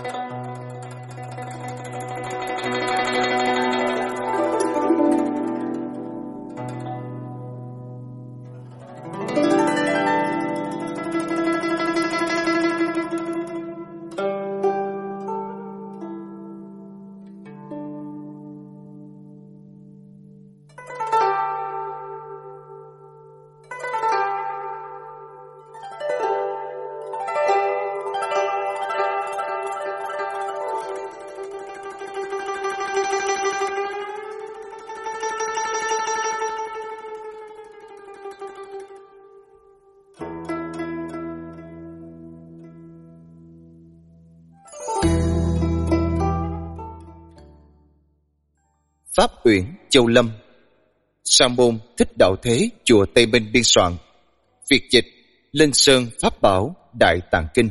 Pháp Uyển Châu Lâm. Sa môn Thích Đạo Thế, chùa Tây Minh biên soạn. Việt dịch Linh Sơn Pháp Bảo Đại Tạng Kinh.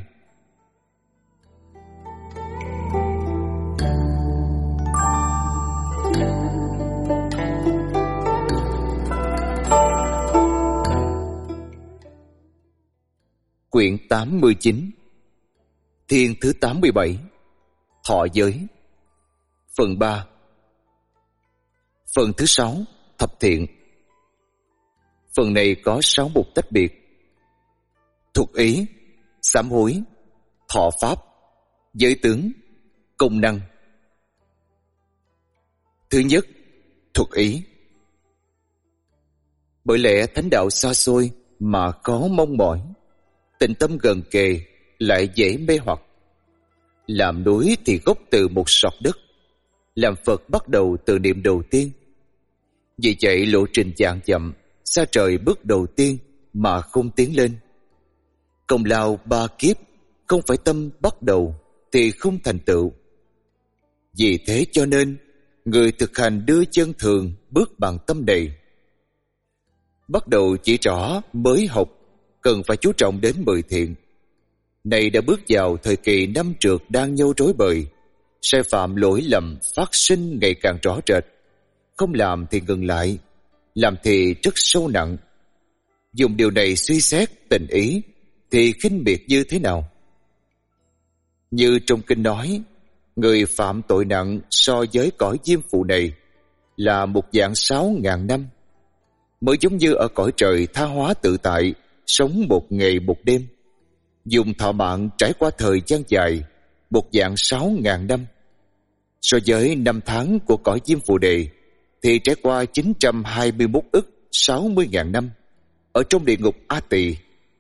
Quyển 89. Thiên thứ 87. Thọ giới. Phần 3. Phần thứ 6. Thập thiện. Phần này có 6 mục tách biệt: thuộc ý, sám hối, thọ pháp, giới tướng, công năng. Thứ nhất, thuộc ý. Bởi lẽ thánh đạo xa xôi mà khó mong mỏi, tịnh tâm gần kề lại dễ mê hoặc. Làm núi thì gốc từ một sọt đất, làm Phật bắt đầu từ niệm đầu tiên. Vì vậy lộ trình vạn dặm, xa trời bước đầu tiên mà không tiến lên. Công lao 3 kiếp, không phải tâm bắt đầu thì không thành tựu. Vì thế cho nên, người thực hành đưa chân thường bước bằng tâm này. Bắt đầu chỉ rõ mới học, cần phải chú trọng đến 10 thiện. Này đã bước vào thời kỳ năm trượt đang nhâu rối bời, sai phạm lỗi lầm phát sinh ngày càng rõ rệt. Không làm thì ngừng lại, làm thì rất sâu nặng. Dùng điều này suy xét tình ý thì khinh miệt như thế nào? Như trong kinh nói, người phạm tội nặng so với cõi diêm phù này là một dạng 6.000 năm, mới giống như ở cõi trời tha hóa tự tại, sống một ngày một đêm. Dùng thọ mạng trải qua thời gian dài, một dạng 6.000 năm. So với năm tháng của cõi diêm phù đề thì trải qua 921 ức 60.000 năm ở trong địa ngục A Tỳ.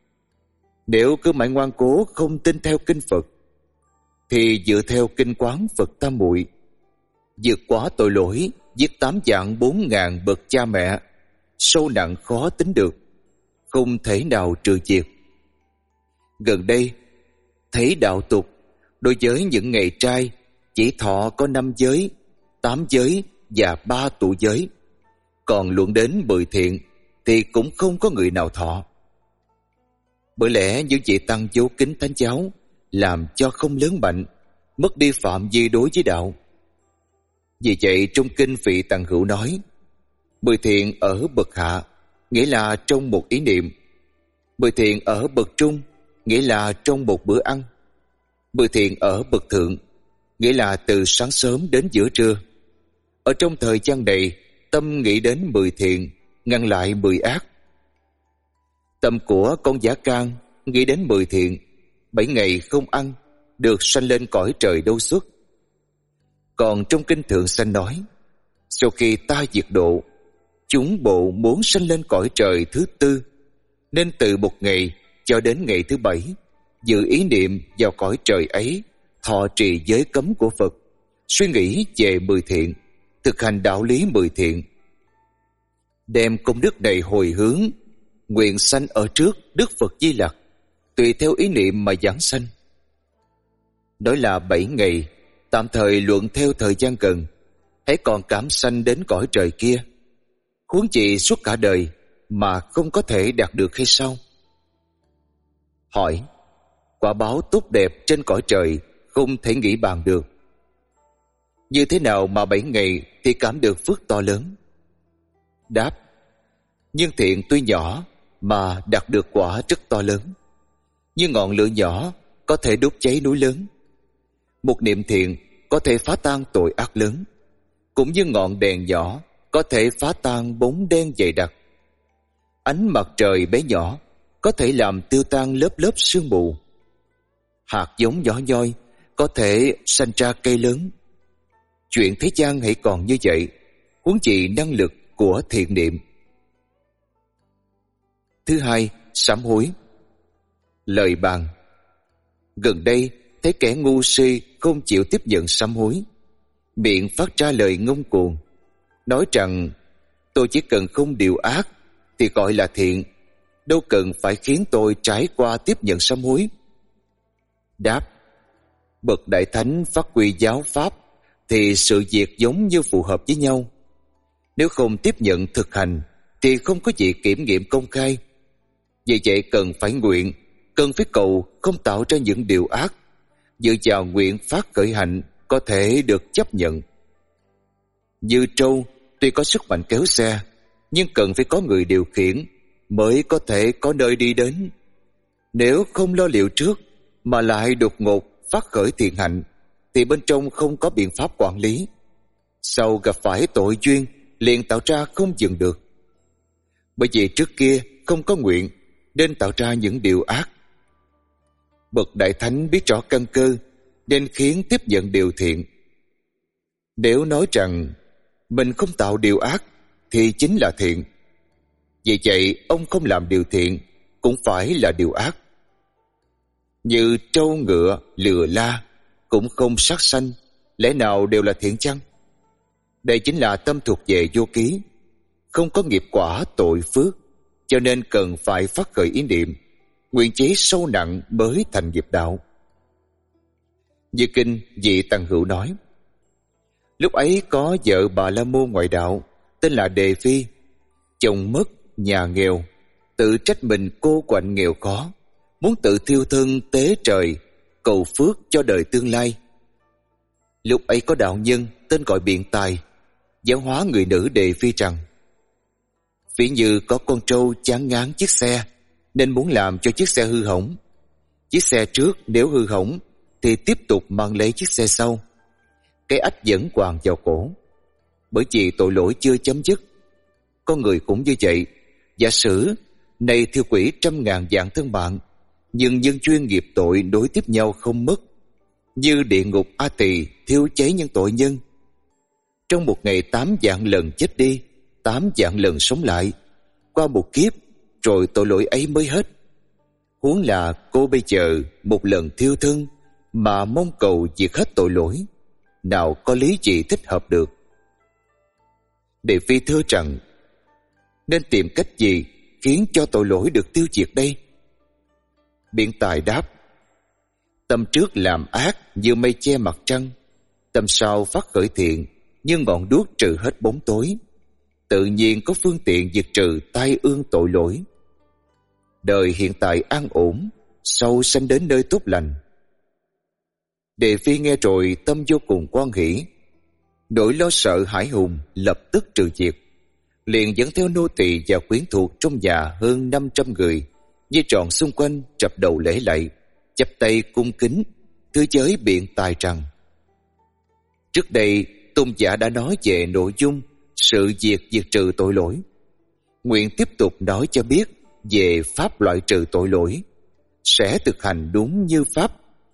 Nếu cứ mãi ngoan cố không tin theo kinh Phật, thì dựa theo kinh quán Phật Tam Muội, vượt quá tội lỗi, giết 8 vạn 4.000 bậc cha mẹ, sâu nặng khó tính được, không thể nào trừ diệt. Gần đây, thấy đạo tục đối với những ngày trai chỉ thọ có 5 giới, 8 giới và 3 tụ giới. Còn luận đến 10 thiện thì cũng không có người nào thọ. Bởi lẽ những vị tăng vô kính thánh giáo làm cho không lớn mạnh, mất đi phạm vi đối với đạo. Vì vậy trong kinh Vị Tằng Hữu nói, 10 thiện ở bậc hạ nghĩa là trong một ý niệm, 10 thiện ở bậc trung nghĩa là trong một bữa ăn, 10 thiện ở bậc thượng nghĩa là từ sáng sớm đến giữa trưa. Ở trong thời gian này, tâm nghĩ đến 10 thiện, ngăn lại 10 ác. Tâm của con Dã Can nghĩ đến 10 thiện, 7 ngày không ăn, được sanh lên cõi trời Đâu Xuất. Còn trong kinh Thượng Sanh nói, sau khi ta diệt độ, chúng bộ muốn sanh lên cõi trời thứ 4, nên từ một ngày cho đến ngày thứ 7, giữ ý niệm vào cõi trời ấy, thọ trì giới cấm của Phật, suy nghĩ về 10 thiện, thực hành đạo lý 10 thiện. Đem công đức này hồi hướng, nguyện sanh ở trước Đức Phật Di Lặc, tùy theo ý niệm mà giảng sanh. Đó là 7 ngày, tạm thời luận theo thời gian gần, hãy còn cảm sanh đến cõi trời kia. Huống chi suốt cả đời mà không có thể đạt được hay sao? Hỏi, quả báo tốt đẹp trên cõi trời không thể nghĩ bàn được. Như thế nào mà 7 ngày thì cảm được phước to lớn? Đáp, nhân thiện tuy nhỏ mà đạt được quả rất to lớn. Như ngọn lửa nhỏ có thể đốt cháy núi lớn. một niệm thiện có thể phá tan tội ác lớn, cũng như ngọn đèn nhỏ có thể phá tan bóng đen dày đặc. Ánh mặt trời bé nhỏ có thể làm tiêu tan lớp lớp sương mù. Hạt giống nhỏ nhoi có thể sanh ra cây lớn. Chuyện thế gian hãy còn như vậy, huống chi năng lực của thiện niệm. Thứ hai, sám hối. Lời bàn. Gần đây thấy kẻ ngu si không chịu tiếp nhận sám hối, miệng phát ra lời ngông cuồng, nói rằng tôi chỉ cần không điều ác thì gọi là thiện, đâu cần phải khiến tôi trải qua tiếp nhận sám hối. Đáp: bậc đại thánh phát huy giáo pháp thì sự việc giống như phù hợp với nhau. Nếu không tiếp nhận thực hành thì không có gì kiểm nghiệm công khai. Vì vậy cần phải nguyện, cần phải cầu không tạo ra những điều ác, dựa vào nguyện phát khởi hạnh có thể được chấp nhận. Như trâu tuy có sức mạnh kéo xe, nhưng cần phải có người điều khiển mới có thể có nơi đi đến. Nếu không lo liệu trước mà lại đột ngột phát khởi thiện hạnh thì bên trong không có biện pháp quản lý. Sau gặp phải tội duyên liền tạo ra không dừng được. Bởi vì trước kia không có nguyện nên tạo ra những điều ác. Bậc đại thánh biết rõ căn cơ nên khiến tiếp nhận điều thiện. Nếu nói rằng mình không tạo điều ác thì chính là thiện. Vì vậy ông không làm điều thiện cũng phải là điều ác. Như trâu ngựa lừa la cũng không sát sanh, lẽ nào đều là thiện chăng? Đây chính là tâm thuộc về vô ký, không có nghiệp quả tội phước, cho nên cần phải phát khởi ý niệm, nguyện chế sâu nặng mới thành nghiệp đạo. Như kinh vị Tăng Hữu nói, lúc ấy có vợ Bà La Môn ngoại đạo tên là Đề Phi, chồng mất, nhà nghèo, tự trách mình cô quạnh nghèo khó, muốn tự thiêu thân tế trời, cầu phước cho đời tương lai. Lúc ấy có đạo nhân tên gọi Biện Tài giáo hóa người nữ Đề Phi rằng, ví như có con trâu chán ngán chiếc xe nên muốn làm cho chiếc xe hư hỏng. Chiếc xe trước nếu hư hỏng thì tiếp tục mang lấy chiếc xe sau. Cái ách vẫn quàng vào cổ, bởi vì tội lỗi chưa chấm dứt. Con người cũng như vậy. Giả sử này thiêu quỷ 100.000 vạn thân bạn, nhưng nhân duyên nghiệp tội nối tiếp nhau không mất, như địa ngục A Tỳ thiêu cháy những tội nhân. Trong một ngày 8 vạn lần chết đi, 8 vạn lần sống lại, qua một kiếp rồi tội lỗi ấy mới hết. Huống là cô bây giờ một lần thiêu thân mà mong cầu diệt hết tội lỗi, nào có lý gì thích hợp được. Đề Phi thưa rằng, nên tìm cách gì khiến cho tội lỗi được tiêu diệt đây? Biện Tài đáp, tâm trước làm ác như mây che mặt trăng, tâm sau phát khởi thiện như ngọn đuốc trừ hết bóng tối, tự nhiên có phương tiện diệt trừ tai ương tội lỗi. Đời hiện tại an ổn, sau sanh đến nơi tốt lành. Đề Phi nghe rồi tâm vô cùng hoan hỷ, nỗi lo sợ hãi hùng lập tức trừ diệt, liền dẫn theo nô tỳ và quyến thuộc trong nhà hơn 500 người, như tròn xung quanh rập đầu lễ lạy, chắp tay cung kính, thưa giới Biện Tài rằng, trước đây tôn giả đã nói về nội dung sự diệt trừ tội lỗi, nguyện tiếp tục nói cho biết về pháp loại trừ tội lỗi, sẽ thực hành đúng như pháp.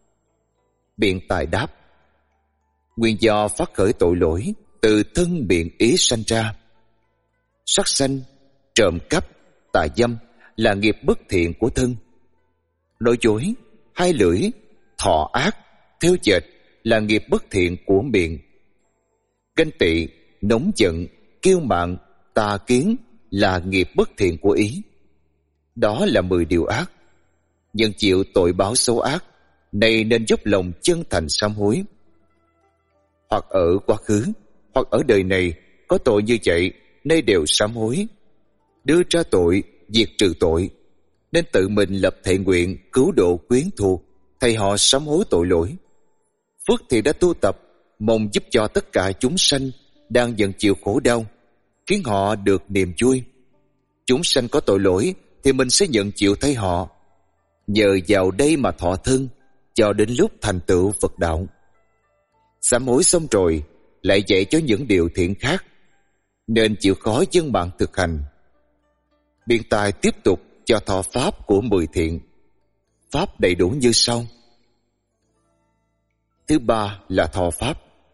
Biện Tài đáp, nguyên do phát khởi tội lỗi từ thân miệng ý sanh ra. Sát sanh, trộm cắp, tà dâm là nghiệp bất thiện của thân. Nói dối, hai lưỡi, thọ ác, theo dệt là nghiệp bất thiện của miệng. Ganh tị, nóng giận, kiêu mạn, tà kiến là nghiệp bất thiện của ý. Đó là 10 điều ác. Nhận chịu tội báo xấu ác này nên dốc lòng chân thành sám hối. Hoặc ở quá khứ, hoặc ở đời này có tội như vậy, nay đều sám hối. Đưa ra tội, diệt trừ tội, nên tự mình lập thệ nguyện cứu độ quyến thuộc, thầy họ sám hối tội lỗi. Phước thì đã tu tập, mong giúp cho tất cả chúng sanh đang nhận chịu khổ đau, khiến họ được niềm vui. Chúng sanh có tội lỗi thì mình sẽ nhận chịu thay họ, nhờ vào đây mà thọ thân cho đến lúc thành tựu Phật đạo. Sám hối xong rồi lại dạy cho những điều thiện khác, nên chịu khó dân mạng thực hành. Biện Tài tiếp tục cho thọ pháp của 10 thiện. Pháp đầy đủ như sau. Thứ ba là thọ pháp.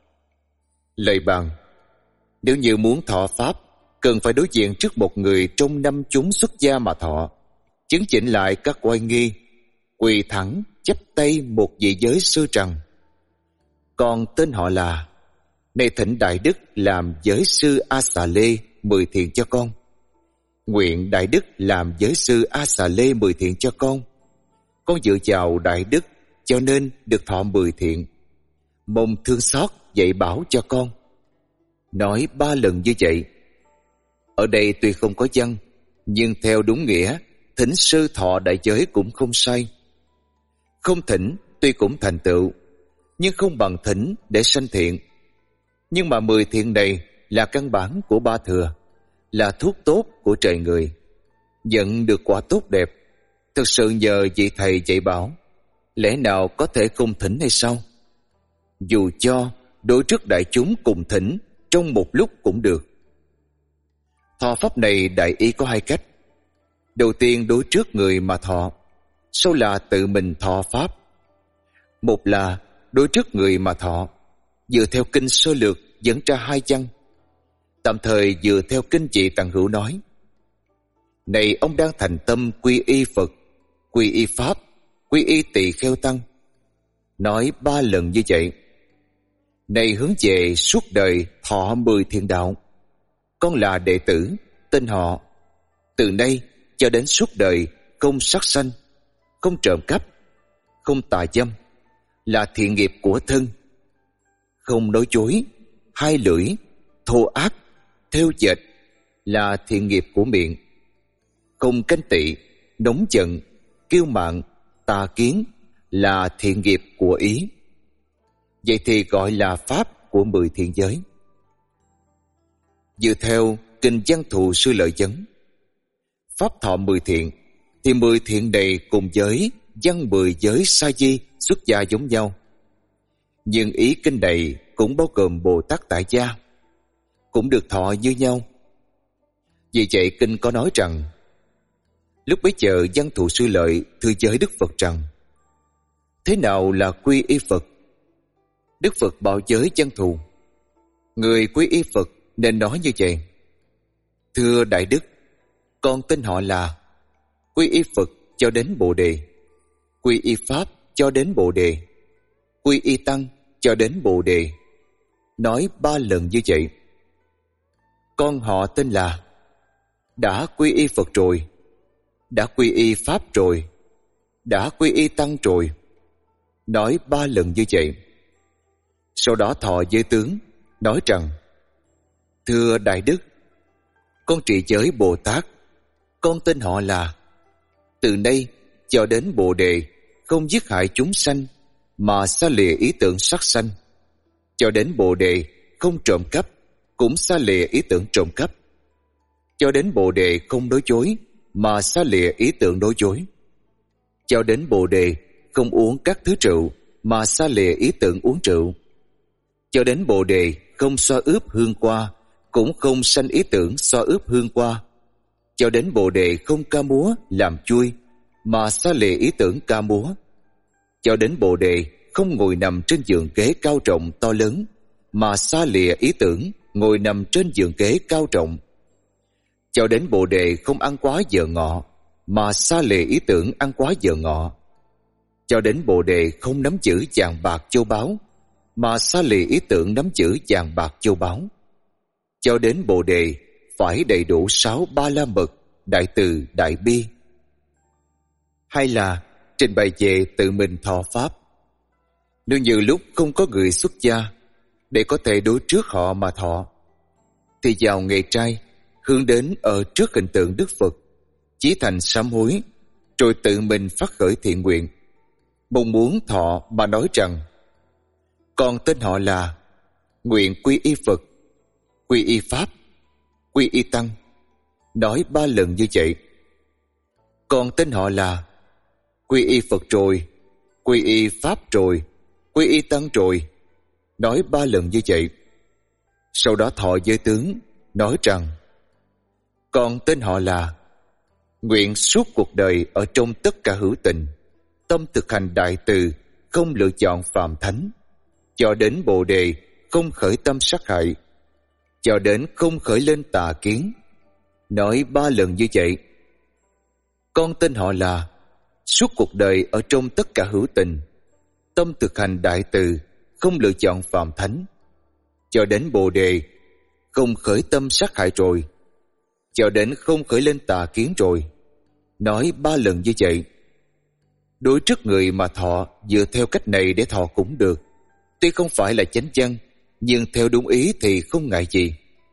Lời bàn: nếu như muốn thọ pháp, cần phải đối diện trước một người trong 5 chúng xuất gia mà thọ, chứng chỉnh lại các oai nghi, quỳ thẳng chắp tay một vị giới sư rằng: con tên họ là, nay thỉnh Đại Đức làm giới sư A Xà Lê 10 thiện cho con. Nguyện Đại Đức làm giới sư A Xà Lê 10 thiện cho con. Con dựa vào Đại Đức cho nên được thọ 10 thiện. Mong thương xót dạy bảo cho con. Nói 3 lần như vậy. Ở đây tuy không có văn, nhưng theo đúng nghĩa, thỉnh sư thọ đại giới cũng không sai. Không thỉnh tuy cũng thành tựu, nhưng không bằng thỉnh để sanh thiện. Nhưng mà 10 thiện này là căn bản của ba thừa, là thuốc tốt của trời người. Nhận được quả tốt đẹp, thực sự nhờ vị thầy dạy bảo, lẽ nào có thể không thỉnh hay sao? Dù cho đối trước đại chúng cùng thỉnh trong một lúc cũng được. Thọ pháp này đại ý có 2 cách. Đầu tiên đối trước người mà thọ, sau là tự mình thọ pháp. Một là đối trước người mà thọ, dựa theo kinh sơ lược dẫn ra 2 văn. Tạm thời dựa theo kinh chị Tạng Hữu nói: này ông đang thành tâm quy y Phật, quy y Pháp, quy y Tỳ Kheo Tăng. Nói 3 lần như vậy. Này hướng về suốt đời thọ 10 thiện đạo. Con là đệ tử, tên họ. Từ nay cho đến suốt đời không sát sanh, không trộm cắp, không tà dâm, là thiện nghiệp của thân. Không nói dối, hai lưỡi, thô ác, thêu dệt, là thiện nghiệp của miệng. Không canh tị, nóng giận, kiêu mạn, tà kiến, là thiện nghiệp của ý. Vậy thì gọi là pháp của 10 thiện giới. Dựa theo kinh Văn Thù Sư Lợi Vấn, pháp thọ 10 thiện thì 10 thiện này cùng với văn 10 giới sa di xuất gia giống nhau. Nhưng ý kinh này cũng bao gồm Bồ Tát tại gia, cũng được thọ như nhau. Vì vậy kinh có nói rằng, lúc bấy giờ Văn Thù Sư Lợi thưa với Đức Phật rằng: thế nào là quy y Phật? Đức Phật bảo với Văn Thù: người quy y Phật nên nói như vậy: thưa Đại Đức, con tên họ là, quy y Phật cho đến Bồ Đề, quy y Pháp cho đến Bồ Đề, quy y Tăng cho đến Bồ Đề. Nói 3 lần như vậy. Con họ tên là, đã quy y Phật rồi, đã quy y Pháp rồi, đã quy y Tăng rồi. Nói 3 lần như vậy. Sau đó thọ giới tướng, nói rằng: thưa Đại Đức, con trì giới Bồ Tát, con tên họ là, từ nay cho đến Bồ Đề không giết hại chúng sanh, mà xa lìa ý tưởng sát sanh. Cho đến Bồ Đề không trộm cắp, cũng xa lìa ý tưởng trộm cắp. Cho đến Bồ Đề không nói dối, mà xa lìa ý tưởng nói dối. Cho đến Bồ Đề không uống các thứ rượu, mà xa lìa ý tưởng uống rượu. Cho đến Bồ Đề không xoa ướp hương hoa, cũng không sanh ý tưởng xoa ướp hương hoa. Cho đến Bồ Đề không ca múa làm chui, mà xa lìa ý tưởng ca múa. Cho đến Bồ Đề không ngồi nằm trên giường ghế cao trọng to lớn, mà xa lìa ý tưởng ngồi nằm trên giường ghế cao trọng. Cho đến Bồ Đề không ăn quá giờ ngọ, mà xa lìa ý tưởng ăn quá giờ ngọ. Cho đến Bồ Đề không nắm giữ vàng bạc châu báu, mà xa lìa ý tưởng nắm giữ vàng bạc châu báu. Cho đến Bồ Đề phải đầy đủ 6 ba la mật, đại từ, đại bi. Hay là trình bày về tự mình thọ pháp. Nếu như lúc không có người xuất gia để có thể đối trước họ mà thọ, thì vào ngày trai hướng đến ở trước hình tượng Đức Phật, chí thành sám hối, rồi tự mình phát khởi thiện nguyện, mong muốn thọ mà nói rằng: con tên họ là, nguyện quy y Phật, quy y Pháp, quy y Tăng. Nói 3 lần như vậy. Con tên họ là, quy y Phật rồi, quy y Pháp rồi, quy y Tăng rồi. nói 3 lần như vậy. Sau đó thọ giới tướng nói rằng: con tên họ là, nguyện suốt cuộc đời ở trong tất cả hữu tình, tâm thực hành đại từ, không lựa chọn phàm thánh, cho đến Bồ đề không khởi tâm sát hại, cho đến không khởi lên tà kiến. Nói 3 lần như vậy. Con tên họ là, suốt cuộc đời ở trong tất cả hữu tình, tâm thực hành đại từ, không lựa chọn phàm thánh, cho đến Bồ đề không khởi tâm sát hại rồi, cho đến không khởi lên tà kiến rồi. Nói 3 lần như vậy. Đối trước người mà thọ dựa theo cách này để thọ cũng được, tuy không phải là chánh văn, nhưng theo đúng ý thì không ngại gì.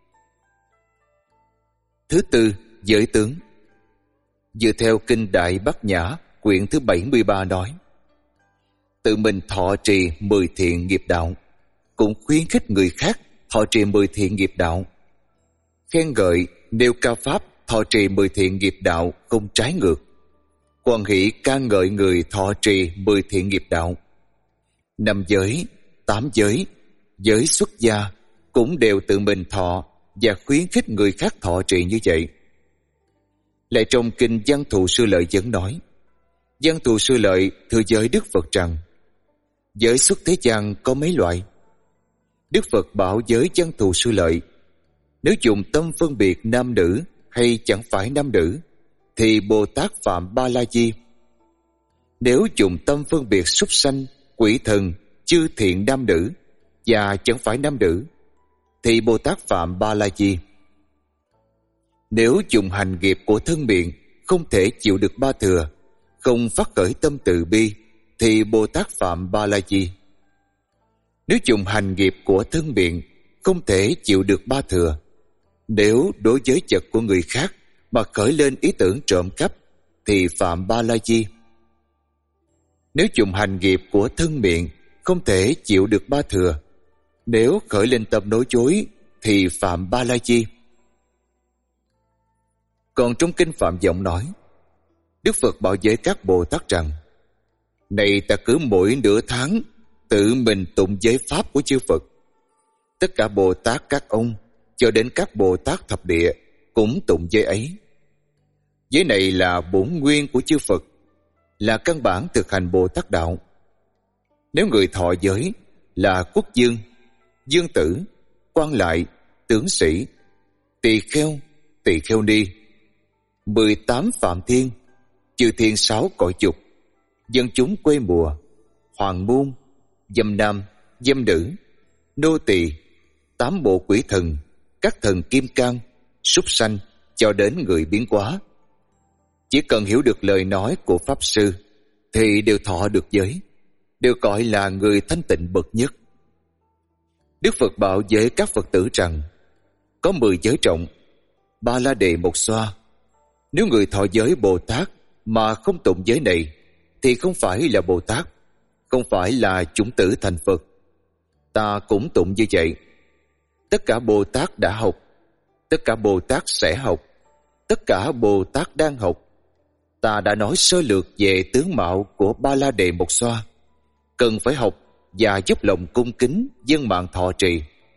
Thứ tư, giới tướng. Dựa theo Kinh Đại Bát Nhã quyển thứ 73 nói: tự mình thọ trì 10 thiện nghiệp đạo, cũng khuyến khích người khác thọ trì 10 thiện nghiệp đạo. Khen ngợi nêu cao pháp thọ trì 10 thiện nghiệp đạo không trái ngược. Hoan hỷ ca ngợi người thọ trì 10 thiện nghiệp đạo. 5 giới, 8 giới, giới xuất gia cũng đều tự mình thọ và khuyến khích người khác thọ trì như vậy. Lại trong Kinh Văn Thù Sư Lợi vẫn nói: Văn Thù Sư Lợi thưa giới Đức Phật rằng, giới xuất thế gian có mấy loại? Đức Phật bảo giới Văn Thù Sư Lợi: nếu dùng tâm phân biệt nam nữ hay chẳng phải nam nữ, thì Bồ Tát phạm Ba La Di. Nếu dùng tâm phân biệt súc sanh, quỷ thần, chư thiện nam nữ và chẳng phải nam nữ, thì Bồ Tát phạm Ba La Di. Nếu dùng hành nghiệp của thân miệng không thể chịu được ba thừa, không phát khởi tâm từ bi, thì Bồ Tát phạm Ba La Di. Nếu dùng hành nghiệp của thân miệng không thể chịu được ba thừa, nếu đối với vật của người khác mà khởi lên ý tưởng trộm cắp, thì phạm Ba La Di. Nếu dùng hành nghiệp của thân miệng không thể chịu được ba thừa, nếu khởi lên tâm nói dối, thì phạm Ba La Di. Còn trong Kinh Phạm Vọng nói, Đức Phật bảo với các Bồ Tát rằng: này ta cứ mỗi nửa tháng tự mình tụng giới pháp của chư Phật. Tất cả Bồ Tát các ông cho đến các Bồ Tát thập địa cũng tụng giới ấy. Giới này là bổn nguyên của chư Phật, là căn bản thực hành Bồ Tát đạo. Nếu người thọ giới là quốc dương, dương tử, quan lại, tướng sĩ, tỳ kheo ni, 18 phạm thiên, chư thiên 6 cõi dục, dân chúng quê mùa, hoàng môn, dâm nam, dâm nữ, nô tỳ, 8 bộ quỷ thần, các thần kim cang, súc sanh, cho đến người biến hóa, chỉ cần hiểu được lời nói của Pháp Sư thì đều thọ được giới, đều gọi là người thanh tịnh bậc nhất. Đức Phật bảo với các Phật tử rằng có 10 giới trọng, Ba La Đề Một Xoa. Nếu người thọ giới Bồ Tát mà không tụng giới này thì không phải là Bồ Tát, không phải là chủng tử thành Phật. Ta cũng tụng như vậy. Tất cả Bồ Tát đã học, tất cả Bồ Tát sẽ học, tất cả Bồ Tát đang học. Ta đã nói sơ lược về tướng mạo của Ba La Đề Một Xoa, cần phải học và dốc lòng cung kính dâng mạng thọ trì.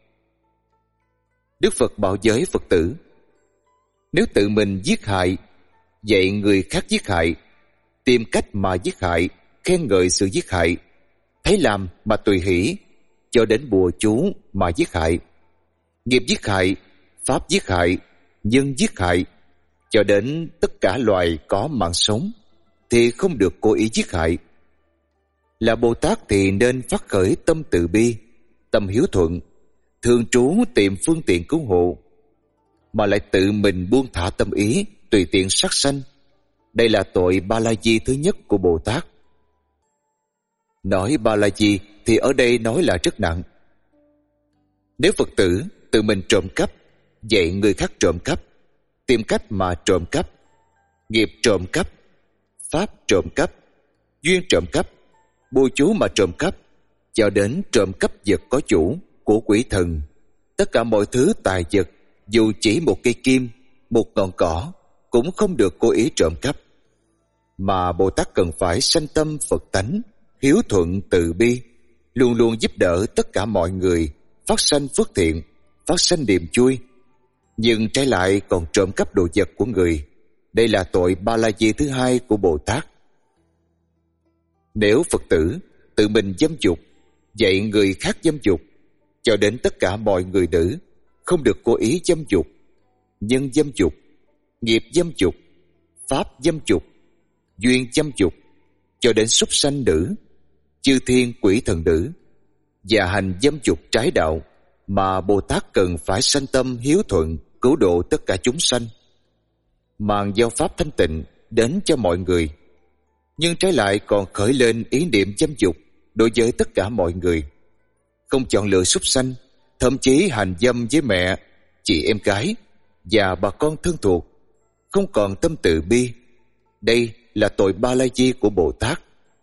Đức Phật bảo giới Phật tử: nếu tự mình giết hại, dạy người khác giết hại, tìm cách mà giết hại, khen ngợi sự giết hại, thấy làm mà tùy hỷ, cho đến bùa chú mà giết hại, nghiệp giết hại, pháp giết hại, nhân giết hại, cho đến tất cả loài có mạng sống, thì không được cố ý giết hại. Là Bồ Tát thì nên phát khởi tâm từ bi, tâm hiếu thuận, thường trú tìm phương tiện cứu hộ, mà lại tự mình buông thả tâm ý tùy tiện sát sanh. Đây là tội Ba La Di thứ nhất của Bồ Tát. Nói Ba La Di thì ở đây nói là rất nặng. Nếu Phật tử tự mình trộm cắp, dạy người khác trộm cắp, tìm cách mà trộm cắp, nghiệp trộm cắp, pháp trộm cắp, duyên trộm cắp, bùa chú mà trộm cắp, cho đến trộm cắp vật có chủ của quỷ thần, tất cả mọi thứ tài vật, dù chỉ một cây kim, một ngọn cỏ, cũng không được cố ý trộm cắp. Mà Bồ Tát cần phải sanh tâm Phật tánh, hiếu thuận từ bi, luôn luôn giúp đỡ tất cả mọi người, phát sanh phước thiện, phát sanh niềm vui, nhưng trái lại còn trộm cắp đồ vật của người. Đây là tội ba la di thứ hai của Bồ Tát. Nếu Phật tử tự mình dâm dục, dạy người khác dâm dục, cho đến tất cả mọi người nữ không được cố ý dâm dục, nhân dâm dục, nghiệp dâm dục, pháp dâm dục, duyên dâm dục, cho đến súc sanh nữ, chư thiên quỷ thần nữ, và hành dâm dục trái đạo, mà Bồ Tát cần phải sanh tâm hiếu thuận cứu độ tất cả chúng sanh, mang giáo pháp thanh tịnh đến cho mọi người, nhưng trái lại còn khởi lên ý niệm dâm dục đối với tất cả mọi người, không chọn lựa súc sanh, thậm chí hành dâm với mẹ, chị em gái và bà con thân thuộc, không còn tâm từ bi. Đây là tội ba la di của Bồ Tát.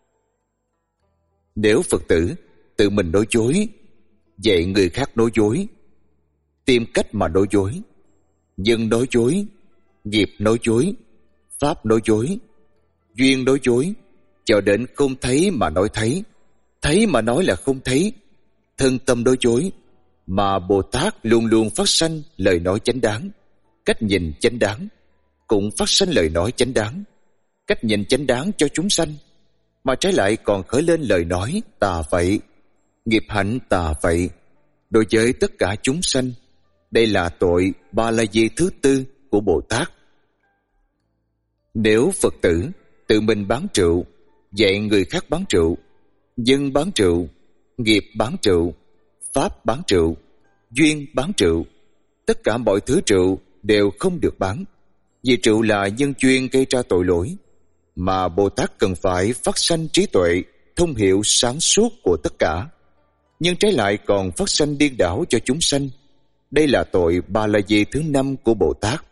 Nếu Phật tử tự mình nói dối, dạy người khác nói dối, tìm cách mà nói dối, nhân nói dối, nghiệp nói dối, pháp nói dối, duyên nói dối, cho đến không thấy mà nói thấy mà nói là không thấy, thân tâm nói dối, mà Bồ Tát luôn luôn phát sanh lời nói chánh đáng, cách nhìn chánh đáng, cũng phát sanh lời nói chánh đáng, cách nhìn chánh đáng cho chúng sanh, mà trái lại còn khởi lên lời nói tà vậy, nghiệp hạnh tà vậy đối với tất cả chúng sanh. Đây là tội ba la di thứ tư của Bồ Tát. Nếu Phật tử tự mình bán rượu, dạy người khác bán rượu, nhân bán rượu, nghiệp bán rượu, pháp bán rượu, duyên bán rượu, tất cả mọi thứ rượu đều không được bán, vì rượu là nhân duyên gây ra tội lỗi, mà Bồ Tát cần phải phát sanh trí tuệ, thông hiểu sáng suốt của tất cả, nhưng trái lại còn phát sanh điên đảo cho chúng sanh. Đây là tội ba la di thứ năm của Bồ Tát.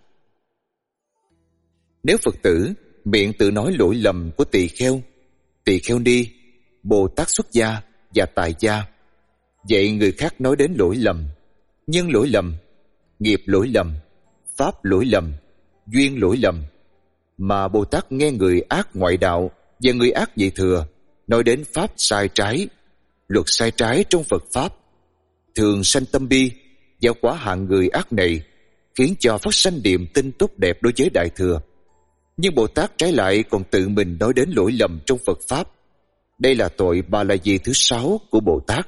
Nếu Phật tử miệng tự nói lỗi lầm của tỳ kheo ni, Bồ Tát xuất gia và tại gia, dạy người khác nói đến lỗi lầm, nhân lỗi lầm, nghiệp lỗi lầm, pháp lỗi lầm, duyên lỗi lầm, mà Bồ Tát nghe người ác ngoại đạo và người ác dị thừa nói đến pháp sai trái, luật sai trái trong Phật pháp, thường sanh tâm bi, và quả hạng người ác này khiến cho phát sanh niềm tin tốt đẹp đối với Đại Thừa. Nhưng Bồ Tát trái lại còn tự mình nói đến lỗi lầm trong Phật pháp. Đây là tội ba la di thứ sáu của Bồ Tát.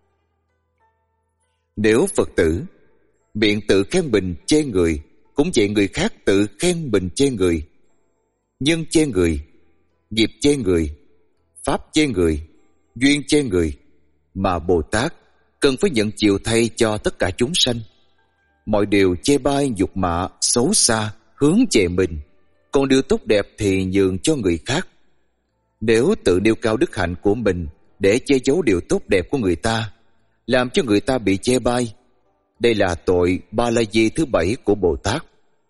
Nếu Phật tử miệng tự khen mình chê người, cũng vậy người khác tự khen mình chê người, nhân chê người, nghiệp chê người, pháp chê người, duyên chê người, mà Bồ Tát cần phải nhận chịu thay cho tất cả chúng sanh. Mọi điều chê bai nhục mạ xấu xa hướng về mình, còn điều tốt đẹp thì nhường cho người khác. Nếu tự nêu cao đức hạnh của mình để che giấu điều tốt đẹp của người ta, làm cho người ta bị chê bai, đây là tội ba la di thứ bảy của Bồ Tát.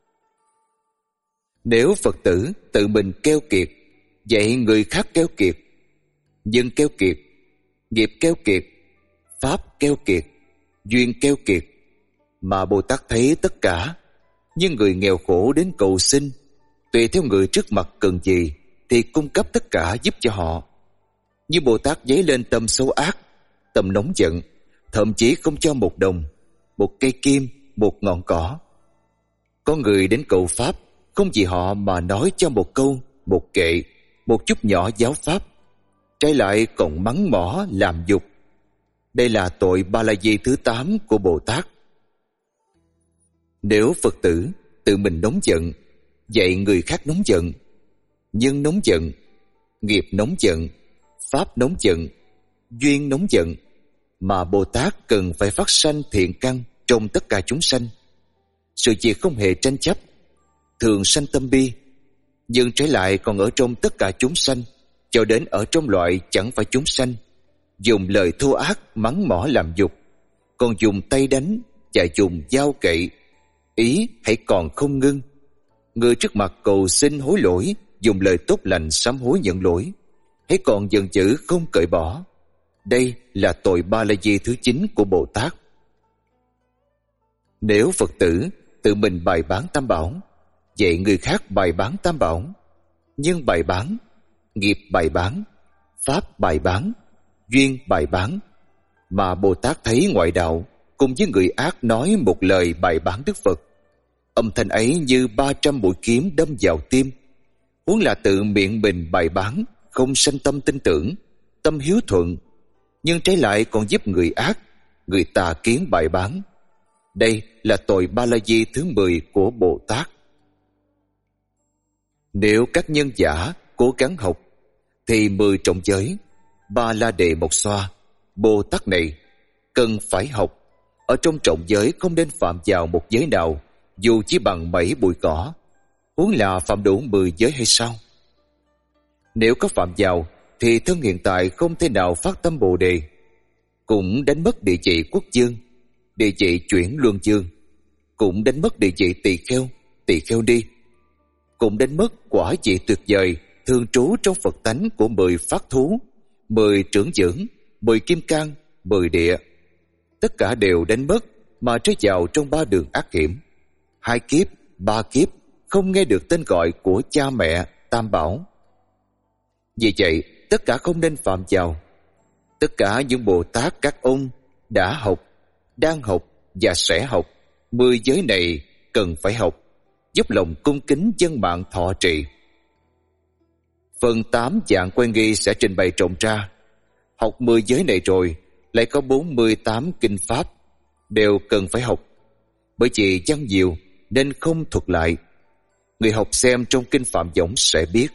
Nếu Phật tử tự mình keo kiệt, dạy người khác keo kiệt, nhân keo kiệt, nghiệp keo kiệt, pháp keo kiệt, duyên keo kiệt, mà Bồ Tát thấy tất cả, nhưng người nghèo khổ đến cầu xin, tùy theo người trước mặt cần gì thì cung cấp tất cả giúp cho họ. Nhưng Bồ Tát dấy lên tâm xấu ác, tâm nóng giận, thậm chí không cho một đồng, một cây kim, một ngọn cỏ. Có người đến cầu pháp, không vì họ mà nói cho một câu, một kệ, một chút nhỏ giáo pháp, trái lại còn mắng mỏ làm nhục. Đây là tội ba la di thứ 8 của Bồ Tát. Nếu Phật tử tự mình nóng giận, dạy người khác nóng giận, nhân nóng giận, nghiệp nóng giận, pháp nóng giận, duyên nóng giận, mà Bồ Tát cần phải phát sanh thiện căn trong tất cả chúng sanh. Sự việc không hề tranh chấp, thường sanh tâm bi, nhưng trái lại còn ở trong tất cả chúng sanh, cho đến ở trong loại chẳng phải chúng sanh, dùng lời thô ác mắng mỏ làm nhục, còn dùng tay đánh và dùng dao cậy, ý hãy còn không ngưng. Người trước mặt cầu xin hối lỗi, dùng lời tốt lành sám hối nhận lỗi, hãy còn giận dữ không cởi bỏ. Đây là tội ba la di thứ 9 của Bồ Tát. Nếu Phật tử tự mình bày bán tam bảo, dạy người khác bày bán tam bảo, nhân bày bán, nghiệp bày bán, pháp bày bán, duyên bài bán, mà Bồ Tát thấy ngoại đạo cùng với người ác nói một lời bài bán Đức Phật. Âm thanh ấy như 300 mũi kiếm đâm vào tim. Huống là tự miệng mình bài bán, không sanh tâm tin tưởng, tâm hiếu thuận, nhưng trái lại còn giúp người ác, người tà kiến bài bán. Đây là tội Ba La Di thứ 10 của Bồ Tát. Nếu các nhân giả cố gắng học, thì 10 trọng giới, Ba La Đề Mộc Xoa, Bồ Tát này cần phải học. Ở trong trọng giới không nên phạm vào một giới nào, dù chỉ bằng 7 bụi cỏ, huống là phạm đủ 10 giới hay sao? Nếu có phạm vào, thì thân hiện tại không thể nào phát tâm Bồ Đề, cũng đánh mất địa vị quốc dương, địa vị chuyển luân dương, cũng đánh mất địa vị tỳ kheo đi, cũng đánh mất quả vị tuyệt vời thường trú trong Phật tánh của 10 phát thú, 10 trưởng dưỡng, 10 kim cang, 10 địa. Tất cả đều đánh mất mà rơi vào trong 3 đường ác hiểm. 2 kiếp, 3 kiếp không nghe được tên gọi của cha mẹ Tam Bảo. Vì vậy, tất cả không nên phạm vào. Tất cả những Bồ Tát các ông đã học, đang học và sẽ học 10 giới này cần phải học, giúp lòng cung kính dân mạng thọ trì. Phần 8 dạng quan nghi sẽ trình bày rộng ra. Học 10 giới này rồi, lại có 48 kinh pháp đều cần phải học. Bởi vì văn nhiều nên không thuật lại. Người học xem trong kinh Phạm Võng sẽ biết.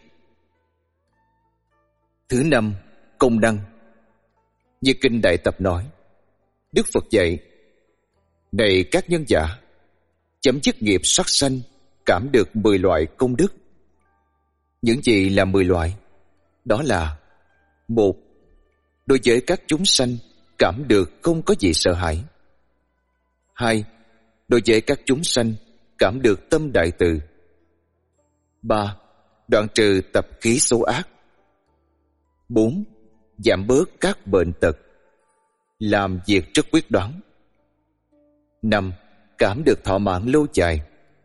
Thứ 5, công năng. Như kinh Đại Tập nói, Đức Phật dạy: này các nhân giả, chấm dứt nghiệp sát sanh, cảm được 10 loại công đức. Những gì là 10 loại? Đó là: 1. Đối với các chúng sanh, cảm được không có gì sợ hãi. 2. Đối với các chúng sanh, cảm được tâm đại từ. 3. Đoạn trừ tập khí xấu ác. 4. Giảm bớt các bệnh tật, làm việc rất quyết đoán. 5. Cảm được thọ mạng lâu dài.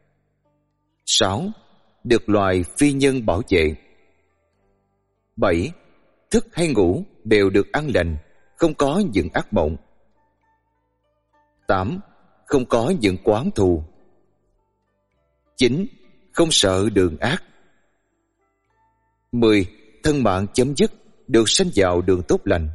6. Được loài phi nhân bảo vệ. 7. Thức hay ngủ đều được an lành, không có những ác mộng. 8. Không có những oán thù. 9. Không sợ đường ác. 10. Thân mạng chấm dứt, được sanh vào đường tốt lành.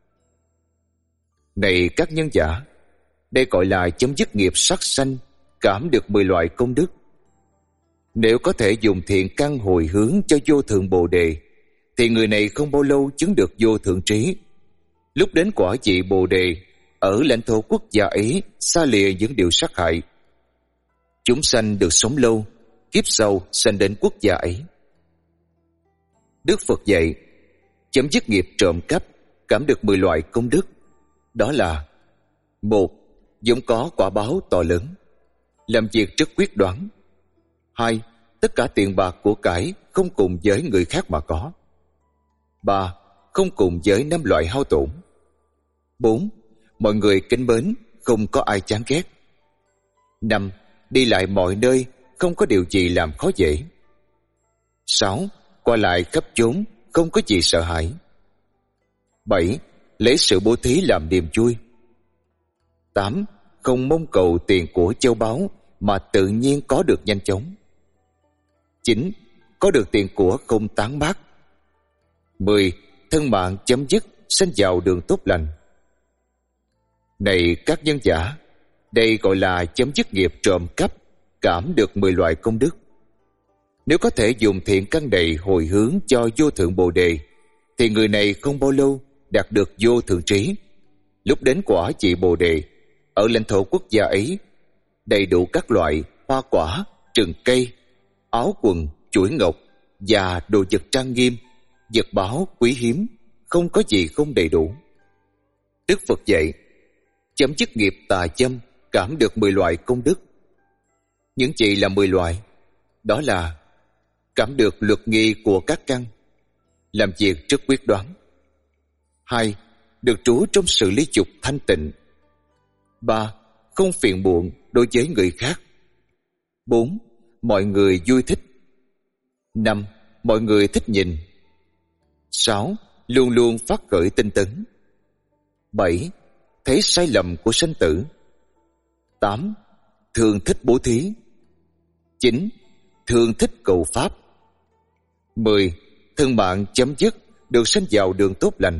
Này các nhân giả, đây gọi là chấm dứt nghiệp sát sanh, cảm được 10 loại công đức. Nếu có thể dùng thiện căn hồi hướng cho vô thượng Bồ Đề, thì người này không bao lâu chứng được vô thượng trí. Lúc đến quả vị Bồ Đề, ở lãnh thổ quốc gia ấy xa lìa những điều sát hại. Chúng sanh được sống lâu, kiếp sau sanh đến quốc gia ấy. Đức Phật dạy: chấm dứt nghiệp trộm cắp, cảm được 10 loại công đức. Đó là: 1. Vốn có quả báo to lớn, làm việc rất quyết đoán. 2. Tất cả tiền bạc của cải không cùng với người khác mà có. 3. Không cùng với 5 loại hao tổn. 4. Mọi người kính mến, không có ai chán ghét. 5. Đi lại mọi nơi, không có điều gì làm khó dễ. 6. Qua lại khắp chốn, không có gì sợ hãi. 7. Lấy sự bố thí làm niềm vui. 8. Không mong cầu tiền của châu báu, mà tự nhiên có được nhanh chóng. 9. Có được tiền của không tán mát. 10. Thân mạng chấm dứt, sanh vào đường tốt lành. Này các nhân giả, đây gọi là chấm dứt nghiệp trộm cắp, cảm được 10 loại công đức. Nếu có thể dùng thiện căn này hồi hướng cho vô thượng Bồ Đề, thì người này không bao lâu đạt được vô thượng trí. Lúc đến quả vị Bồ Đề, ở lãnh thổ quốc gia ấy, đầy đủ các loại hoa quả, rừng cây, áo quần, chuỗi ngọc và đồ vật trang nghiêm, vật báo quý hiếm, không có gì không đầy đủ. Đức Phật dạy: chấm dứt nghiệp tà châm, cảm được 10 loại công đức. Những gì là 10 loại? Đó là: cảm được luật nghi của các căn, làm việc rất quyết đoán. 2. Được trú trong sự lý dục thanh tịnh. 3. Không phiền muộn đối với người khác. 4. Mọi người vui thích. 5. Mọi người thích nhìn. 6. Luôn luôn phát khởi tinh tấn. 7. Thấy sai lầm của sanh tử. 8. Thường thích bố thí. 9. Thường thích cầu pháp. 10. Thân mạng chấm dứt, được sanh vào đường tốt lành.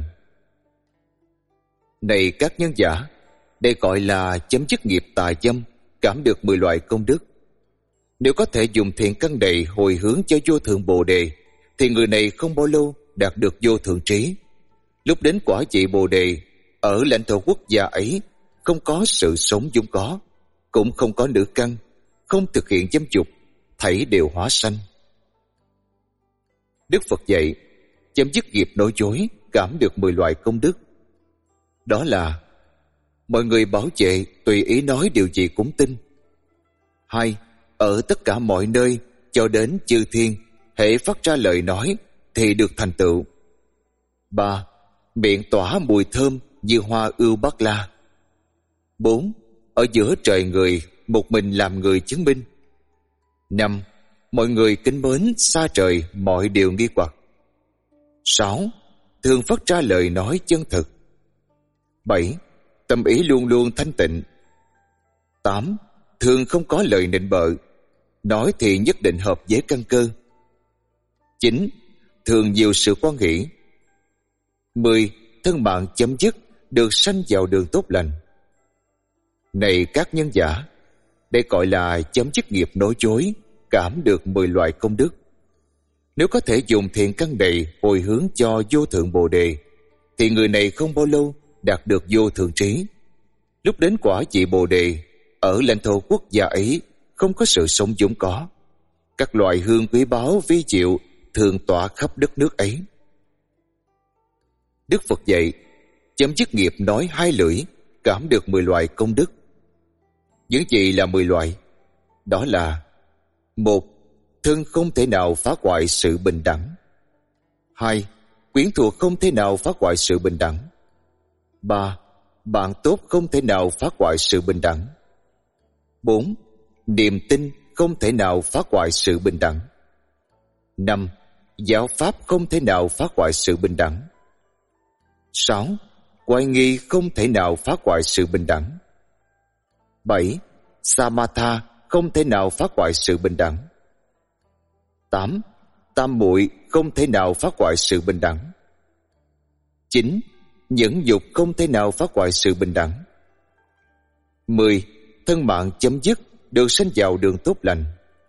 Này các nhân giả, đây gọi là chấm dứt nghiệp tà dâm, cảm được 10 loại công đức. Nếu có thể dùng thiện căn đầy hồi hướng cho vô thượng Bồ Đề, thì người này không bao lâu đạt được vô thượng trí. Lúc đến quả vị Bồ Đề, ở lãnh thổ quốc gia ấy không có sự sống vốn có, cũng không có nữ căn, không thực hiện dâm dục, thảy đều hóa sanh. Đức Phật dạy, chấm dứt nghiệp nói dối, cảm được 10 loại công đức. Đó là: mọi người bảo vệ tùy ý nói điều gì cũng tin. 2. Ở tất cả mọi nơi cho đến chư thiên, hễ phát ra lời nói thì được thành tựu. 3. Miệng tỏa mùi thơm như hoa ưu bát la. 4. Ở giữa trời người, một mình làm người chứng minh. 5. Mọi người kính mến xa trời mọi điều nghi hoặc. 6. Thường phát ra lời nói chân thực. 7. Tâm ý luôn luôn thanh tịnh. 8. Thường không có lời nịnh bợ, nói thì nhất định hợp với căn cơ. 9. Thường nhiều sự quan hỷ. 10. Thân mạng chấm dứt, được sanh vào đường tốt lành. Này các nhân giả, đây gọi là chấm dứt nghiệp nói dối, cảm được 10 loại công đức. Nếu có thể dùng thiện căn đầy hồi hướng cho vô thượng Bồ Đề, thì người này không bao lâu đạt được vô thượng trí. Lúc đến quả vị Bồ Đề, ở lãnh thổ quốc gia ấy không có sự sống vốn có. Các loại hương quý báu vi diệu thường tỏa khắp đất nước ấy. Đức Phật dạy, chấm dứt nghiệp nói 2 lưỡi, cảm được 10 loại công đức. Những gì là 10 loại? Đó là: 1. Thân không thể nào phá hoại sự bình đẳng. 2. Quyến thuộc không thể nào phá hoại sự bình đẳng. 3. Bạn tốt không thể nào phá hoại sự bình đẳng. 4. Niềm tin không thể nào phá hoại sự bình đẳng. 5. Giáo pháp không thể nào phá hoại sự bình đẳng. 6. Oai nghi không thể nào phá hoại sự bình đẳng. 7. Samatha không thể nào phá hoại sự bình đẳng. 8. Tam muội không thể nào phá hoại sự bình đẳng. 9. Nhẫn dục không thể nào phá hoại sự bình đẳng. 10. Thân mạng chấm dứt, được sanh vào đường tốt lành.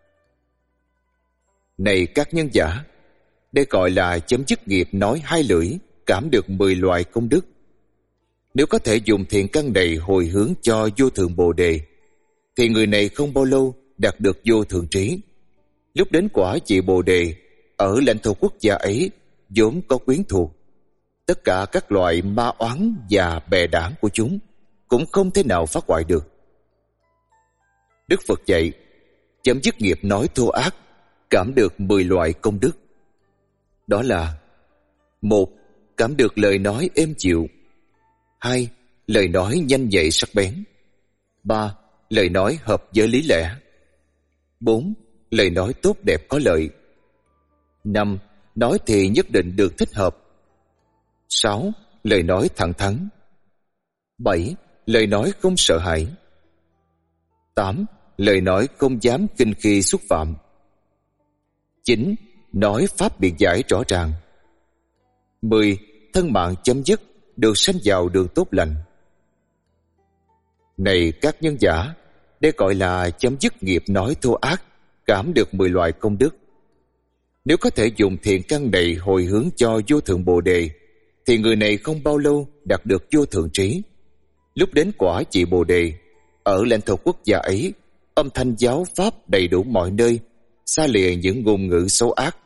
Này các nhân giả, đây gọi là chấm dứt nghiệp nói 2 lưỡi, cảm được 10 loại công đức. Nếu có thể dùng thiện căn đầy hồi hướng cho vô thượng Bồ Đề, thì người này không bao lâu đạt được vô thượng trí. Lúc đến quả vị Bồ Đề, ở lãnh thổ quốc gia ấy vốn có quyến thuộc. Tất cả các loại ma oán và bè đảng của chúng cũng không thể nào phá hoại được. Đức Phật dạy, chấm dứt nghiệp nói thô ác, cảm được 10 loại công đức. Đó là: 1. Cảm được lời nói êm dịu. 2. Lời nói nhanh nhạy sắc bén. 3. Lời nói hợp với lý lẽ. 4. Lời nói tốt đẹp có lợi. 5. Nói thì nhất định được thích hợp. 6. Lời nói thẳng thắn. 7. Lời nói không sợ hãi. 8. Lời nói không dám khinh khi xúc phạm. 9. Nói pháp biện giải rõ ràng. 10. Thân mạng chấm dứt, được sanh vào đường tốt lành. Này các nhân giả, đây gọi là chấm dứt nghiệp nói thô ác, cảm được 10 loại công đức. Nếu có thể dùng thiện căn đầy hồi hướng cho vô thượng Bồ Đề, thì người này không bao lâu đạt được vô thượng trí. Lúc đến quả vị Bồ Đề, ở lãnh thổ quốc gia ấy, âm thanh giáo pháp đầy đủ mọi nơi, xa lìa những ngôn ngữ xấu ác.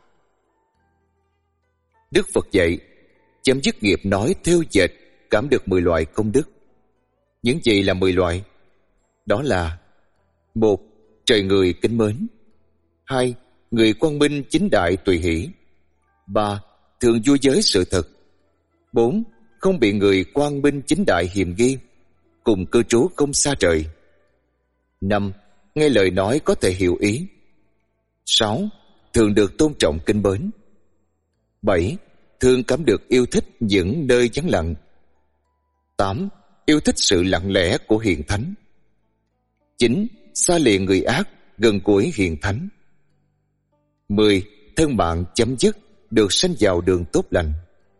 Đức Phật dạy, chấm dứt nghiệp nói thêu dệt, cảm được 10 loại công đức. Những gì là 10 loại? Đó là: 1. Trời người kính mến. 2. Người quang minh chính đại tùy hỷ. 3. Thường vui giới sự thật. 4. Không bị người quang minh chính đại hiềm nghi, cùng cư trú không xa trời. 5. Nghe lời nói có thể hiểu ý. 6. Thường được tôn trọng kính mến. 7. Thường cảm được yêu thích những nơi vắng lặng. 8. Yêu thích sự lặng lẽ của hiền thánh. 9. Xa lìa người ác, gần gũi hiền thánh. 10. Thân bạn chấm dứt, được sanh vào đường tốt lành.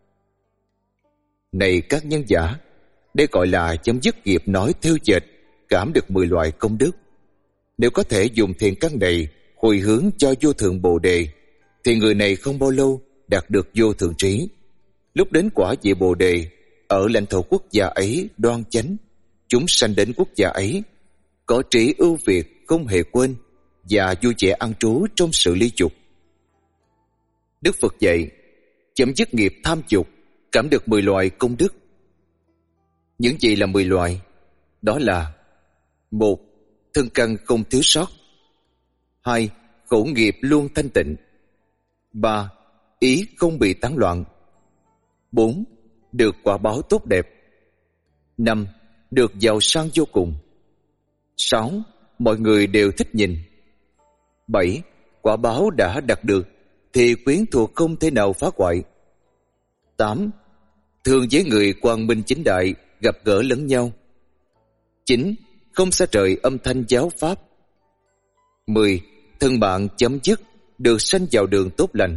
Này các nhân giả, đây gọi là chấm dứt nghiệp nói theo dệt, cảm được 10 loại công đức. Nếu có thể dùng thiện căn này hồi hướng cho vô thượng Bồ Đề, thì người này không bao lâu đạt được vô thượng trí. Lúc đến quả vị Bồ Đề, ở lãnh thổ quốc gia ấy đoan chánh, chúng sanh đến quốc gia ấy có trí ưu việt, không hề quên, và vui vẻ an trú trong sự ly dục. Đức Phật dạy, chấm dứt nghiệp tham dục, cảm được 10 loại công đức. Những gì là 10 loại? Đó là: 1. Thân căn không thiếu sót. 2. Khẩu nghiệp luôn thanh tịnh. 3. Ý không bị tán loạn. 4. Được quả báo tốt đẹp. 5. Được giàu sang vô cùng. 6. Mọi người đều thích nhìn. 7. Quả báo đã đạt được thì quyến thuộc không thể nào phá hoại. 8. Thường với người quang minh chính đại, gặp gỡ lẫn nhau. 9. Không xa rời âm thanh giáo pháp. 10. Thân bạn chấm dứt, được sanh vào đường tốt lành.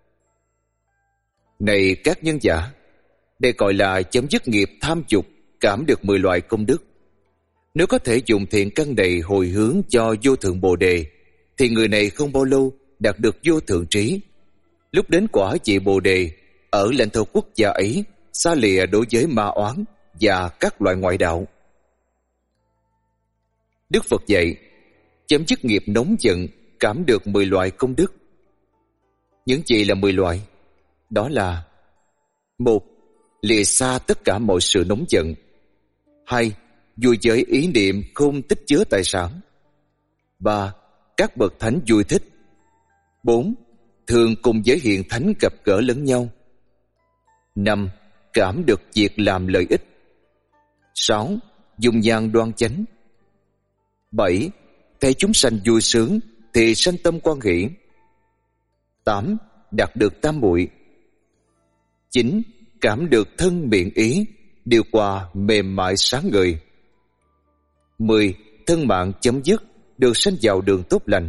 Này các nhân giả, đây gọi là chấm dứt nghiệp tham dục, cảm được 10 loại công đức. Nếu có thể dùng thiện căn này hồi hướng cho vô thượng Bồ Đề, thì người này không bao lâu đạt được vô thượng trí. Lúc đến quả vị Bồ Đề, ở lãnh thổ quốc gia ấy xa lìa đối với ma oán và các loại ngoại đạo. Đức Phật dạy, chấm dứt nghiệp nóng giận, cảm được 10 loại công đức. Những gì là 10 loại? Đó là: 1. Lìa xa tất cả mọi sự nóng giận. 2. Vui với ý niệm không tích chứa tài sản. 3. Các bậc thánh vui thích. 4. Thường cùng với hiền thánh gặp gỡ lẫn nhau. 5. Cảm được việc làm lợi ích. 6. Dung nhan đoan chánh. 7. Thấy chúng sanh vui sướng thì sanh tâm quan hỷ. 8. Đạt được tam muội. 9. Cảm được thân miệng ý, điều hòa mềm mại sáng ngời. 10. Thân mạng chấm dứt, được sanh vào đường tốt lành.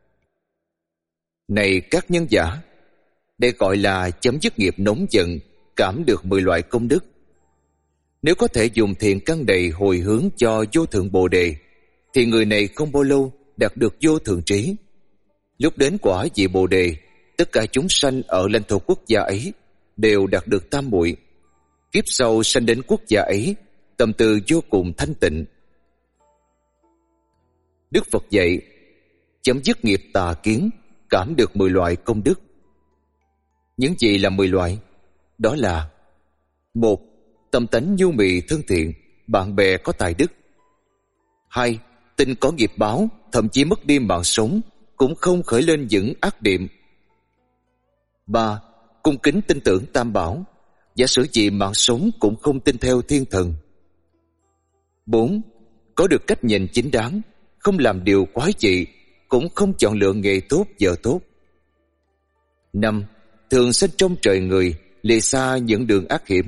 Này các nhân giả, đây gọi là chấm dứt nghiệp nóng giận, cảm được 10 loại công đức. Nếu có thể dùng thiện căn này hồi hướng cho vô thượng Bồ Đề, thì người này không bao lâu đạt được vô thượng trí. Lúc đến quả vị Bồ Đề, tất cả chúng sanh ở lãnh thổ quốc gia ấy đều đạt được tam muội. Kiếp sau sanh đến quốc gia ấy, tâm tư vô cùng thanh tịnh. Đức Phật dạy, chấm dứt nghiệp tà kiến, cảm được 10 loại công đức. Những gì là 10 loại? Đó là: 1. Tâm tánh nhu mì thân thiện, bạn bè có tài đức. 2. Tin có nghiệp báo, thậm chí mất đi mạng sống cũng không khởi lên những ác niệm. 3. Cung kính tin tưởng Tam Bảo, giả sử gì mạng sống cũng không tin theo thiên thần. 4. Có được cách nhìn chính đáng, không làm điều quái dị, cũng không chọn lựa nghề tốt vợ tốt. 5. Thường sinh trong trời người, lìa xa những đường ác hiểm.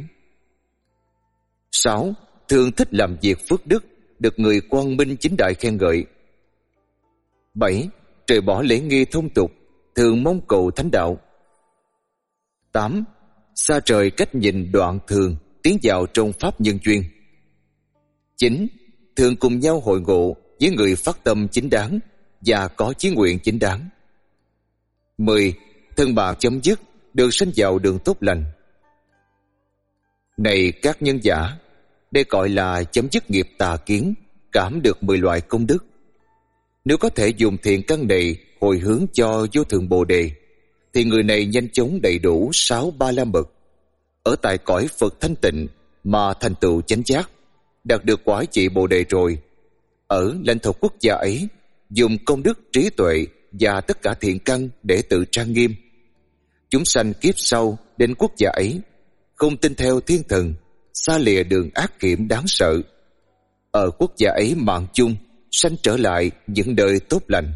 6. Thường thích làm việc phước đức, được người quang minh chính đại khen ngợi. 7. Trời bỏ lễ nghi thông tục, thường mong cầu thánh đạo. 8. Xa trời cách nhìn đoạn thường, tiến vào trong pháp nhân duyên. 9. Thường cùng nhau hội ngộ với người phát tâm chính đáng và có chí nguyện chính đáng. 10. Thân bạc chấm dứt, được sanh vào đường tốt lành. Này các nhân giả, đây gọi là chấm dứt nghiệp tà kiến, cảm được 10 loại công đức. Nếu có thể dùng thiện căn này hồi hướng cho vô thượng Bồ Đề, thì người này nhanh chóng đầy đủ 6 ba la mật, ở tại cõi Phật thanh tịnh mà thành tựu chánh giác, đạt được quả vị Bồ Đề rồi. Ở lãnh thổ quốc gia ấy, dùng công đức trí tuệ và tất cả thiện căn để tự trang nghiêm. Chúng sanh kiếp sau đến quốc gia ấy, không tin theo thiên thần, xa lìa đường ác hiểm đáng sợ. Ở quốc gia ấy mạng chung, sanh trở lại những đời tốt lành.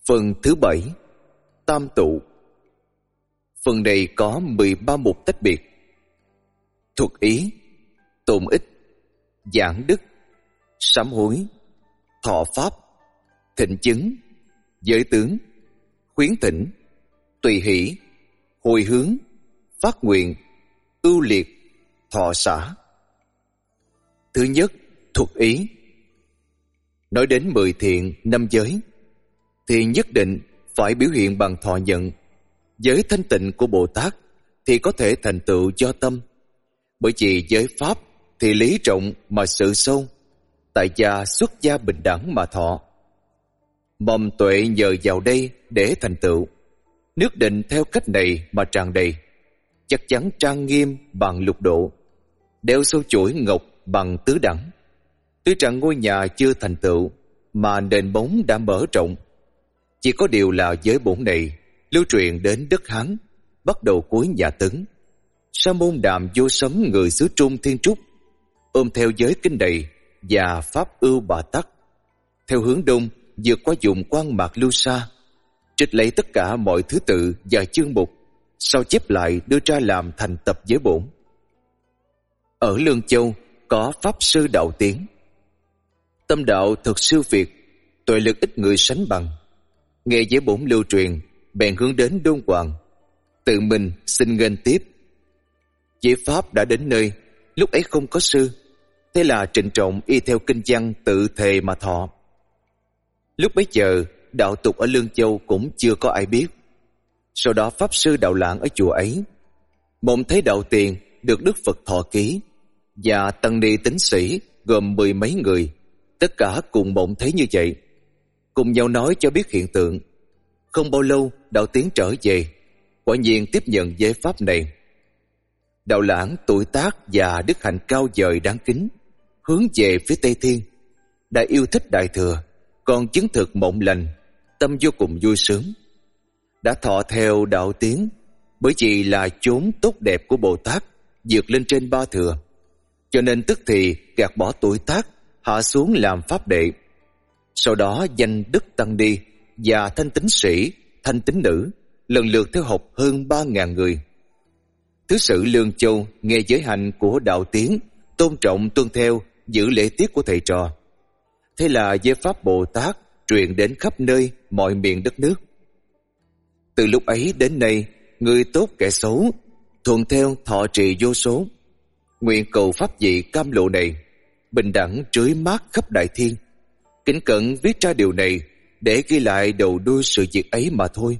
Phần thứ 7. Tam tụ. Phần này có 13 mục tách biệt: thuật ý, tụng ích, giảng đức, sám hối, thọ pháp, thịnh chứng, giới tướng, khuyến thỉnh, tùy hỷ, hồi hướng, phát nguyện, ưu liệt, thọ xả. Thứ nhất, thuật ý. Nói đến 10 thiện 5 giới thì nhất định phải biểu hiện bằng thọ nhận. Giới thanh tịnh của Bồ Tát thì có thể thành tựu do tâm, bởi vì giới pháp thì lý rộng mà sự sâu, tại gia xuất gia bình đẳng mà thọ. Mầm tuệ nhờ vào đây để thành tựu, nước định theo cách này mà tràn đầy, chắc chắn trang nghiêm bằng lục độ, đeo sâu chuỗi ngọc bằng tứ đẳng. Tuy rằng ngôi nhà chưa thành tựu mà nền móng đã mở rộng, chỉ có điều là giới bổn này lưu truyền đến đất Hán, bắt đầu cuối nhà Tấn. Sa môn Đàm Vô Sấm người xứ Trung Thiên Trúc ôm theo giới kinh đầy và pháp ưu bà tắc, theo hướng đông vượt qua vùng Quan Mạc Lưu Sa, trích lấy tất cả mọi thứ tự và chương mục, sao chép lại đưa ra làm thành tập giới bổn. Ở Lương Châu có pháp sư Đạo Tiến. Tâm đạo thật siêu việt, tuệ lực ít người sánh bằng. Nghe giới bổn lưu truyền, bèn hướng đến Đôn Hoàng, tự mình xin nghênh tiếp. Giới pháp đã đến nơi, lúc ấy không có sư, thế là trịnh trọng y theo kinh văn tự thề mà thọ. Lúc bấy giờ đạo tục ở Lương Châu cũng chưa có ai biết. Sau đó pháp sư Đạo Lãng ở chùa ấy mộng thấy Đạo Tiền được Đức Phật thọ ký, và tăng ni tín sĩ gồm 10 mấy người, tất cả cùng mộng thấy như vậy, cùng nhau nói cho biết hiện tượng. Không bao lâu Đạo Tiến trở về, quả nhiên tiếp nhận giới pháp này. Đạo Lãng tuổi tác và đức hạnh cao vời đáng kính, hướng về phía Tây Thiên, đã yêu thích Đại Thừa, còn chứng thực mộng lành, tâm vô cùng vui sướng. Đã thọ theo Đạo Tiến bởi vì là chốn tốt đẹp của Bồ Tát, vượt lên trên Ba Thừa, cho nên tức thì gạt bỏ tuổi tác, hạ xuống làm pháp đệ. Sau đó danh đức tăng ni và thanh tín sĩ, thanh tín nữ lần lượt theo học hơn 3.000 người. Thứ sự Lương Châu nghe giới hạnh của Đạo Tiến, tôn trọng tuân theo, giữ lễ tiết của thầy trò. Thế là giới pháp Bồ Tát truyền đến khắp nơi mọi miền đất nước. Từ lúc ấy đến nay, người tốt kẻ xấu thuận theo thọ trì vô số. Nguyện cầu pháp vị cam lộ này bình đẳng trưới mát khắp đại thiên. Kính cẩn viết ra điều này để ghi lại đầu đuôi sự việc ấy mà thôi.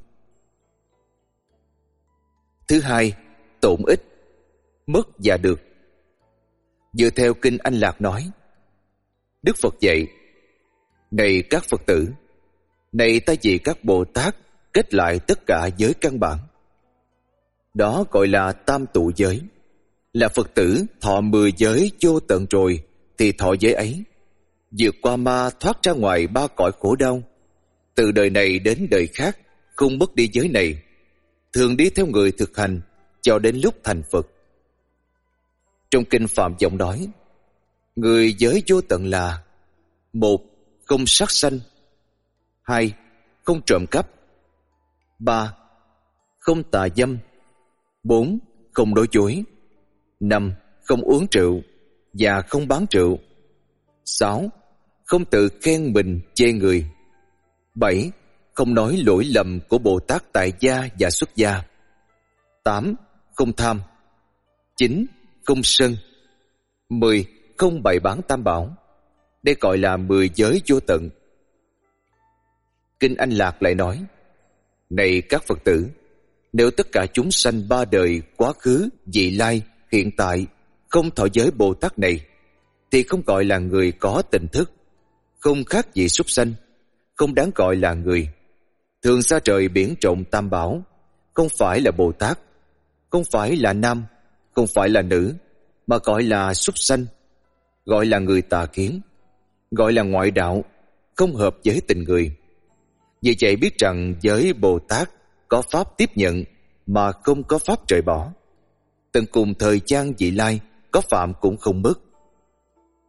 Thứ hai, tổn ích, mất và được. Dựa theo kinh Anh Lạc nói, Đức Phật dạy: này các Phật tử, này ta vì các Bồ Tát kết lại tất cả giới căn bản. Đó gọi là tam tụ giới. Là Phật tử thọ 10 giới vô tận rồi thì thọ giới ấy, vượt qua ma thoát ra ngoài 3 cõi khổ đau, từ đời này đến đời khác không mất đi giới này, thường đi theo người thực hành cho đến lúc thành Phật. Trong kinh Phạm Vọng nói, người giới vô tận là: 1. Không sát sanh, 2. Không trộm cắp, 3. Không tà dâm, 4. Không nói dối, 5. Không uống rượu và không bán rượu, 6. Không tự khen mình chê người, 7. Không nói lỗi lầm của Bồ Tát tại gia và xuất gia, 8. Không tham, 9. Không sân, 10. Không bày bán tam bảo. Đây gọi là 10 giới vô tận. Kinh Anh Lạc lại nói, này các Phật tử, nếu tất cả chúng sanh 3 đời quá khứ, vị lai, hiện tại không thọ giới Bồ Tát này thì không gọi là người có tỉnh thức, không khác gì súc sanh, không đáng gọi là người. Thường xa trời biển trộn tam bảo, không phải là Bồ Tát, không phải là nam, không phải là nữ, mà gọi là súc sanh, gọi là người tà kiến, gọi là ngoại đạo, không hợp với tình người. Vì vậy biết rằng giới Bồ Tát có pháp tiếp nhận mà không có pháp rời bỏ. Tận cùng thời gian vị lai, có phạm cũng không mất.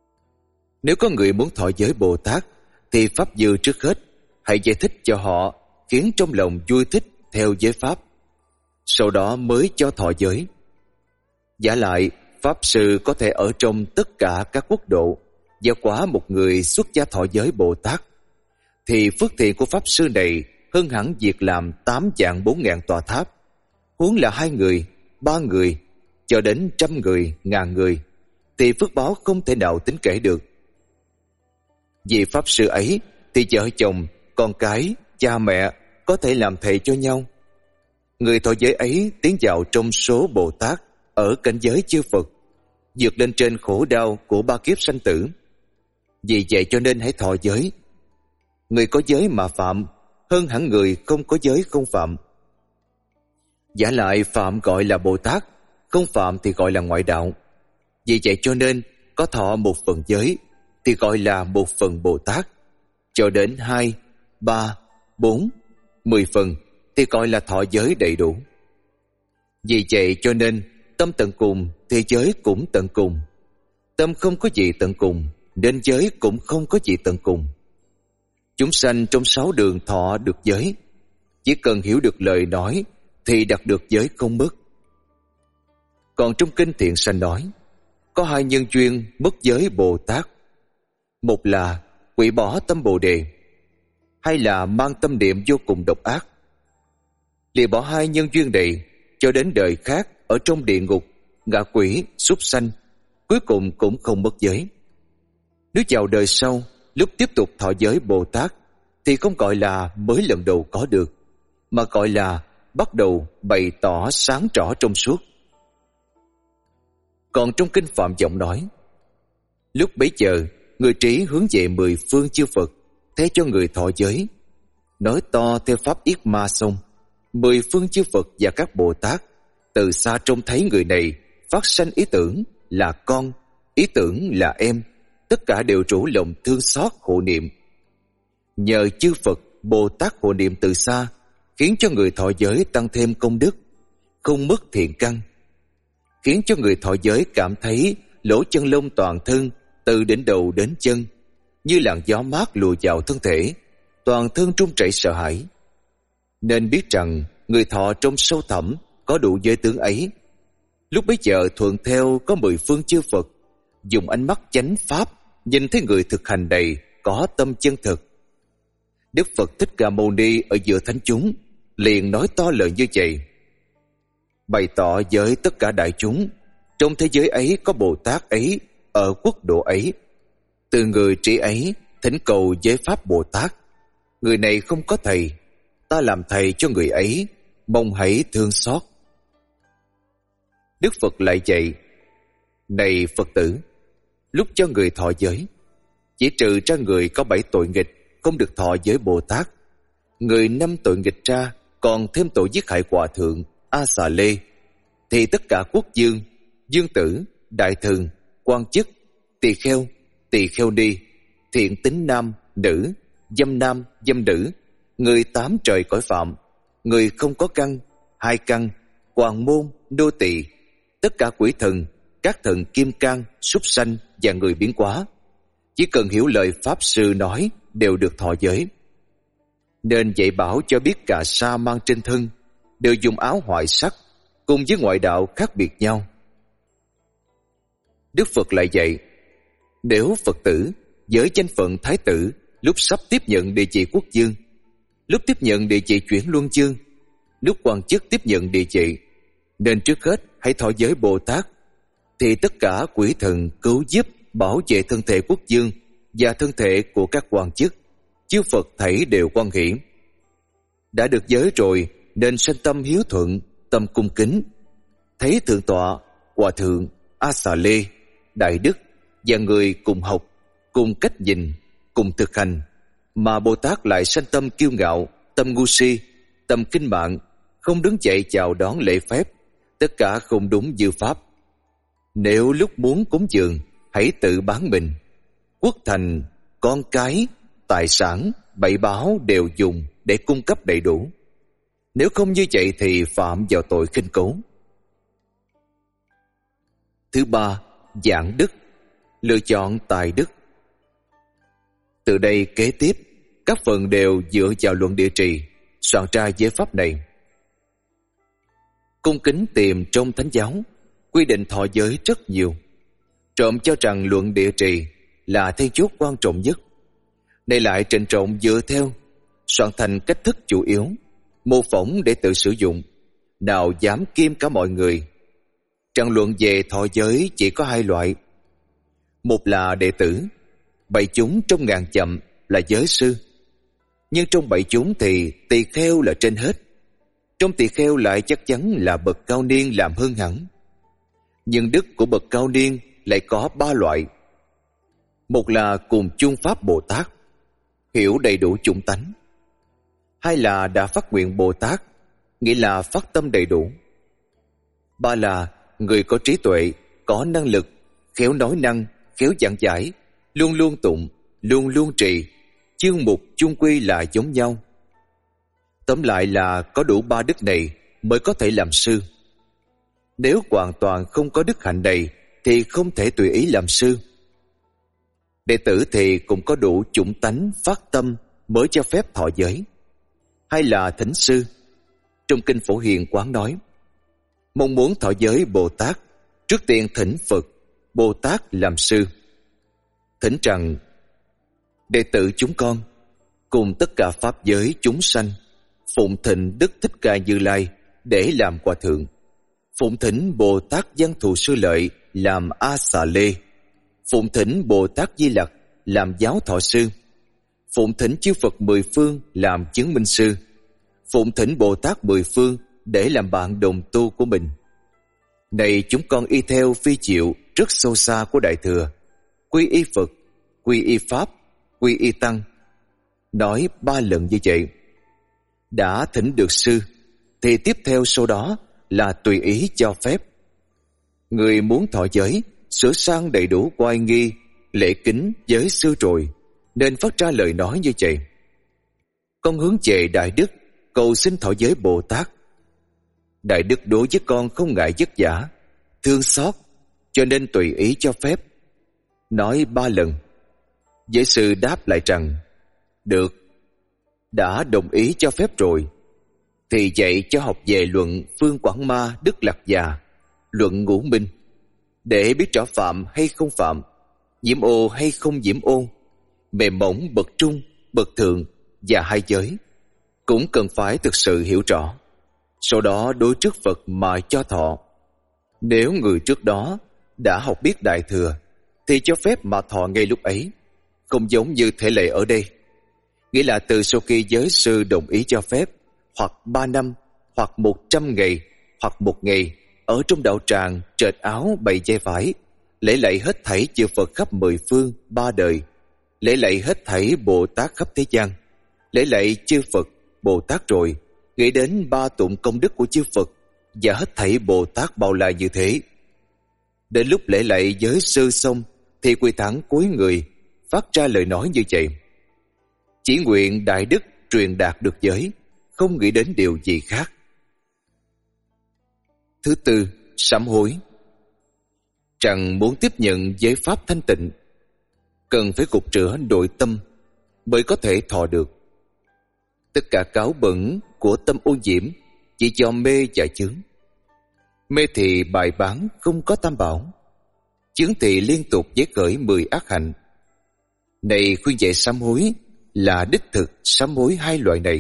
Nếu có người muốn thọ giới Bồ Tát thì pháp dư trước hết hãy giải thích cho họ khiến trong lòng vui thích theo giới pháp, sau đó mới cho thọ giới. Giả lại, Pháp Sư có thể ở trong tất cả các quốc độ và quả một người xuất gia thọ giới Bồ Tát, thì phước thiện của Pháp Sư này hơn hẳn việc làm 8.400.000 tòa tháp, huống là 2 người, 3 người, cho đến 100 người, 1000 người, thì phước báo không thể nào tính kể được. Vì Pháp Sư ấy thì vợ chồng, con cái, cha mẹ có thể làm thầy cho nhau. Người thọ giới ấy tiến vào trong số Bồ Tát ở cảnh giới chư Phật, vượt lên trên khổ đau của 3 kiếp sanh tử. Vì vậy cho nên hãy thọ giới. Người có giới mà phạm hơn hẳn người không có giới không phạm. Giả lại, phạm gọi là Bồ Tát, không phạm thì gọi là ngoại đạo. Vì vậy cho nên có thọ 1 phần giới thì gọi là 1 phần Bồ Tát, cho đến 2, 3, 4, 10 phần thì gọi là thọ giới đầy đủ. Vì vậy cho nên tâm tận cùng thì giới cũng tận cùng. Tâm không có gì tận cùng nên giới cũng không có gì tận cùng. Chúng sanh trong 6 đường thọ được giới, chỉ cần hiểu được lời nói thì đạt được giới không mất. Còn trong kinh Thiện Sanh nói, có 2 nhân duyên mất giới Bồ Tát. Một là hủy bỏ tâm Bồ Đề, hay là mang tâm niệm vô cùng độc ác. Lìa bỏ 2 nhân duyên này, cho đến đời khác ở trong địa ngục, ngạ quỷ, súc sanh, cuối cùng cũng không mất giới. Nếu vào đời sau, lúc tiếp tục thọ giới Bồ Tát, thì không gọi là mới lần đầu có được, mà gọi là bắt đầu bày tỏ sáng rõ trong suốt. Còn trong kinh Phạm Vọng nói, lúc bấy giờ người trí hướng về 10 phương chư Phật, thế cho người thọ giới, nói to theo pháp yết ma xong. 10 phương chư Phật và các Bồ Tát từ xa trông thấy người này phát sanh ý tưởng là con, ý tưởng là em, tất cả đều trổ lòng thương xót hộ niệm. Nhờ chư Phật Bồ Tát hộ niệm từ xa, khiến cho người thọ giới tăng thêm công đức, không mất thiện căn, khiến cho người thọ giới cảm thấy lỗ chân lông toàn thân từ đỉnh đầu đến chân như làn gió mát lùa vào thân thể, toàn thân run rẩy sợ hãi. Nên biết rằng người thọ trong sâu thẳm có đủ giới tướng ấy. Lúc bấy giờ thuận theo có 10 phương chư Phật dùng ánh mắt chánh pháp nhìn thấy người thực hành này có tâm chân thực. Đức Phật Thích Ca Mâu Ni ở giữa thánh chúng liền nói to lời như vậy, bày tỏ với tất cả đại chúng, trong thế giới ấy có Bồ Tát ấy, ở quốc độ ấy. Từ người trí ấy thỉnh cầu giới pháp Bồ Tát. Người này không có thầy, ta làm thầy cho người ấy, mong hãy thương xót. Đức Phật lại dạy, này Phật tử, lúc cho người thọ giới, chỉ trừ ra người có 7 tội nghịch không được thọ giới Bồ Tát. Người 5 tội nghịch ra còn thêm tội giết hại hòa thượng A Xà Lê, thì tất cả quốc dương, dương tử, đại thần, quan chức, tỳ kheo ni, thiện tín nam, nữ, dâm nữ, người 8 trời cõi phạm, người không có căn, 2 căn, hoàng môn, nô tỳ, tất cả quỷ thần, các thần kim cang, súc sanh và người biến hóa, chỉ cần hiểu lời Pháp Sư nói đều được thọ giới. Nên dạy bảo cho biết cà sa mang trên thân đều dùng áo hoại sắc, cùng với ngoại đạo khác biệt nhau. Đức Phật lại dạy, nếu Phật tử với danh phận Thái tử lúc sắp tiếp nhận địa vị quốc dương, lúc tiếp nhận địa vị chuyển luân dương, lúc quan chức tiếp nhận địa vị, nên trước hết hãy thọ giới Bồ Tát, thì tất cả quỷ thần cứu giúp bảo vệ thân thể quốc dương và thân thể của các quan chức, chư Phật thảy đều hoan hỷ. Đã được giới rồi nên sanh tâm hiếu thuận, tâm cung kính. Thấy thượng tọa, hòa thượng, A Xà Lê, đại đức và người cùng học, cùng cách nhìn, cùng thực hành, mà Bồ Tát lại sanh tâm kiêu ngạo, tâm ngu si, tâm kinh mạng, không đứng dậy chào đón lễ phép, tất cả không đúng như pháp. Nếu lúc muốn cúng dường, hãy tự bán mình, quốc thành, con cái, tài sản, bảy báo đều dùng để cung cấp đầy đủ. Nếu không như vậy thì phạm vào tội khinh cấu. Thứ ba, giảng đức, lựa chọn tài đức. Từ đây kế tiếp, các phần đều dựa vào luận địa trì, soạn ra giới pháp này. Cung kính tìm trong thánh giáo quy định thọ giới rất nhiều. Trộm cho rằng luận địa trì là then chốt quan trọng nhất. Nay lại trịnh trọng dựa theo, soạn thành cách thức chủ yếu, mô phỏng để tự sử dụng. Nào dám kiêm cả mọi người. Trạng luận về thọ giới chỉ có hai loại. Một là đệ tử, bảy chúng trong ngàn dặm là giới sư. Nhưng trong bảy chúng thì tỳ kheo là trên hết. Trong tỳ kheo lại chắc chắn là bậc cao niên làm hơn hẳn. Nhưng đức của bậc cao niên lại có ba loại. Một là cùng chung pháp Bồ Tát, hiểu đầy đủ chủng tánh. Hai là đã phát nguyện Bồ Tát, nghĩa là phát tâm đầy đủ. Ba là người có trí tuệ, có năng lực, khéo nói năng, khéo giảng giải, luôn luôn tụng, luôn luôn trì, chương mục chung quy là giống nhau. Tóm lại là có đủ ba đức này mới có thể làm sư. Nếu hoàn toàn không có đức hạnh này thì không thể tùy ý làm sư. Đệ tử thì cũng có đủ chủng tánh phát tâm mới cho phép thọ giới. Hay là thỉnh sư. Trong kinh Phổ Hiền Quán nói, mong muốn thọ giới Bồ Tát, trước tiên thỉnh Phật, Bồ Tát làm sư. Thỉnh rằng, đệ tử chúng con, cùng tất cả pháp giới chúng sanh, phụng thỉnh Đức Thích Ca Như Lai để làm hòa thượng, phụng thỉnh Bồ Tát Văn Thù Sư Lợi làm A Xà Lê, phụng thỉnh Bồ Tát Di Lặc làm giáo thọ sư, phụng thỉnh chư Phật mười phương làm chứng minh sư, phụng thỉnh Bồ Tát mười phương để làm bạn đồng tu của mình. Này chúng con y theo phi chịu rất sâu xa của Đại Thừa, quy y Phật, quy y Pháp, quy y Tăng. Nói 3 lần như vậy. Đã thỉnh được sư thì tiếp theo sau đó là tùy ý cho phép. Người muốn thọ giới, sửa sang đầy đủ oai nghi, lễ kính với sư rồi, nên phát ra lời nói như vậy. Con hướng về Đại Đức, cầu xin thọ giới Bồ Tát. Đại Đức đối với con không ngại vất vả, thương xót, cho nên tùy ý cho phép. Nói 3 lần. Giới sư đáp lại rằng, được, đã đồng ý cho phép rồi, thì dạy cho học về luận Phương Quảng Ma Đức Lạc Già, luận Ngũ Minh, để biết rõ phạm hay không phạm, nhiễm ô hay không nhiễm ô, mềm mỏng bậc trung, bậc thượng và hai giới, cũng cần phải thực sự hiểu rõ. Sau đó đối trước Phật mà cho thọ. Nếu người trước đó đã học biết Đại Thừa thì cho phép mà thọ ngay lúc ấy, không giống như thể lệ ở đây. Nghĩa là từ sau khi giới sư đồng ý cho phép, hoặc 3 năm, hoặc 100 ngày, hoặc 1 ngày, ở trong đạo tràng trệt áo bày vai phải, lễ lạy hết thảy chư Phật khắp 10 phương 3 đời, lễ lạy hết thảy Bồ Tát khắp thế gian, lễ lạy chư Phật Bồ Tát rồi nghĩ đến 3 tụng công đức của chư Phật và hết thảy Bồ Tát bao la như thế. Đến lúc lễ lạy giới sư xong thì quỳ thẳng cúi người, phát ra lời nói như vậy: chỉ nguyện Đại Đức truyền đạt được giới, không nghĩ đến điều gì khác. Thứ tư, sám hối. Rằng muốn tiếp nhận giới pháp thanh tịnh, cần phải gột rửa nội tâm mới có thể thọ được. Tất cả cáo bẩn của tâm ô nhiễm chỉ do mê và chướng. Mê thì bài bán không có tam bảo, chướng thì liên tục giết khởi 10 ác hạnh. Này khuyên dạy sám hối là đích thực sám hối hai loại này.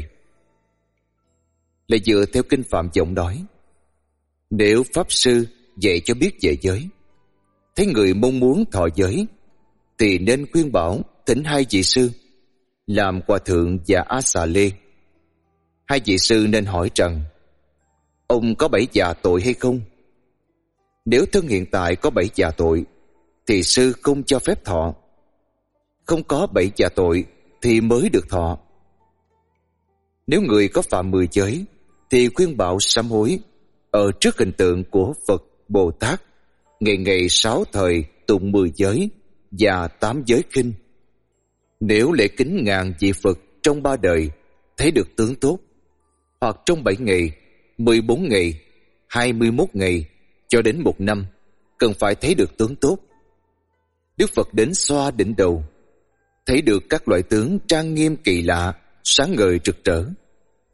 Là dựa theo kinh Phạm Vọng nói, nếu Pháp Sư dạy cho biết về giới, thấy người mong muốn thọ giới, thì nên khuyên bảo thỉnh 2 vị sư làm Hòa Thượng và A Xà Lê. 2 vị sư nên hỏi rằng, ông có 7 già tội hay không? Nếu thân hiện tại có 7 già tội thì sư không cho phép thọ. Không có 7 già tội thì mới được thọ. Nếu người có phạm 10 giới thì khuyên bảo sám hối ở trước hình tượng của Phật Bồ Tát, ngày ngày 6 thời tụng 10 giới và 8 giới kinh. Nếu lễ kính ngàn vị Phật trong 3 đời thấy được tướng tốt, hoặc trong 7 ngày, 14 ngày, 21 ngày cho đến 1 năm, cần phải thấy được tướng tốt. Đức Phật đến xoa đỉnh đầu, thấy được các loại tướng trang nghiêm kỳ lạ, sáng ngời rực rỡ,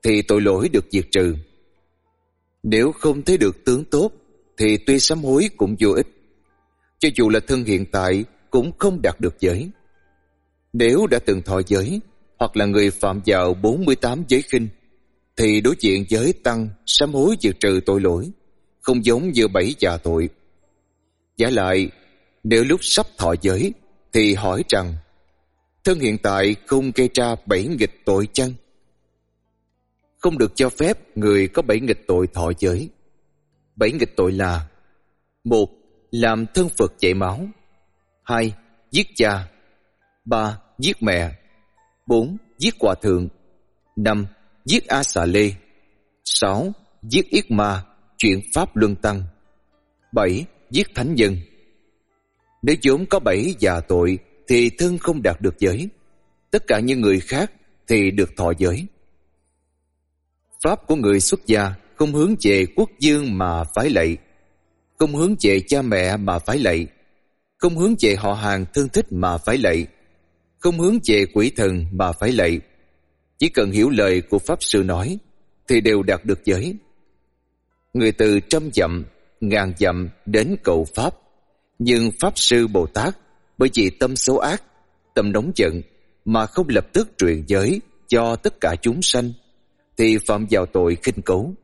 thì tội lỗi được diệt trừ. Nếu không thấy được tướng tốt thì tuy sám hối cũng vô ích. Cho dù là thân hiện tại cũng không đạt được giới. Nếu đã từng thọ giới hoặc là người phạm vào 48 giới khinh thì đối diện với tăng sám hối diệt trừ tội lỗi, không giống như 7 già tội. Giả lại, nếu lúc sắp thọ giới thì hỏi rằng thân hiện tại không gây ra 7 nghịch tội chăng? Không được cho phép người có 7 nghịch tội thọ giới. 7 nghịch tội là: 1. Làm thân Phật chảy máu. 2. Giết cha. 3. Giết mẹ. 4. Giết hòa thượng. 5. Giết A Xà Lê. 6. Giết Yết Ma, chuyển pháp luân tăng. 7. Giết thánh nhân. Nếu vốn có 7 già tội thì thân không đạt được giới. Tất cả những người khác thì được thọ giới. Pháp của người xuất gia không hướng về quốc vương mà phái lạy, không hướng về cha mẹ mà phái lạy, không hướng về họ hàng thân thích mà phái lạy, không hướng về quỷ thần mà phái lạy. Chỉ cần hiểu lời của Pháp Sư nói thì đều đạt được giới. Người từ 100 dặm, 1000 dặm đến cầu Pháp, nhưng Pháp Sư Bồ Tát bởi vì tâm xấu ác, tâm nóng giận mà không lập tức truyền giới cho tất cả chúng sanh thì phạm vào tội khinh cấu.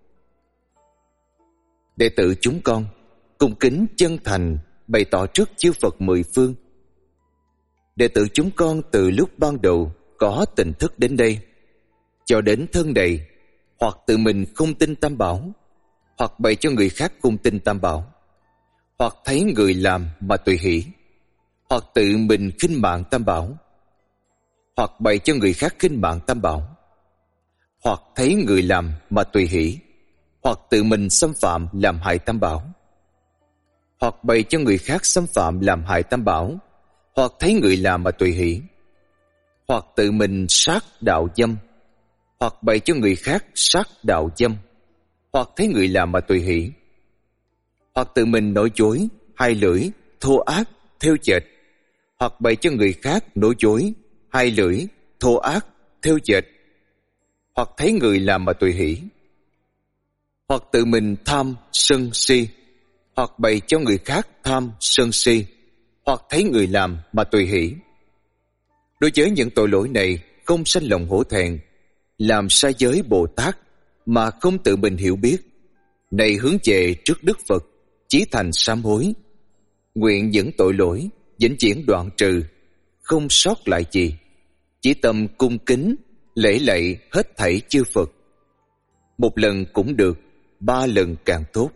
Đệ tử chúng con cung kính chân thành bày tỏ trước chư Phật mười phương. Đệ tử chúng con từ lúc ban đầu có tỉnh thức đến đây, cho đến thân đầy, hoặc tự mình không tin Tam Bảo, hoặc bày cho người khác không tin Tam Bảo, hoặc thấy người làm mà tùy hỷ, hoặc tự mình khinh mạng Tam Bảo, hoặc bày cho người khác khinh mạng Tam Bảo, hoặc thấy người làm mà tùy hỷ, hoặc tự mình xâm phạm làm hại Tam Bảo, hoặc bày cho người khác xâm phạm làm hại Tam Bảo, hoặc thấy người làm mà tùy hỷ, hoặc tự mình sát đạo dâm, hoặc bày cho người khác sát đạo dâm, hoặc thấy người làm mà tùy hỷ, hoặc tự mình nói dối, hai lưỡi, thô ác, thêu dệt, hoặc bày cho người khác nói dối, hai lưỡi, thô ác, thêu dệt, hoặc thấy người làm mà tùy hỷ, hoặc tự mình tham, sân, si, hoặc bày cho người khác tham, sân, si, hoặc thấy người làm mà tùy hỷ. Đối với những tội lỗi này không sanh lòng hổ thẹn, làm sai giới Bồ Tát mà không tự mình hiểu biết, này hướng về trước Đức Phật, chí thành sám hối, nguyện những tội lỗi vĩnh viễn đoạn trừ, không sót lại gì, chỉ tâm cung kính lễ lạy hết thảy chư Phật. Một lần cũng được, 3 lần càng tốt.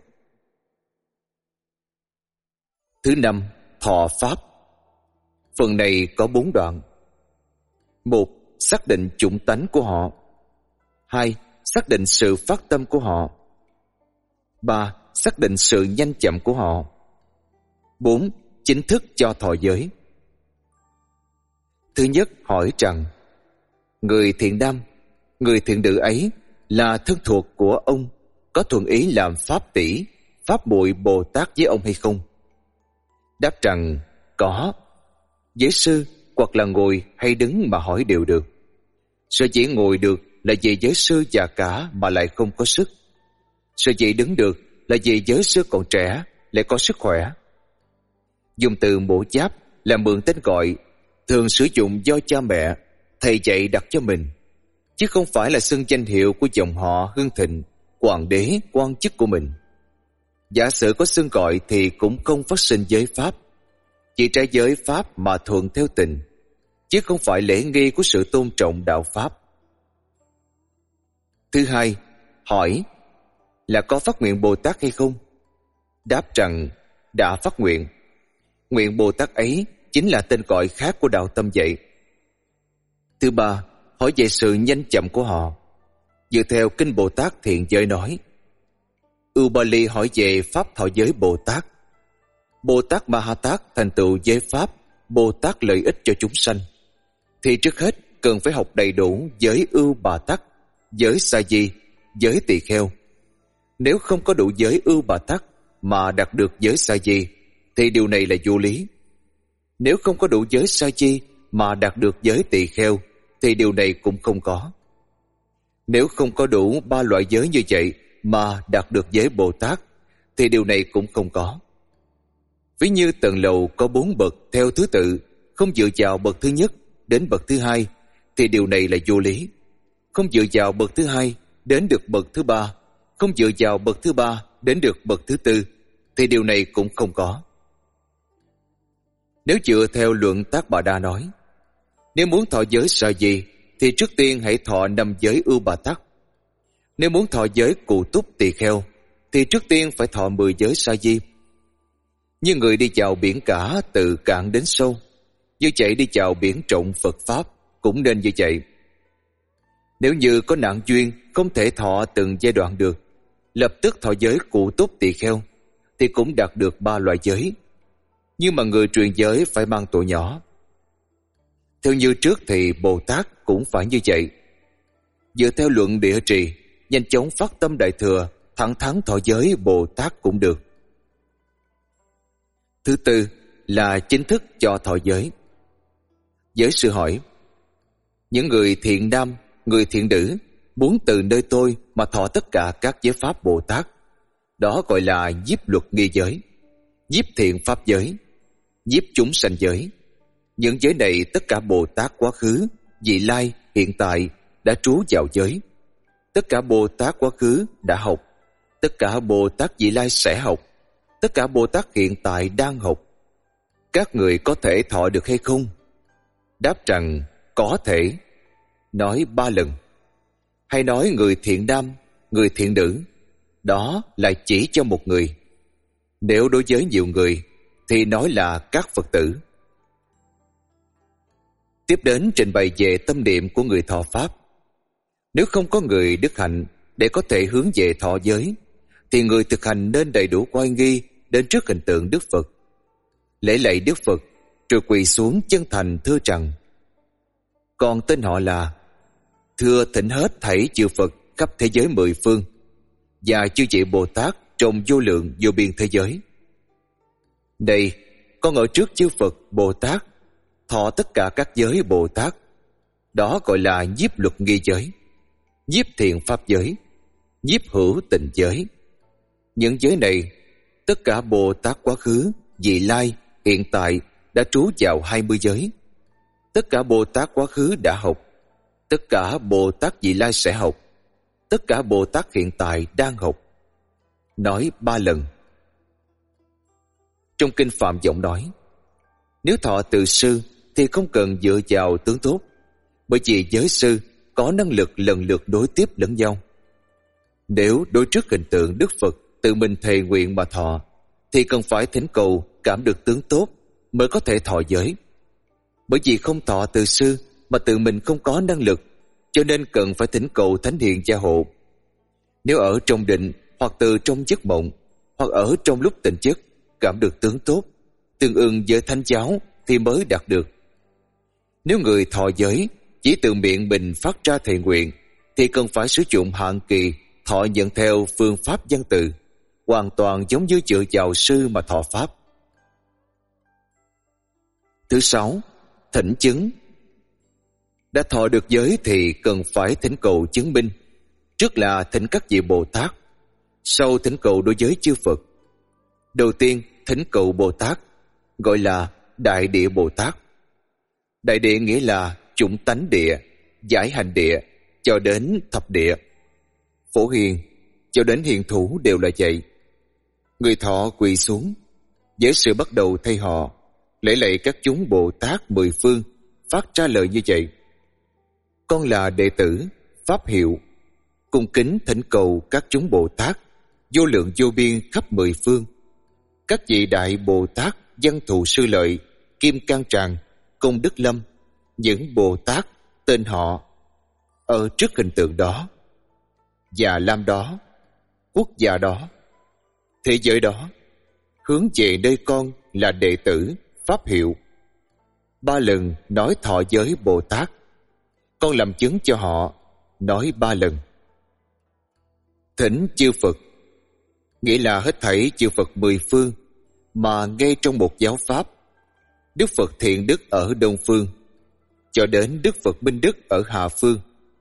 Thứ 5. Thọ Pháp. Phần này có 4 đoạn. 1. Xác định chủng tánh của họ. 2. Xác định sự phát tâm của họ. 3. Xác định sự nhanh chậm của họ. 4. Chính thức cho thọ giới. Thứ nhất hỏi rằng: người thiện nam, người thiện nữ ấy là thân thuộc của ông, có thuận ý làm pháp tỷ, pháp bụi Bồ Tát với ông hay không? Đáp rằng có. Giới sư hoặc là ngồi hay đứng mà hỏi đều được. Sở dĩ ngồi được là vì giới sư già cả mà lại không có sức. Sở dĩ đứng được là vì giới sư còn trẻ lại có sức khỏe. Dùng từ mổ giáp là mượn tên gọi thường sử dụng do cha mẹ, thầy dạy đặt cho mình, chứ không phải là xưng danh hiệu của dòng họ hưng thịnh, hoàng đế, quan chức của mình. Giả sử có xưng gọi thì cũng không phát sinh giới pháp, chỉ trái giới pháp mà thuận theo tình, chứ không phải lễ nghi của sự tôn trọng đạo pháp. Thứ hai, hỏi là có phát nguyện Bồ Tát hay không? Đáp rằng đã phát nguyện. Nguyện Bồ Tát ấy chính là tên gọi khác của đạo tâm dạy. Thứ ba, hỏi về sự nhanh chậm của họ. Dựa theo Kinh Bồ Tát Thiện Giới nói, Ubali hỏi về Pháp thọ giới Bồ Tát. Bồ Tát Ma Ha Tát thành tựu giới Pháp, Bồ Tát lợi ích cho chúng sanh, thì trước hết cần phải học đầy đủ giới Ưu Bà Tắc, giới Sa Di, giới Tỳ Kheo. Nếu không có đủ giới Ưu Bà Tắc mà đạt được giới Sa Di thì điều này là vô lý. Nếu không có đủ giới Sa Di mà đạt được giới Tỳ Kheo thì điều này cũng không có. Nếu không có đủ 3 loại giới như vậy mà đạt được giới Bồ Tát, thì điều này cũng không có. Ví như tầng lầu có 4 bậc theo thứ tự, không dựa vào bậc thứ nhất đến bậc thứ hai, thì điều này là vô lý. Không dựa vào bậc thứ hai đến được bậc thứ ba, không dựa vào bậc thứ ba đến được bậc thứ tư, thì điều này cũng không có. Nếu dựa theo luận Tác Bà Đa nói, nếu muốn thọ giới Sa Di thì trước tiên hãy thọ 5 giới Ưu Bà Tắc. Nếu muốn thọ giới Cụ Túc Tỳ Kheo thì trước tiên phải thọ 10 giới Sa Di. Như người đi vào biển cả từ cạn đến sâu, như chạy đi vào biển rộng Phật Pháp cũng nên như vậy. Nếu như có nạn duyên không thể thọ từng giai đoạn được, lập tức thọ giới Cụ Túc Tỳ Kheo thì cũng đạt được 3 loại giới. Nhưng mà người truyền giới phải mang tuổi nhỏ. Theo như trước thì Bồ Tát cũng phải như vậy. Dựa theo luận Địa Trì, nhanh chóng phát tâm Đại Thừa, thẳng thắn thọ giới Bồ Tát cũng được. Thứ tư là chính thức cho thọ giới. Giới sư hỏi, những người thiện nam, người thiện nữ muốn từ nơi tôi mà thọ tất cả các giới pháp Bồ Tát, đó gọi là nhiếp luật nghi giới, nhiếp thiện pháp giới, nhiếp chúng sanh giới. Những giới này tất cả Bồ Tát quá khứ, vị lai, hiện tại đã trú vào giới. Tất cả Bồ Tát quá khứ đã học, tất cả Bồ Tát vị lai sẽ học, tất cả Bồ Tát hiện tại đang học. Các người có thể thọ được hay không? Đáp rằng có thể. Nói 3 lần. Hay nói người thiện nam, người thiện nữ, đó là chỉ cho một người. Nếu đối với nhiều người thì nói là các Phật tử. Tiếp đến trình bày về tâm niệm của người thọ Pháp. Nếu không có người đức hạnh để có thể hướng về thọ giới, thì người thực hành nên đầy đủ oai nghi đến trước hình tượng Đức Phật, lễ lạy Đức Phật, rồi quỳ xuống chân thành thưa rằng: con tên họ là, thưa thỉnh hết thảy chư Phật khắp thế giới 10 phương và chư vị Bồ Tát trong vô lượng vô biên thế giới. Đây, con ở trước chư Phật Bồ Tát thọ tất cả các giới Bồ Tát, đó gọi là nhiếp luật nghi giới, nhiếp thiện pháp giới, nhiếp hữu tình giới. Những giới này tất cả Bồ Tát quá khứ, vị lai, hiện tại đã trú vào 20 giới. Tất cả Bồ Tát quá khứ đã học, tất cả Bồ Tát vị lai sẽ học, tất cả Bồ Tát hiện tại đang học. Nói 3 lần. Trong kinh Phạm Vọng nói, nếu thọ từ sư thì không cần dựa vào tướng tốt, bởi vì giới sư có năng lực lần lượt đối tiếp lẫn nhau. Nếu đối trước hình tượng Đức Phật tự mình thề nguyện mà thọ, thì cần phải thỉnh cầu cảm được tướng tốt mới có thể thọ giới. Bởi vì không thọ từ sư mà tự mình không có năng lực, cho nên cần phải thỉnh cầu thánh hiền gia hộ. Nếu ở trong định, hoặc từ trong giấc mộng, hoặc ở trong lúc tỉnh giấc cảm được tướng tốt tương ưng với thánh giáo thì mới đạt được. Nếu người thọ giới chỉ từ miệng mình phát ra thệ nguyện, thì cần phải sử dụng hạn kỳ thọ nhận theo phương pháp văn tự, hoàn toàn giống như dựa vào sư mà thọ pháp. Thứ 6, thỉnh chứng. Đã thọ được giới thì cần phải thỉnh cầu chứng minh. Trước là thỉnh các vị Bồ Tát, sau thỉnh cầu đối với chư Phật. Đầu tiên thỉnh cầu Bồ Tát, gọi là Đại Địa Bồ Tát. Đại địa nghĩa là chủng tánh địa, giải hành địa, cho đến thập địa. Phổ hiền, cho đến hiền thủ đều là vậy. Người thọ quỳ xuống, giới sư bắt đầu thay họ, lễ lạy các chúng Bồ Tát 10 phương, phát ra lời như vậy: con là đệ tử, pháp hiệu, cung kính thỉnh cầu các chúng Bồ Tát, vô lượng vô biên khắp 10 phương. Các vị Đại Bồ Tát, Văn Thù Sư Lợi, Kim Cang Tràng, Công Đức Lâm, những Bồ Tát tên họ ở trước hình tượng đó, Già Lam đó, quốc gia đó, thế giới đó, hướng về nơi con là đệ tử, pháp hiệu. 3 lần nói thọ giới Bồ Tát, con làm chứng cho họ, nói 3 lần. Thỉnh chư Phật, nghĩa là hết thảy chư Phật 10 phương, mà ngay trong một giáo pháp, Đức Phật Thiện Đức ở Đông Phương, cho đến Đức Phật Minh Đức ở Hạ Phương.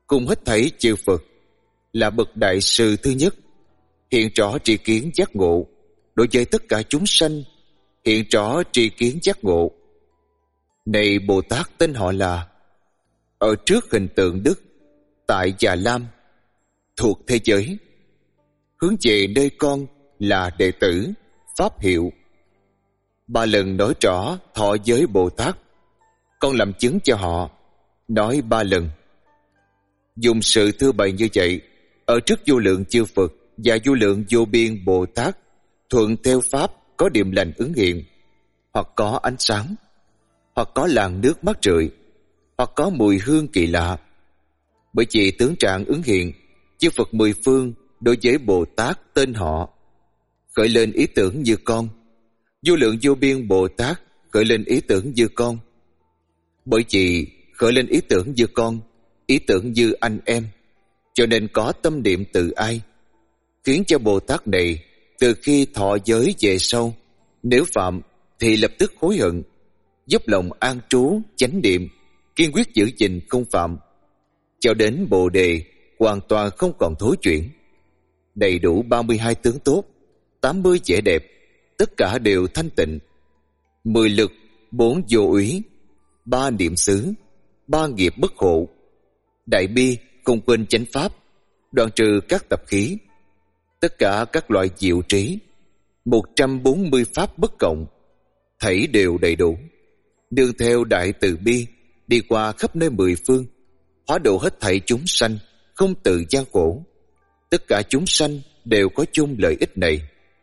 cùng hết thảy chư Phật, là bậc đại sư thứ nhất, hiện rõ tri kiến giác ngộ đối với tất cả chúng sanh, hiện rõ tri kiến giác ngộ. Này Bồ Tát tên họ là, ở trước hình tượng Đức, tại Già Lam, thuộc thế giới, hướng về nơi con là đệ tử, pháp hiệu. 3 lần nói rõ thọ giới Bồ Tát, con làm chứng cho họ, nói 3 lần. Dùng sự thưa bày như vậy, ở trước vô lượng chư Phật và vô lượng vô biên Bồ Tát, thuận theo pháp có điềm lành ứng hiện, hoặc có ánh sáng, hoặc có làn nước mát rượi, hoặc có mùi hương kỳ lạ. Bởi vì tướng trạng ứng hiện, chư Phật mười phương đối với Bồ Tát tên họ khởi lên ý tưởng như con, vô lượng vô biên Bồ Tát khởi lên ý tưởng như con. Bởi vì khởi lên ý tưởng như con, ý tưởng như anh em, cho nên có tâm niệm từ ai, khiến cho Bồ Tát này từ khi thọ giới về sau, nếu phạm thì lập tức hối hận, dốc lòng an trú chánh niệm, kiên quyết giữ gìn không phạm, cho đến Bồ đề hoàn toàn không còn thối chuyển. Đầy đủ 32 tướng tốt, 80 vẻ đẹp, tất cả đều thanh tịnh. 10 lực, 4 vô úy, 3 niệm xứ, 3 nghiệp bất hộ, đại bi không quên chánh pháp, đoạn trừ các tập khí, tất cả các loại diệu trí, 140 pháp bất cộng, thảy đều đầy đủ. Nương theo đại từ bi, đi qua khắp nơi 10 phương, hóa độ hết thảy chúng sanh, không tự gian khổ. Tất cả chúng sanh đều có chung lợi ích này.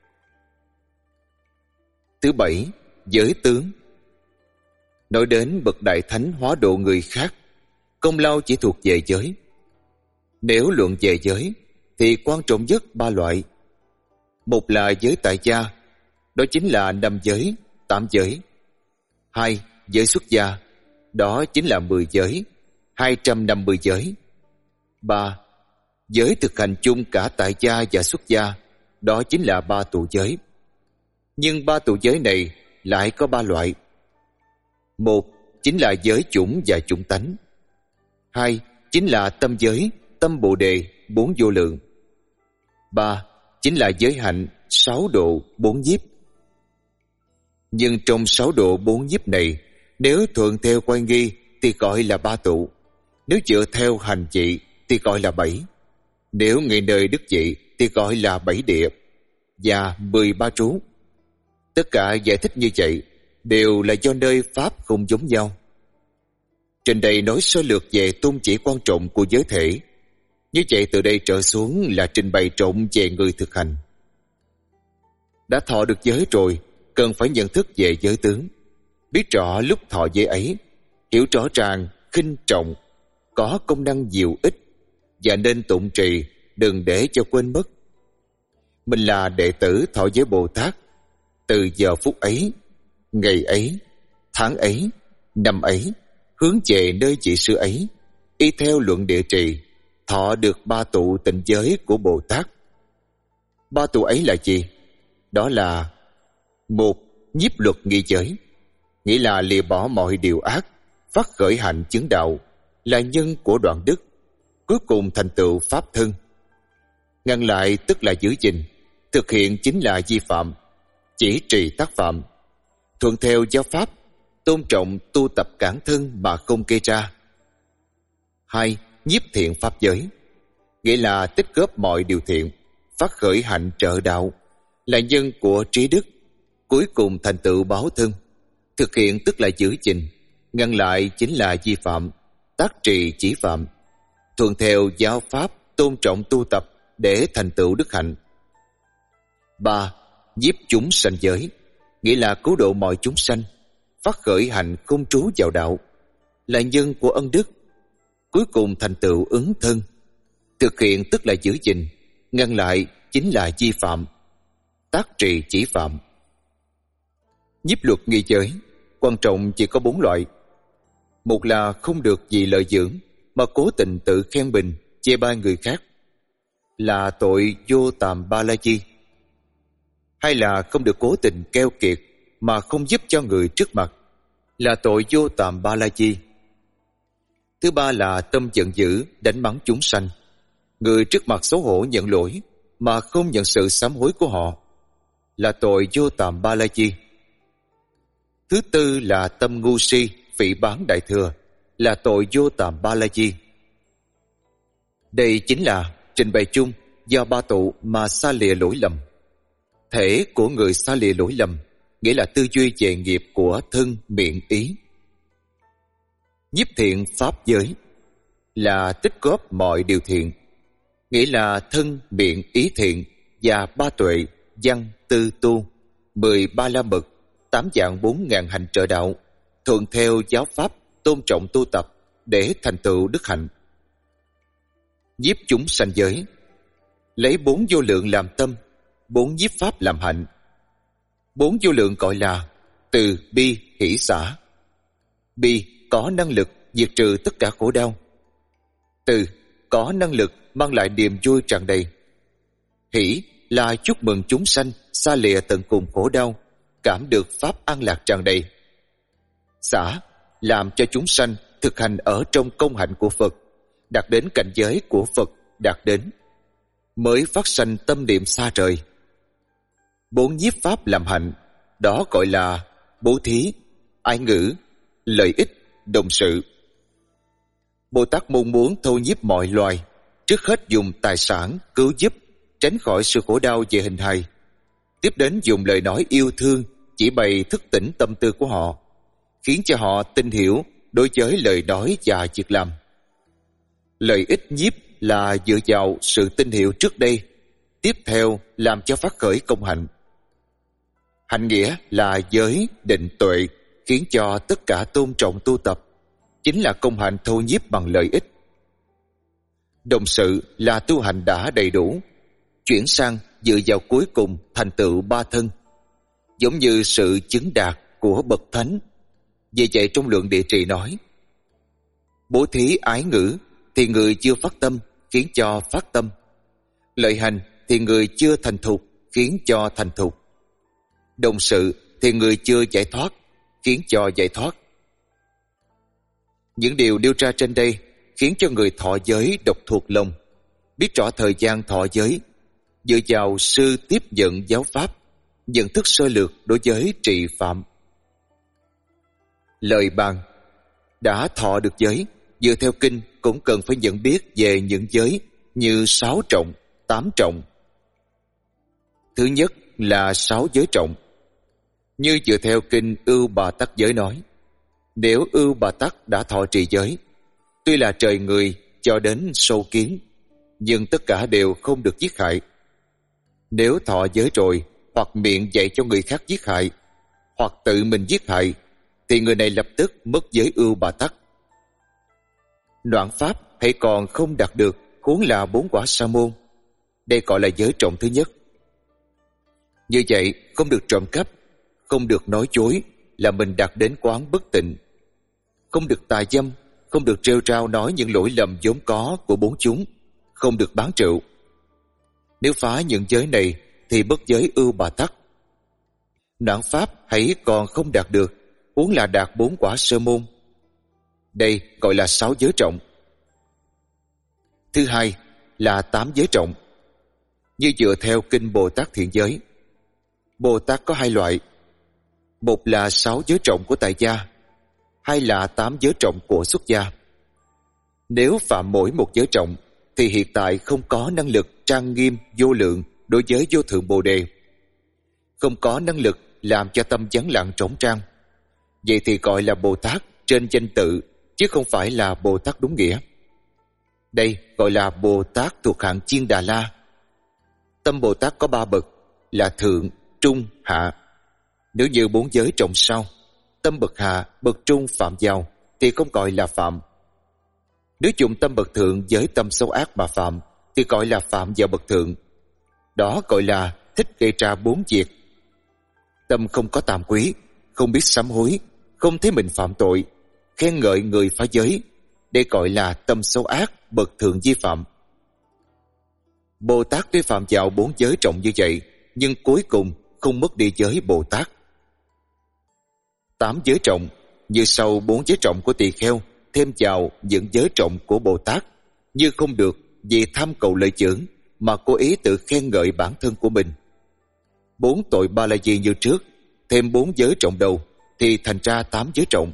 Thứ 7, giới tướng. Nói đến bậc đại thánh hóa độ người khác, công lao chỉ thuộc về giới. Nếu luận về giới thì quan trọng nhất 3 loại. Một là giới tại gia, đó chính là 5 giới, 8 giới. 2. Giới xuất gia, đó chính là 10 giới, 250 giới. 3. Giới thực hành chung cả tại gia và xuất gia, đó chính là 3 tụ giới. Nhưng 3 tụ giới này lại có 3 loại. Một chính là giới chủng và chủng tánh. 2 chính là tâm giới, tâm bồ đề, 4 vô lượng. 3 chính là giới hạnh, 6 độ, 4 nhiếp. Nhưng trong 6 độ 4 nhiếp này, nếu thuận theo quan nghi thì gọi là 3 tụ, nếu dựa theo hành trị thì gọi là 7, nếu ngay nơi đức vị thì gọi là 7 địa và 13 trú. Tất cả giải thích như vậy đều là do nơi pháp không giống nhau. Trên đây nói sơ lược về tôn chỉ quan trọng của giới thể. Như vậy từ đây trở xuống là trình bày trọng về người thực hành. Đã thọ được giới rồi, cần phải nhận thức về giới tướng, biết rõ lúc thọ giới ấy, hiểu rõ ràng, khinh trọng, có công năng diệu ích và nên tụng trì, đừng để cho quên mất. Mình là đệ tử thọ giới Bồ Tát, từ giờ phút ấy, ngày ấy, tháng ấy, năm ấy, hướng về nơi vị sư ấy, y theo luận địa trì, thọ được 3 tụ tịnh giới của Bồ Tát. 3 tụ ấy là gì? Đó là: 1. Nhiếp luật nghi giới, nghĩa là lìa bỏ mọi điều ác, phát khởi hạnh chứng đạo, là nhân của đoạn đức, cuối cùng thành tựu pháp thân. Ngăn lại tức là giữ gìn, thực hiện chính là vi phạm, chỉ trì tác phạm, thuận theo giáo pháp, tôn trọng tu tập cản thân mà không gây ra. 2. Nhiếp thiện pháp giới, nghĩa là tích góp mọi điều thiện, phát khởi hạnh trợ đạo, là nhân của trí đức, cuối cùng thành tựu báo thân. Thực hiện tức là giữ gìn, ngăn lại chính là vi phạm, tác trì chỉ phạm, thuận theo giáo pháp, tôn trọng tu tập để thành tựu đức hạnh. 3. Nhiếp chúng sanh giới, nghĩa là cứu độ mọi chúng sanh, phát khởi hạnh không trú vào đạo, là nhân của ân đức, cuối cùng thành tựu ứng thân. Thực hiện tức là giữ gìn, ngăn lại chính là vi phạm, tác trì chỉ phạm. Nhiếp luật nghi giới quan trọng chỉ có 4 loại. Một là không được vì lợi dưỡng mà cố tình tự khen bình, chê bai người khác, là tội vô tàm ba la chi. Hay là không được cố tình keo kiệt mà không giúp cho người trước mặt, là tội vô tàm ba la chi. Thứ ba là tâm giận dữ đánh mắng chúng sanh. Người trước mặt xấu hổ nhận lỗi mà không nhận sự sám hối của họ là tội vô tàm ba la chi. Thứ tư là tâm ngu si phỉ báng đại thừa, là tội vô tàm ba la chi. Đây chính là trình bày chung do ba tụ mà xa lìa lỗi lầm. Thể của người xa lìa lỗi lầm nghĩa là tư duy về nghiệp của thân, miệng, ý. Nhiếp thiện pháp giới là tích góp mọi điều thiện, nghĩa là thân, miệng, ý thiện và ba tuệ, văn, tư, tu, 13 la mật, 8 dạng 4 ngàn hành trợ đạo, thuận theo giáo pháp, tôn trọng tu tập để thành tựu đức hạnh. Nhiếp chúng sanh giới lấy 4 vô lượng làm tâm, 4 nhiếp pháp làm hạnh. 4 vô lượng gọi là từ bi hỷ xả. Bi có năng lực diệt trừ tất cả khổ đau. Từ có năng lực mang lại niềm vui tràn đầy. Hỷ là chúc mừng chúng sanh xa lìa tận cùng khổ đau, cảm được pháp an lạc tràn đầy. Xả làm cho chúng sanh thực hành ở trong công hạnh của Phật, đạt đến cảnh giới của Phật đạt đến, mới phát sanh tâm niệm xa rời. 4 nhiếp pháp làm hạnh, đó gọi là bố thí, ái ngữ, lợi ích, đồng sự. Bồ Tát mong muốn thâu nhiếp mọi loài, trước hết dùng tài sản cứu giúp, tránh khỏi sự khổ đau về hình hài. Tiếp đến dùng lời nói yêu thương, chỉ bày thức tỉnh tâm tư của họ, khiến cho họ tin hiểu đối với lời nói và việc làm. Lợi ích nhiếp là dựa vào sự tin hiểu trước đây, tiếp theo làm cho phát khởi công hạnh. Hạnh nghĩa là giới, định, tuệ, khiến cho tất cả tôn trọng tu tập, chính là công hạnh thâu nhiếp bằng lợi ích. Đồng sự là tu hành đã đầy đủ, chuyển sang dựa vào cuối cùng thành tựu ba thân, giống như sự chứng đạt của bậc thánh. Vì vậy trong lượng địa trì nói, bố thí ái ngữ thì người chưa phát tâm, khiến cho phát tâm. Lợi hành thì người chưa thành thục, khiến cho thành thục. Đồng sự thì người chưa giải thoát, khiến cho giải thoát. Những điều nêu ra trên đây khiến cho người thọ giới độc thuộc lòng, biết rõ thời gian thọ giới, dựa vào sư tiếp nhận giáo pháp, nhận thức sơ lược đối với trì phạm. Lời bàn đã thọ được giới, dựa theo kinh cũng cần phải nhận biết về những giới như 6 trọng, 8 trọng. Thứ nhất là 6 giới trọng. Như dựa theo kinh Ưu Bà Tắc Giới nói, nếu Ưu Bà Tắc đã thọ trì giới, tuy là trời người cho đến sâu kiến, nhưng tất cả đều không được giết hại. Nếu thọ giới rồi, hoặc miệng dạy cho người khác giết hại, hoặc tự mình giết hại, thì người này lập tức mất giới Ưu Bà Tắc. Noãn pháp hãy còn không đạt được, huống là 4 quả sa môn. Đây gọi là giới trọng thứ nhất. Như vậy không được trộm cắp, không được nói dối là mình đạt đến quán bất tịnh, không được tà dâm, không được rêu rao nói những lỗi lầm vốn có của 4 chúng, không được bán rượu. Nếu phá những giới này thì bất giới Ưu Bà Tắc. Noãn pháp hãy còn không đạt được, huống là đạt 4 quả sơ môn. Đây gọi là 6 giới trọng. Thứ hai là 8 giới trọng. Như dựa theo kinh Bồ Tát Thiện Giới, Bồ Tát có 2 loại. Một là 6 giới trọng của tại gia, hai là 8 giới trọng của xuất gia. Nếu phạm mỗi một giới trọng thì hiện tại không có năng lực trang nghiêm vô lượng đối với vô thượng Bồ Đề, không có năng lực làm cho tâm vắng lặng trống trang. Vậy thì gọi là Bồ Tát trên danh tự, chứ không phải là Bồ Tát đúng nghĩa. Đây gọi là Bồ Tát thuộc hạng Chiên Đà La. Tâm Bồ Tát có 3 bậc là thượng, trung, hạ. Nếu như 4 giới trọng sau, tâm bậc hạ, bậc trung phạm vào thì không gọi là phạm. Nếu dùng tâm bậc thượng với tâm xấu ác mà phạm thì gọi là phạm vào bậc thượng. Đó gọi là thích gây ra 4 việc. Tâm không có tàm quý, không biết sám hối, không thấy mình phạm tội, khen ngợi người phá giới. Đây gọi là tâm xấu ác, bậc thượng vi phạm. Bồ Tát tuy phạm vào 4 giới trọng như vậy, nhưng cuối cùng không mất đi giới Bồ Tát. 8 giới trọng như sau 4 giới trọng của tỳ kheo thêm vào những giới trọng của Bồ Tát, như không được vì tham cầu lợi dưỡng mà cố ý tự khen ngợi bản thân của mình. 4 tội ba la di như trước, thêm 4 giới trọng đầu thì thành ra 8 giới trọng.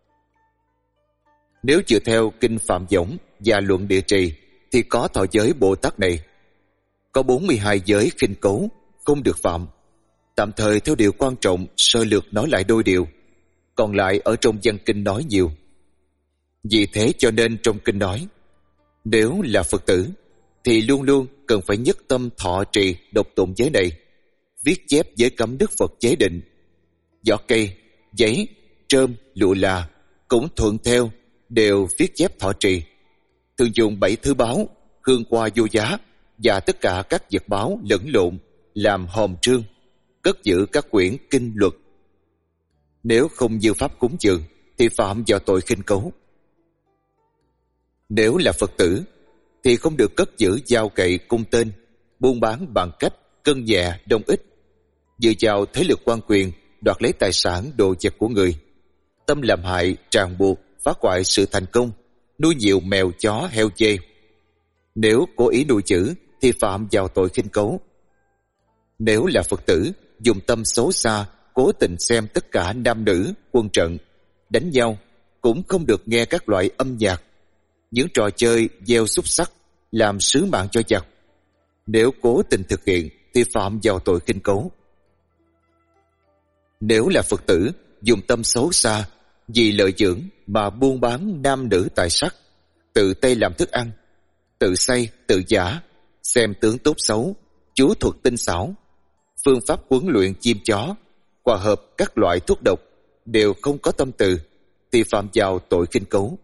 Nếu dựa theo kinh Phạm Võng và luận Địa Trì thì có thọ giới Bồ Tát này. Có 42 giới khinh cấu không được phạm. Tạm thời theo điều quan trọng sơ lược nói lại đôi điều, còn lại ở trong văn kinh nói nhiều. Vì thế cho nên trong kinh nói, nếu là Phật tử thì luôn luôn cần phải nhất tâm thọ trì độc tụng giới này, viết chép giới cấm Đức Phật chế định. Vỏ cây, giấy, trơm, lụa là cũng thuận theo đều viết chép thọ trì. Thường dùng 7 thứ báo, hương hoa vô giá và tất cả các vật báo lẫn lộn làm hòm trương, cất giữ các quyển kinh luật. Nếu không như pháp cúng dường thì phạm vào tội khinh cấu. Nếu là Phật tử thì không được cất giữ dao cậy cung tên, buôn bán bằng cách cân nhẹ đông ít, dựa vào thế lực quan quyền đoạt lấy tài sản đồ vật của người, tâm làm hại, ràng buộc, phá hoại sự thành công, nuôi nhiều mèo chó heo dê. Nếu cố ý nuôi chữ thì phạm vào tội khinh cấu. Nếu là Phật tử dùng tâm xấu xa, cố tình xem tất cả nam nữ quân trận, đánh nhau, cũng không được nghe các loại âm nhạc, những trò chơi gieo xúc sắc, làm sứ mạng cho giặc. Nếu cố tình thực hiện thì phạm vào tội khinh cấu. Nếu là Phật tử dùng tâm xấu xa vì lợi dưỡng mà buôn bán nam nữ tài sắc, tự tay làm thức ăn, tự xây, tự giả, xem tướng tốt xấu, chú thuật tinh xảo, phương pháp huấn luyện chim chó, hòa hợp các loại thuốc độc, đều không có tâm từ, thì phạm vào tội khinh cấu.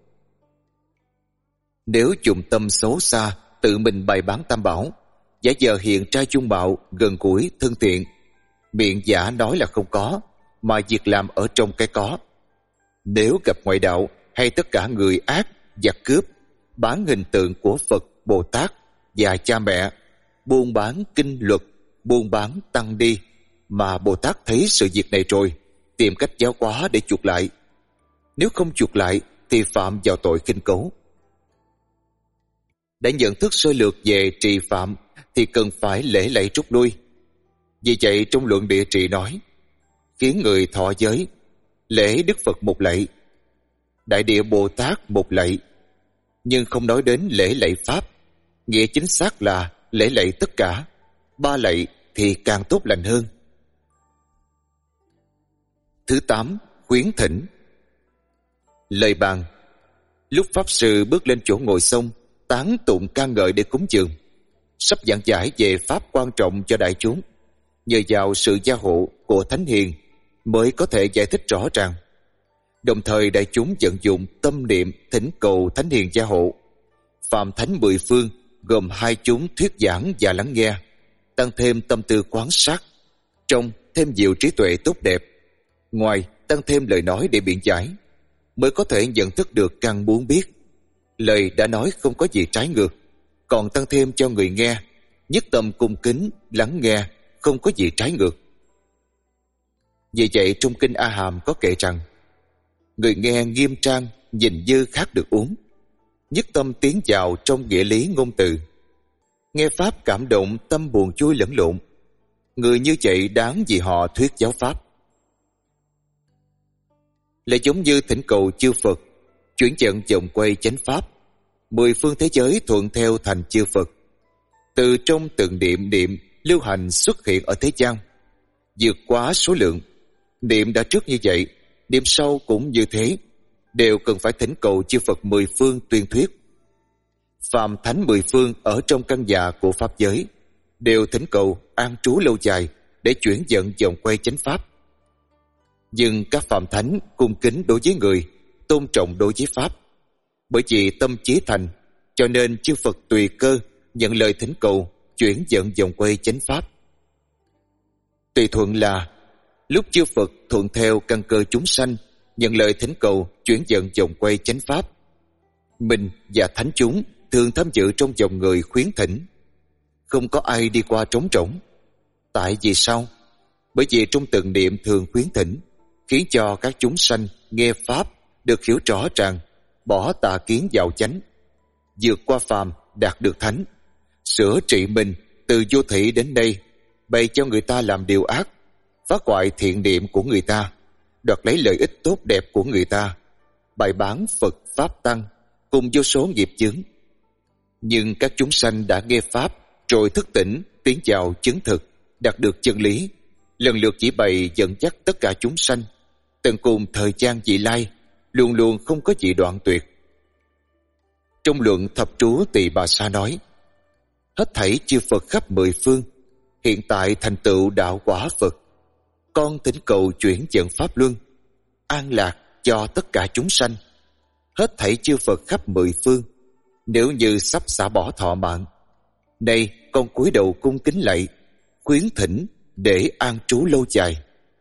Nếu dùng tâm xấu xa, tự mình bày bán tam bảo, giả vờ hiện trai trung mạo, gần gũi, thân thiện, miệng giả nói là không có, mà việc làm ở trong cái có. Nếu gặp ngoại đạo hay tất cả người ác, giặc cướp, bán hình tượng của Phật, Bồ Tát và cha mẹ, buôn bán kinh luật, buôn bán tăng đi, mà Bồ Tát thấy sự việc này rồi, tìm cách giáo hóa để chuộc lại. Nếu không chuộc lại thì phạm vào tội khinh cấu. Đã nhận thức sơ lược về trì phạm thì cần phải lễ lạy rút lui. Vì vậy trong luận Địa Trì nói, khiến người thọ giới, lễ Đức Phật một lạy, Đại Địa Bồ Tát một lạy, nhưng không nói đến lễ lạy Pháp. Nghĩa chính xác là lễ lạy tất cả, 3 lạy thì càng tốt lành hơn. Thứ 8. Khuyến thỉnh. Lời bàn. Lúc Pháp Sư bước lên chỗ ngồi xong, tán tụng ca ngợi để cúng dường, sắp giảng giải về Pháp quan trọng cho đại chúng, nhờ vào sự gia hộ của Thánh Hiền mới có thể giải thích rõ ràng. Đồng thời đại chúng vận dụng tâm niệm thỉnh cầu Thánh Hiền gia hộ. Phạm Thánh 10 phương gồm 2 chúng thuyết giảng và lắng nghe, tăng thêm tâm tư quan sát, trong thêm nhiều trí tuệ tốt đẹp, ngoài tăng thêm lời nói để biện giải, mới có thể nhận thức được căn muốn biết. Lời đã nói không có gì trái ngược, còn tăng thêm cho người nghe nhất tâm cung kính lắng nghe, không có gì trái ngược. Vì vậy trong kinh A Hàm có kể rằng, người nghe nghiêm trang, nhìn như khác được uống, nhất tâm tiến vào trong nghĩa lý ngôn từ, nghe pháp cảm động, tâm buồn vui lẫn lộn. Người như vậy đáng vì họ thuyết giáo pháp. Lại giống như thỉnh cầu chư Phật chuyển vận vòng quay chánh pháp, 10 phương thế giới thuận theo thành chư Phật. Từ trong từng niệm lưu hành xuất hiện ở thế gian, vượt quá số lượng. Niệm đã trước như vậy, niệm sau cũng như thế, đều cần phải thỉnh cầu chư Phật 10 phương tuyên thuyết. Phàm thánh 10 phương ở trong căn nhà của pháp giới đều thỉnh cầu an trú lâu dài để chuyển vận vòng quay chánh pháp. Nhưng các phàm thánh cung kính đối với người, tôn trọng đối với pháp. Bởi vì tâm chí thành, cho nên chư Phật tùy cơ nhận lời thỉnh cầu chuyển vận vòng quay chánh pháp. Tùy thuận là lúc chư Phật thuận theo căn cơ chúng sanh nhận lời thỉnh cầu chuyển vận vòng quay chánh pháp, mình và thánh chúng thường tham dự trong dòng người khuyến thỉnh, không có ai đi qua trống rỗng. Tại vì sao? Bởi vì trong từng niệm thường khuyến thỉnh, khiến cho các chúng sanh nghe pháp được hiểu rõ ràng, bỏ tà kiến vào chánh, vượt qua phàm đạt được thánh, sửa trị mình từ vô thị đến đây, bày cho người ta làm điều ác, phá hoại thiện niệm của người ta, đoạt lấy lợi ích tốt đẹp của người ta, bày bán Phật Pháp Tăng cùng vô số nghiệp chướng. Nhưng các chúng sanh đã nghe Pháp rồi thức tỉnh, tiến vào chứng thực, đạt được chân lý, lần lượt chỉ bày dẫn dắt tất cả chúng sanh, tận cùng thời gian vị lai, luôn luôn không có gì đoạn tuyệt. Trong luận Thập Trú Tỳ Bà Sa nói, hết thảy chư Phật khắp mười phương hiện tại thành tựu đạo quả Phật, con thỉnh cầu chuyển dẫn pháp luân, an lạc cho tất cả chúng sanh. Hết thảy chư Phật khắp mười phương nếu như sắp xả bỏ thọ mạng, nay con cúi đầu cung kính lạy, khuyến thỉnh để an trú lâu dài.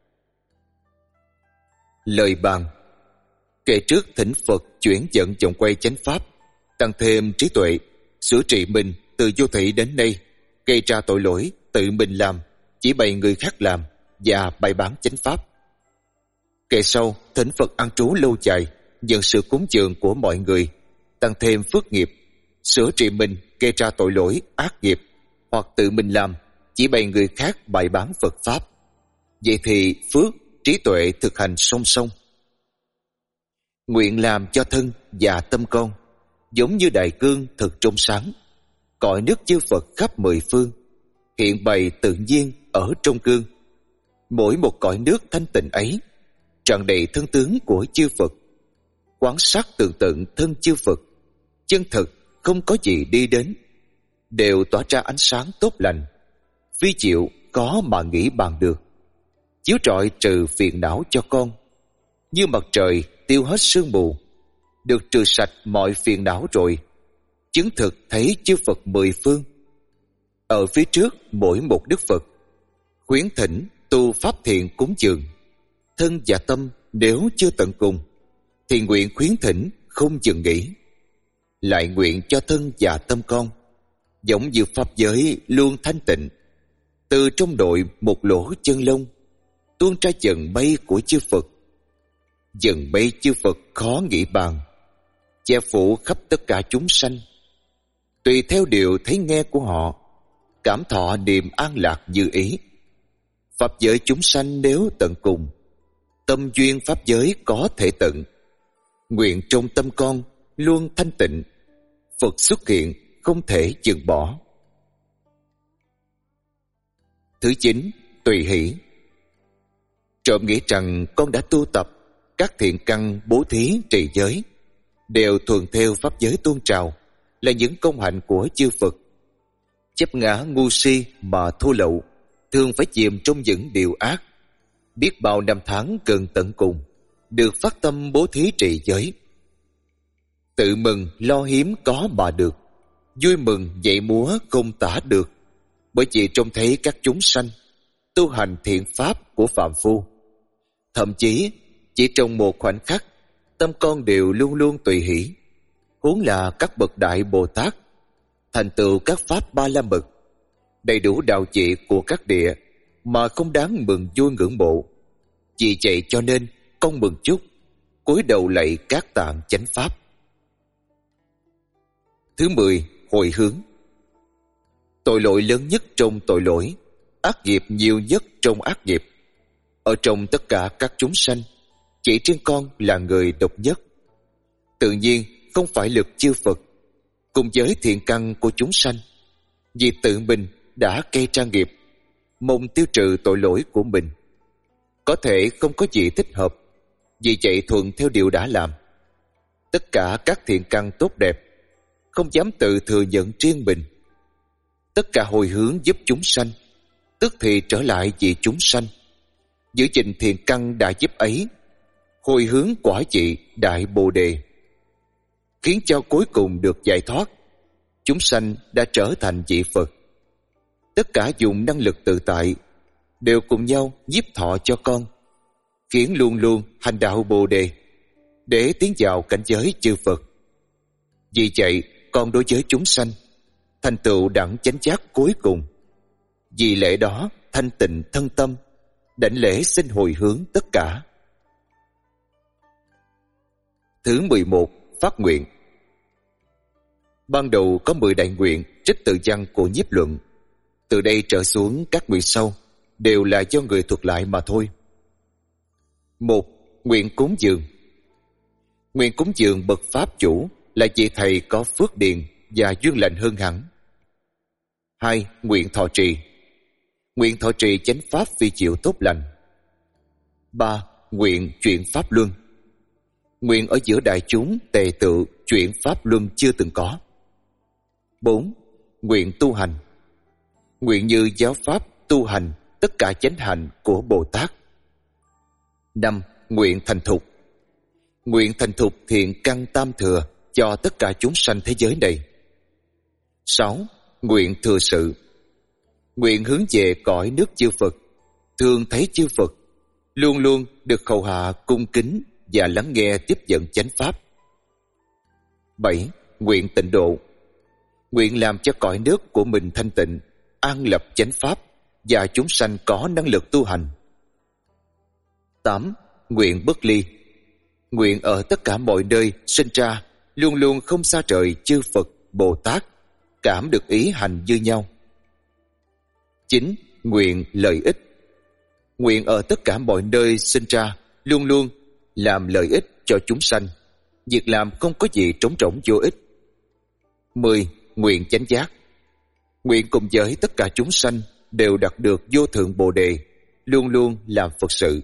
Lời bàn: kể trước thỉnh Phật chuyển dẫn vòng quay chánh pháp, tăng thêm trí tuệ, sửa trị mình từ vô thị đến nay, gây ra tội lỗi tự mình làm, chỉ bày người khác làm và bày bán chánh pháp. Kệ sau thỉnh Phật an trú lâu dài, nhận sự cúng dường của mọi người, tăng thêm phước nghiệp, sửa trị mình gây ra tội lỗi ác nghiệp, hoặc tự mình làm, chỉ bày người khác bày bán Phật pháp. Vậy thì phước, trí tuệ thực hành song song. Nguyện làm cho thân và tâm con giống như đại cương thực trong sáng, cõi nước chư Phật khắp mười phương hiện bày tự nhiên ở trong cương. Mỗi một cõi nước thanh tịnh ấy tràn đầy thân tướng của chư Phật, quán sát tường tận thân chư Phật, chân thực không có gì đi đến, đều tỏa ra ánh sáng tốt lành, vi diệu có mà nghĩ bàn được, chiếu rọi trừ phiền não cho con, như mặt trời tiêu hết sương mù. Được trừ sạch mọi phiền não rồi, chứng thực thấy chư Phật mười phương. Ở phía trước mỗi một Đức Phật, khuyến thỉnh tu pháp thiện cúng dường, thân và tâm nếu chưa tận cùng, thì nguyện khuyến thỉnh không dừng nghỉ. Lại nguyện cho thân và tâm con giống như pháp giới luôn thanh tịnh, từ trong đội một lỗ chân lông tuôn ra dần mây của chư Phật. Dần mây chư Phật khó nghĩ bàn, che phủ khắp tất cả chúng sanh, tùy theo điều thấy nghe của họ, cảm thọ niềm an lạc như ý. Pháp giới chúng sanh nếu tận cùng, tâm duyên pháp giới có thể tận. Nguyện trong tâm con luôn thanh tịnh, Phật xuất hiện không thể dừng bỏ. Thứ 9. Tùy hỷ. Trộm nghĩ rằng con đã tu tập các thiện căn bố thí trì giới, đều thuần theo pháp giới tôn trào, là những công hạnh của chư Phật. Chấp ngã ngu si mà thô lậu, thường phải chìm trong những điều ác. Biết bao năm tháng gần tận cùng, được phát tâm bố thí trì giới. Tự mừng lo hiếm có mà được, vui mừng dậy múa không tả được, bởi vì trông thấy các chúng sanh tu hành thiện pháp của phàm phu. Thậm chí chỉ trong một khoảnh khắc, tâm con đều luôn luôn tùy hỷ. Huống là các bậc đại Bồ Tát, thành tựu các pháp ba la mật, đầy đủ đạo trị của các địa mà không đáng mừng vui ngưỡng mộ. Vì vậy cho nên con mừng chúc, cúi đầu lạy các tạng chánh pháp. Thứ 10. Hồi hướng. Tội lỗi lớn nhất trong tội lỗi, ác nghiệp nhiều nhất trong ác nghiệp. Ở trong tất cả các chúng sanh, chỉ riêng con là người độc nhất. Tự nhiên không phải lực chư Phật cùng với thiện căn của chúng sanh, vì tự mình đã gây ra nghiệp, mong tiêu trừ tội lỗi của mình. Có thể không có gì thích hợp, vì vậy thuận theo điều đã làm. Tất cả các thiện căn tốt đẹp, không dám tự thừa nhận riêng mình. Tất cả hồi hướng giúp chúng sanh, tức thì trở lại vì chúng sanh. Giữ gìn thiện căn đã giúp ấy, hồi hướng quả vị đại Bồ Đề, khiến cho cuối cùng được giải thoát. Chúng sanh đã trở thành vị Phật. Tất cả dùng năng lực tự tại, đều cùng nhau nhiếp thọ cho con, khiến luôn luôn hành đạo Bồ Đề, để tiến vào cảnh giới chư Phật. Vì vậy, con đối với chúng sanh, thành tựu đẳng chánh giác cuối cùng. Vì lễ đó thanh tịnh thân tâm, đảnh lễ xin hồi hướng tất cả. Thứ 11. Phát nguyện. Ban đầu có 10 đại nguyện trích từ văn của Nhiếp Luận. Từ đây trở xuống các nguyện sau đều là do người thuật lại mà thôi. 1. Nguyện cúng dường. Nguyện cúng dường bậc pháp chủ là vị thầy có phước điền và duyên lành hơn hẳn. 2. Nguyện thọ trì. Nguyện thọ trì chánh pháp vi diệu tốt lành. 3. Nguyện chuyển pháp luân. Nguyện ở giữa đại chúng tề tự chuyển pháp luân chưa từng có. 4. Nguyện tu hành. Nguyện như giáo pháp tu hành tất cả chánh hạnh của Bồ Tát. 5. Nguyện thành thục. Nguyện thành thục thiện căn tam thừa cho tất cả chúng sanh thế giới này. 6. Nguyện thừa sự. Nguyện hướng về cõi nước chư Phật, thường thấy chư Phật, luôn luôn được hầu hạ cung kính và lắng nghe tiếp dẫn chánh pháp. 7. Nguyện tịnh độ. Nguyện làm cho cõi nước của mình thanh tịnh, an lập chánh pháp và chúng sanh có năng lực tu hành. 8. Nguyện bất ly. Nguyện ở tất cả mọi nơi sinh ra luôn luôn không xa rời chư Phật, Bồ Tát, cảm được ý hành như nhau. 9. Nguyện lợi ích. Nguyện ở tất cả mọi nơi sinh ra luôn luôn làm lợi ích cho chúng sanh, việc làm không có gì trống rỗng vô ích. 10. Nguyện chánh giác. Nguyện cùng với tất cả chúng sanh đều đạt được vô thượng Bồ đề, luôn luôn làm Phật sự.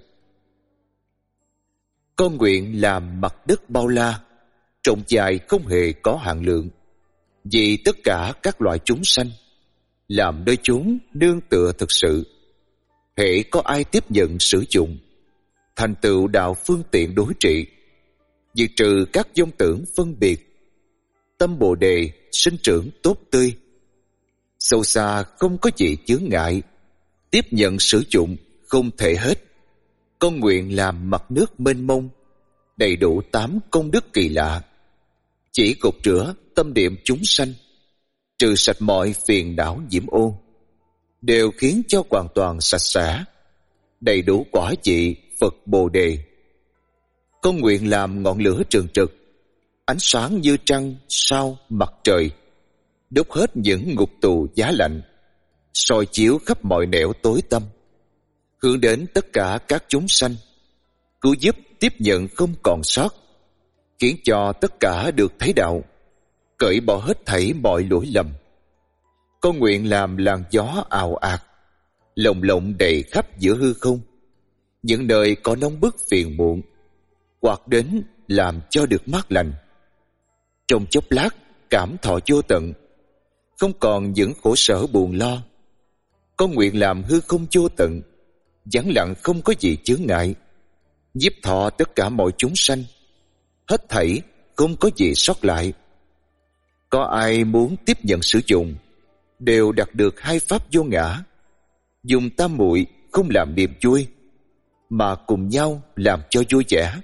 Con nguyện làm mặt đất bao la, rộng dài không hề có hạn lượng, vì tất cả các loại chúng sanh, làm nơi chốn nương tựa thực sự. Hễ có ai tiếp nhận sử dụng, thành tựu đạo phương tiện đối trị, diệt trừ các vong tưởng phân biệt, tâm Bồ đề sinh trưởng tốt tươi, sâu xa không có gì chướng ngại, tiếp nhận sử dụng không thể hết. Con nguyện làm mặt nước mênh mông, đầy đủ 8 công đức kỳ lạ, chỉ cột rửa tâm niệm chúng sanh, trừ sạch mọi phiền não nhiễm ô, đều khiến cho hoàn toàn sạch sẽ, đầy đủ quả vị Phật Bồ đề. Con nguyện làm ngọn lửa trường trực, ánh sáng như trăng, sao, mặt trời, đốt hết những ngục tù giá lạnh, soi chiếu khắp mọi nẻo tối tăm, hướng đến tất cả các chúng sanh, cứu giúp tiếp nhận không còn sót, khiến cho tất cả được thấy đạo, cởi bỏ hết thảy mọi lỗi lầm. Con nguyện làm làn gió ào ạt, lồng lộng đầy khắp giữa hư không, những nơi có nóng bức phiền muộn, quạt đến làm cho được mát lành. Trong chốc lát cảm thọ vô tận, không còn những khổ sở buồn lo. Con nguyện làm hư không vô tận, vắng lặng không có gì chướng ngại, nhiếp thọ tất cả mọi chúng sanh, hết thảy không có gì sót lại. Có ai muốn tiếp nhận sử dụng, đều đạt được 2 pháp vô ngã, dùng tam muội không làm niềm vui, mà cùng nhau làm cho vui vẻ.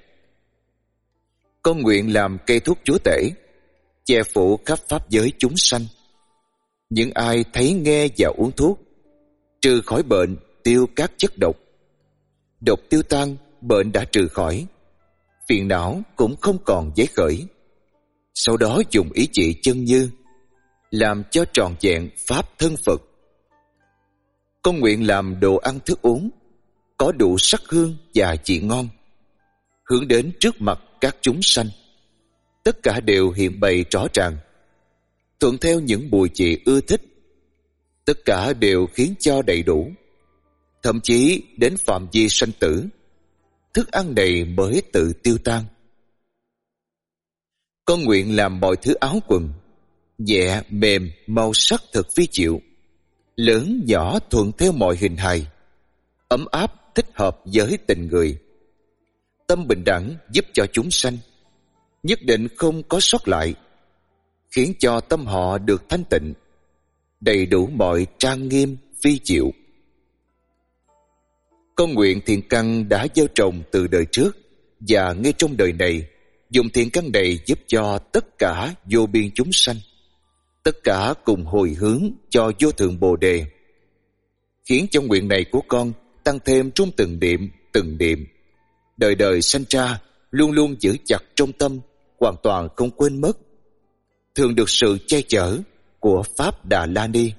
Con nguyện làm cây thuốc chúa tể, che phủ khắp pháp giới chúng sanh. Những ai thấy nghe và uống thuốc, trừ khỏi bệnh, tiêu các chất độc. Độc tiêu tan, bệnh đã trừ khỏi, phiền não cũng không còn dấy khởi. Sau đó dùng ý chỉ chân như, làm cho tròn vẹn pháp thân Phật. Con nguyện làm đồ ăn thức uống có đủ sắc hương và vị ngon, hướng đến trước mặt các chúng sanh, tất cả đều hiện bày rõ ràng, thuận theo những mùi vị ưa thích, tất cả đều khiến cho đầy đủ, thậm chí đến phạm vi sanh tử, thức ăn này mới tự tiêu tan. Con nguyện làm mọi thứ áo quần nhẹ mềm, màu sắc thật vi diệu, lớn nhỏ thuận theo mọi hình hài, ấm áp thích hợp với tình người, tâm bình đẳng giúp cho chúng sanh, nhất định không có sót lại, khiến cho tâm họ được thanh tịnh, đầy đủ mọi trang nghiêm vi diệu. Con nguyện thiện căn đã gieo trồng từ đời trước và ngay trong đời này, dùng thiện căn này giúp cho tất cả vô biên chúng sanh, tất cả cùng hồi hướng cho vô thượng Bồ đề, khiến cho nguyện này của con tăng thêm trong từng niệm, đời đời sanh ra, luôn luôn giữ chặt trong tâm, hoàn toàn không quên mất, thường được sự che chở của Pháp Đà La Ni.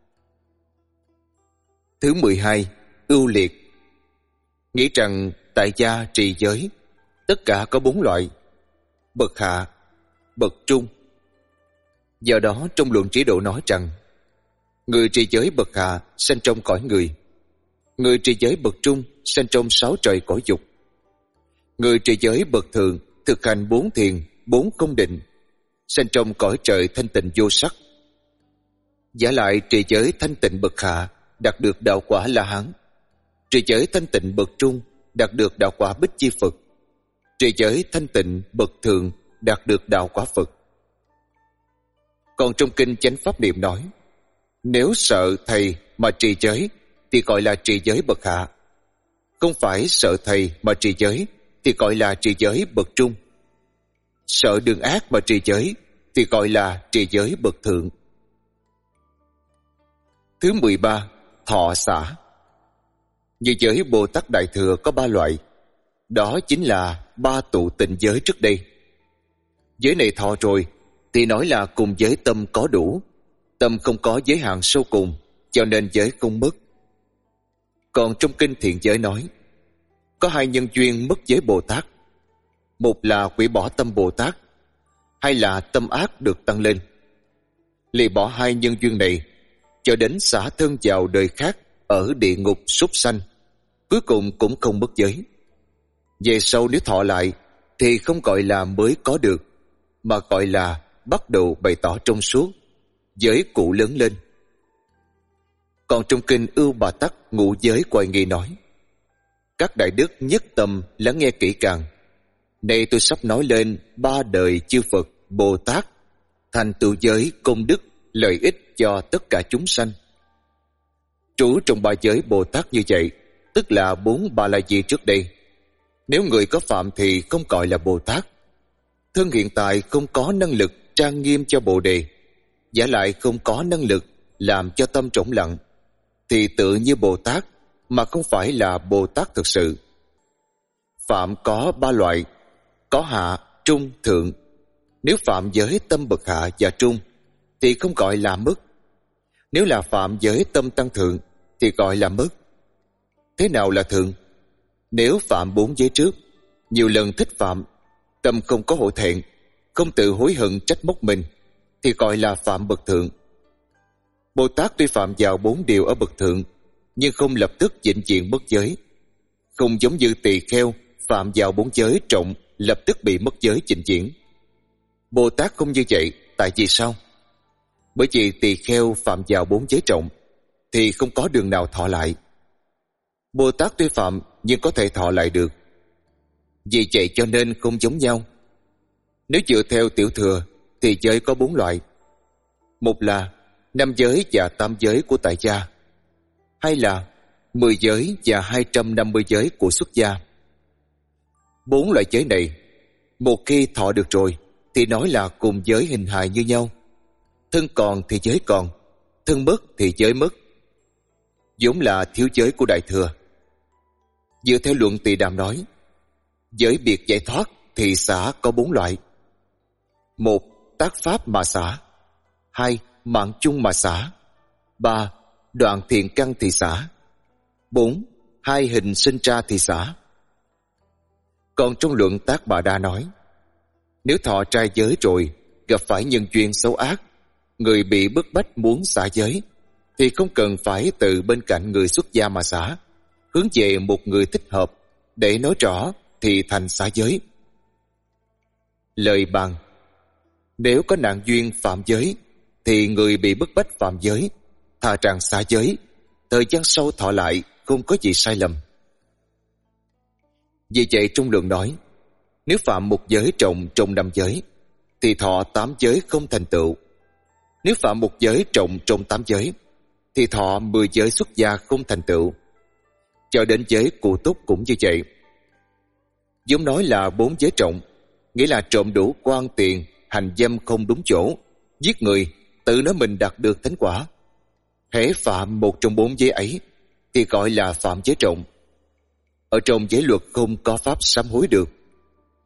Thứ 12. Ưu liệt. Nghĩ rằng tại gia trì giới tất cả có 4 loại: bậc hạ, bậc trung. Do đó trong luận Trí Độ nói rằng người trì giới bậc hạ sanh trong cõi người, người trì giới bậc trung sanh trong 6 trời cõi dục, người trì giới bậc thượng thực hành 4 thiền 4 không định sanh trong cõi trời thanh tịnh vô sắc. Giả lại trì giới thanh tịnh bậc hạ đạt được đạo quả La Hán, trì giới thanh tịnh bậc trung đạt được đạo quả Bích Chi Phật, trì giới thanh tịnh bậc thượng đạt được đạo quả Phật. Còn trong kinh Chánh Pháp Niệm nói, nếu sợ thầy mà trì giới thì gọi là trì giới bậc hạ, không phải sợ thầy mà trì giới thì gọi là trì giới bậc trung, sợ đường ác mà trì giới thì gọi là trì giới bậc thượng. Thứ 13. Thọ xả. Như giới Bồ Tát Đại Thừa có 3 loại, đó chính là 3 tụ tịnh giới trước đây. Giới này thọ rồi thì nói là cùng giới tâm có đủ, tâm không có giới hạn sâu cùng, cho nên giới không mất. Còn trong kinh Thiện Giới nói, có 2 nhân duyên mất giới Bồ Tát: một là hủy bỏ tâm Bồ Tát, hai là tâm ác được tăng lên. Lìa bỏ 2 nhân duyên này, cho đến xả thân vào đời khác ở địa ngục súc sanh, cuối cùng cũng không mất giới. Về sau nếu thọ lại thì không gọi là mới có được, mà gọi là bắt đầu bày tỏ trong suốt, giới cụ lớn lên. Còn trong kinh Ưu Bà Tắc Ngũ Giới Quay Nghi nói, các đại đức nhất tâm lắng nghe kỹ càng. Nay tôi sắp nói lên 3 đời chư Phật, Bồ Tát, thành tựu giới công đức, lợi ích cho tất cả chúng sanh. Trú trong 3 giới Bồ Tát như vậy, tức là 4 Ba La Di trước đây. Nếu người có phạm thì không gọi là Bồ Tát. Thân hiện tại không có năng lực trang nghiêm cho Bồ Đề, giả lại không có năng lực làm cho tâm trống lặng, thì tự như Bồ Tát mà không phải là Bồ Tát thực sự. Phạm có 3 loại, có hạ, trung, thượng. Nếu phạm giới tâm bậc hạ và trung thì không gọi là mất. Nếu là phạm giới tâm tăng thượng thì gọi là mất. Thế nào là thượng? Nếu phạm 4 giới trước, nhiều lần thích phạm, tâm không có hổ thẹn, không tự hối hận trách móc mình, thì gọi là phạm bậc thượng. Bồ Tát tuy phạm vào 4 điều ở bậc thượng, nhưng không lập tức vĩnh viễn mất giới. Không giống như tỳ kheo phạm vào 4 giới trọng lập tức bị mất giới vĩnh viễn. Bồ Tát không như vậy. Tại vì sao? Bởi vì tỳ kheo phạm vào 4 giới trọng thì không có đường nào thọ lại. Bồ Tát tuy phạm nhưng có thể thọ lại được. Vì vậy cho nên không giống nhau. Nếu dựa theo tiểu thừa thì giới có 4 loại. Một là 5 giới và 8 giới của tại gia, hai là 10 giới và 250 giới của xuất gia. 4 loại giới này, một khi thọ được rồi thì nói là cùng giới hình hài như nhau. Thân còn thì giới còn, thân mất thì giới mất, vốn là thiếu giới của Đại Thừa. Dựa theo luận Tỳ Đàm nói, giới biệt giải thoát thì xả có 4 loại: 1. Tác pháp mà xả, 2. Mạng chung mà xả, 3. Đoạn thiện căn thì xả, 4. 2 hình sinh ra thì xả. Còn trong luận Tác Bà Đa nói, nếu thọ trai giới rồi gặp phải nhân duyên xấu ác, người bị bức bách muốn xả giới thì không cần phải từ bên cạnh người xuất gia mà xả, hướng về một người thích hợp để nói rõ thì thành xả giới. Lời bàn: nếu có nạn duyên phạm giới thì người bị bức bách phạm giới thà rằng xả giới, thời gian sau thọ lại không có gì sai lầm. Vì vậy trong luận nói, nếu phạm một giới trọng trong 5 giới thì thọ 8 giới không thành tựu. Nếu phạm một giới trọng trong 8 giới thì thọ 10 giới xuất gia không thành tựu. Cho đến giới cụ túc cũng như vậy. Giống nói là 4 giới trọng, nghĩa là trộm đủ quan tiền, hành dâm không đúng chỗ, giết người, tự nói mình đạt được thánh quả. Hễ phạm một trong 4 giới ấy thì gọi là phạm giới trọng. Ở trong giới luật không có pháp sám hối được.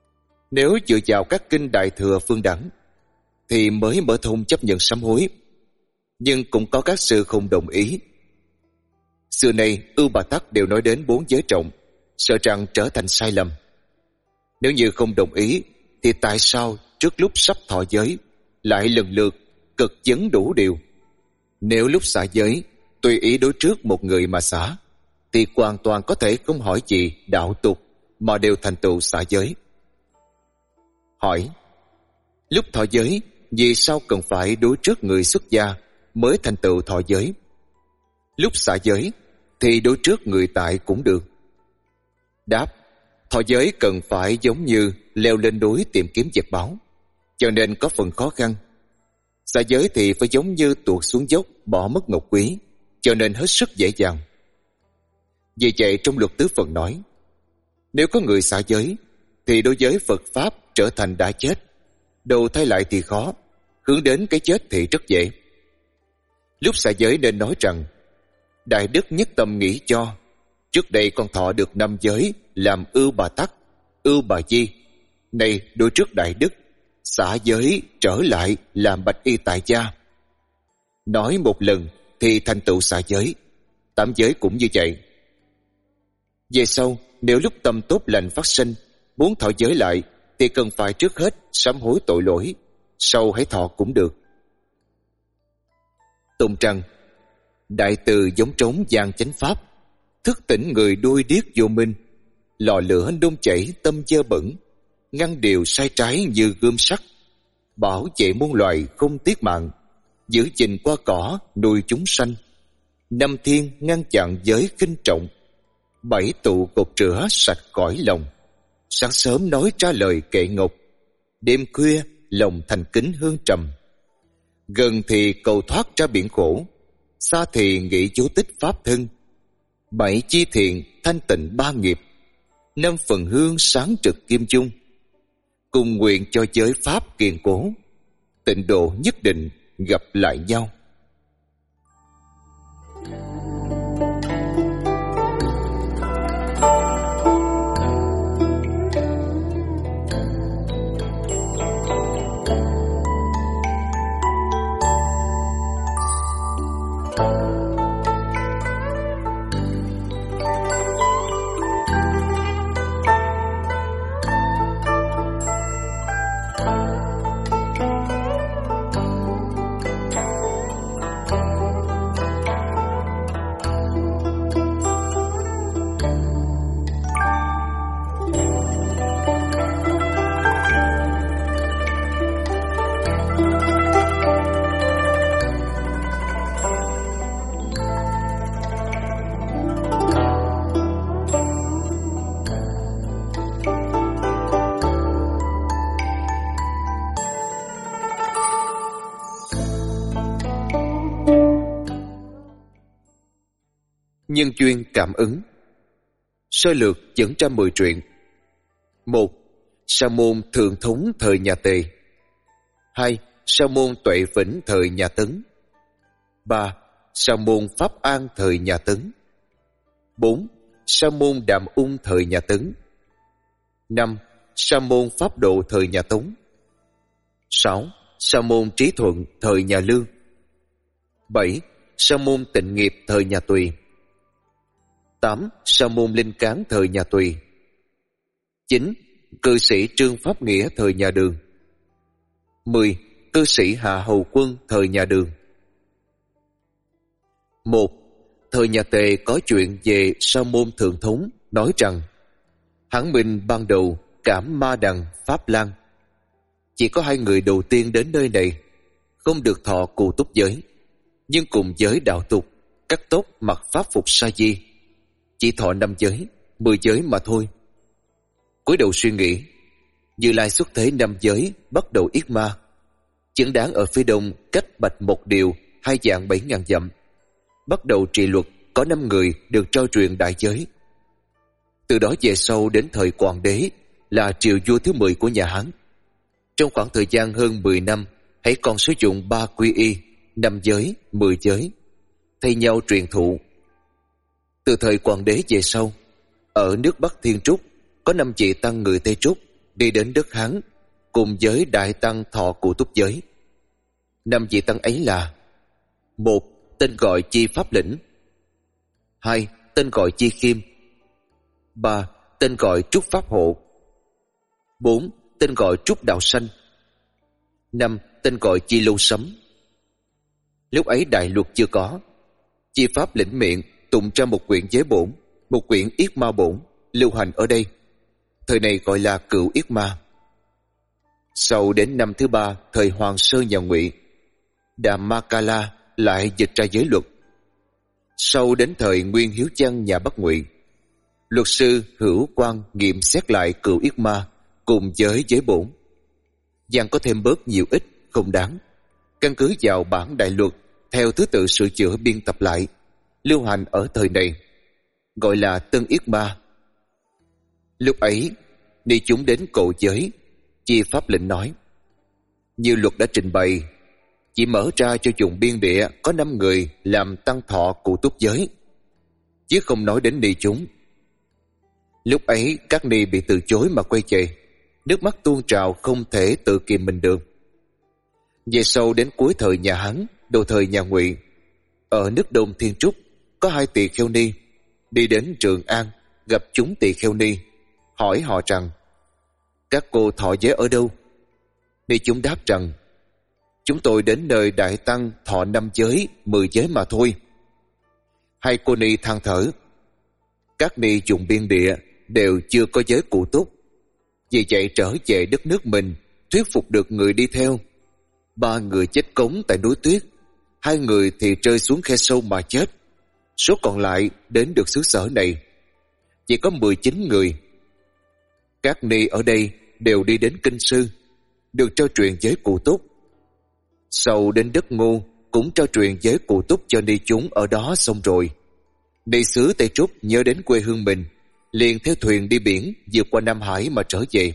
Nếu dựa vào các kinh Đại Thừa Phương Đẳng thì mới mở thông chấp nhận sám hối, nhưng cũng có các sư không đồng ý. Xưa nay Ưu Bà Tắc đều nói đến 4 giới trọng, sợ rằng trở thành sai lầm. Nếu như không đồng ý thì tại sao trước lúc sắp thọ giới lại lần lượt cực vấn đủ điều? Nếu lúc xả giới tùy ý đối trước một người mà xả, thì hoàn toàn có thể không hỏi gì đạo tục mà đều thành tựu xả giới. Hỏi: lúc thọ giới vì sao cần phải đối trước người xuất gia mới thành tựu thọ giới? Lúc xả giới thì đối trước người tại cũng được. Đáp: thọ giới cần phải giống như leo lên núi tìm kiếm vật báu, cho nên có phần khó khăn. Xả giới thì phải giống như tuột xuống dốc bỏ mất ngọc quý, cho nên hết sức dễ dàng. Vì vậy trong luật tứ phần nói, nếu có người xả giới thì đối với Phật Pháp trở thành đã chết, đầu thai lại thì khó, hướng đến cái chết thì rất dễ. Lúc xả giới nên nói rằng, Đại Đức nhất tâm nghĩ cho, trước đây con thọ được 5 giới làm Ưu Bà Tắc, Ưu Bà Di, nay đối trước Đại Đức xả giới trở lại làm bạch y tại gia. Nói một lần thì thành tựu xả giới, 8 giới cũng như vậy. Về sau, nếu lúc tâm tốt lành phát sinh muốn thọ giới lại thì cần phải trước hết sám hối tội lỗi, sau hãy thọ cũng được. Tùng trăng: đại từ giống trống giang chánh pháp, thức tỉnh người đuôi điếc vô minh, lò lửa đun chảy tâm dơ bẩn, ngăn điều sai trái như gươm sắt, bảo vệ muôn loài không tiếc mạng, giữ gìn qua cỏ nuôi chúng sanh, 5 thiên ngăn chặn giới khinh trọng, 7 tụ cột rửa sạch cõi lòng, sáng sớm nói ra lời kệ ngục, đêm khuya lòng thành kính hương trầm, gần thì cầu thoát ra biển khổ, xa thì nghĩ chú tích pháp thân, 7 chi thiện thanh tịnh 3 nghiệp, 5 phần hương sáng trực kim chung, cùng nguyện cho giới pháp kiên cố, tịnh độ nhất định gặp lại nhau. Nhân duyên cảm ứng. Sơ lược dẫn ra 10 truyện. 1. Sa môn Thượng Thống thời nhà Tề. 2. Sa môn Tuệ Vĩnh thời nhà Tấn. 3. Sa môn Pháp An thời nhà Tấn. 4. Sa môn Đàm Ung thời nhà Tấn. 5. Sa môn Pháp Độ thời nhà Tống. 6. Sa môn Trí Thuận thời nhà Lương. 7. Sa môn Tịnh Nghiệp thời nhà Tùy. 8. Sa môn Linh Cán thời nhà Tùy. 9. Cư sĩ Trương Pháp Nghĩa thời nhà Đường. 10. Cư sĩ Hạ Hầu Quân thời nhà Đường. 1. Thời nhà Tề có chuyện về Sa môn Thượng Thống nói rằng Hán Minh ban đầu cảm Ma Đằng, Pháp Lan. Chỉ có 2 người đầu tiên đến nơi này không được thọ cù túc giới, nhưng cùng giới đạo tục cắt tóc mặc pháp phục sa di, chỉ thọ 5 giới, 10 giới mà thôi. Cúi đầu suy nghĩ, Như Lai xuất thế 5 giới bắt đầu yết ma, chứng đáng ở phía đông cách Bạch Một Điều 2 vạn 7.000 dặm. Bắt đầu trị luật, có 5 người được trao truyền đại giới. Từ đó về sau đến thời Hoàng đế là triều vua thứ 10 của nhà Hán. Trong khoảng thời gian hơn 10 năm, hãy còn sử dụng 3 quy y, 5 giới, 10 giới, thay nhau truyền thụ. Từ thời Hoàng đế về sau, ở nước Bắc Thiên Trúc có 5 vị tăng người Tây Trúc đi đến đất Hán cùng với đại tăng Thọ Cụ Túc Giới. 5 vị tăng ấy là: 1. Tên gọi Chi Pháp Lĩnh. 2. Tên gọi Chi Khiêm. 3. Tên gọi Trúc Pháp Hộ. 4. Tên gọi Trúc Đạo Sanh. 5. Tên gọi Chi Lưu Sấm. Lúc ấy đại luật chưa có. Chi Pháp Lĩnh miệng tụng ra một quyển Giới Bổn, một quyển Yết Ma Bổn lưu hành ở đây, thời này gọi là Cựu Yết Ma. Sau đến năm thứ 3 thời Hoàng Sơ nhà Ngụy, Dhammakala lại dịch ra giới luật. Sau đến thời Nguyên Hiếu Chương nhà Bắc Ngụy, luật sư Hữu Quang nghiệm xét lại Cựu Yết Ma cùng với Giới Bổn. Giang có thêm bớt nhiều ít không đáng, căn cứ vào bản đại luật theo thứ tự sửa chữa biên tập lại, lưu hành ở thời này, gọi là Tân Yết Ma. Lúc ấy, ni chúng đến cộ giới, Chi Pháp Lĩnh nói: như luật đã trình bày, chỉ mở ra cho vùng biên địa có 5 người làm tăng thọ Cụ Túc Giới, chứ không nói đến ni chúng. Lúc ấy các ni bị từ chối mà quay về, nước mắt tuôn trào không thể tự kiềm mình được. Về sau đến cuối thời nhà Hán, đầu thời nhà Ngụy, ở nước Đông Thiên Trúc có 2 tỳ kheo ni đi đến Trường An gặp chúng tỳ kheo ni, hỏi họ rằng: các cô thọ giới ở đâu? Ni chúng đáp rằng: chúng tôi đến nơi đại tăng thọ 5 giới, 10 giới mà thôi. 2 cô ni than thở: các ni dùng biên địa đều chưa có giới cụ túc, vì vậy trở về đất nước mình thuyết phục được người đi theo. 3 người chết cống tại núi tuyết, 2 người thì rơi xuống khe sâu mà chết. Số còn lại đến được xứ sở này chỉ có 19 người. Các ni ở đây đều đi đến kinh sư, được trao truyền giới cụ túc. Sau đến đất Ngô cũng trao truyền giới cụ túc cho ni chúng ở đó xong rồi. Ni xứ Tây Trúc nhớ đến quê hương mình, liền theo thuyền đi biển vượt qua Nam Hải mà trở về.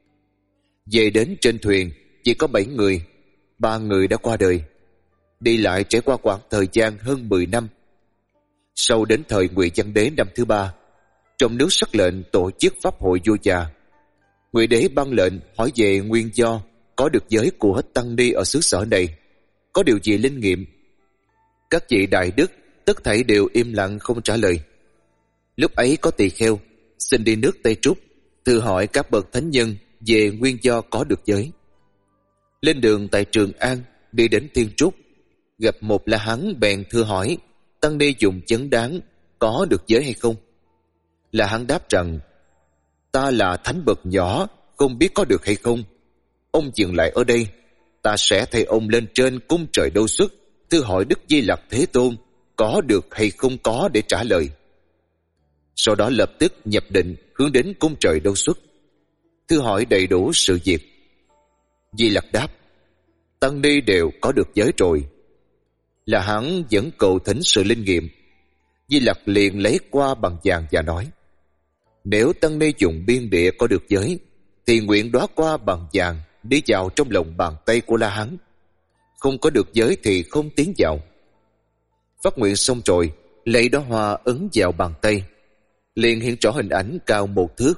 Về đến trên thuyền chỉ có 7 người, 3 người đã qua đời. Đi lại trải qua khoảng thời gian hơn 10 năm. Sau đến thời Ngụy Văn Đế năm thứ 3, trong nước sắc lệnh tổ chức pháp hội vua già. Ngụy Đế ban lệnh hỏi về nguyên do có được giới của tăng ni ở xứ sở này, có điều gì linh nghiệm. Các vị đại đức tất thảy đều im lặng không trả lời. Lúc ấy có tỳ kheo xin đi nước Tây Trúc thử hỏi các bậc thánh nhân về nguyên do có được giới. Lên đường tại Trường An đi đến Thiên Trúc, gặp một La Hán bèn thưa hỏi tăng ni dùng chấn đáng có được giới hay không. La Hán đáp rằng: ta là thánh bậc nhỏ, không biết có được hay không. Ông dừng lại ở đây, ta sẽ thay ông lên trên cung trời Đâu Xuất thưa hỏi Đức Di Lặc Thế Tôn có được hay không có để trả lời. Sau đó lập tức nhập định hướng đến cung trời Đâu Xuất, thưa hỏi đầy đủ sự việc. Di Lặc đáp: tăng ni đều có được giới rồi. Là hắn vẫn cầu thỉnh sự linh nghiệm. Di Lặc liền lấy qua bằng vàng và nói: nếu tăng ni dùng biên địa có được giới, thì nguyện đóa qua bằng vàng đi vào trong lòng bàn tay của La Hán. Không có được giới thì không tiến vào. Phát nguyện xong rồi, lấy đóa hoa ấn vào bàn tay, liền hiện rõ hình ảnh cao 1 thước.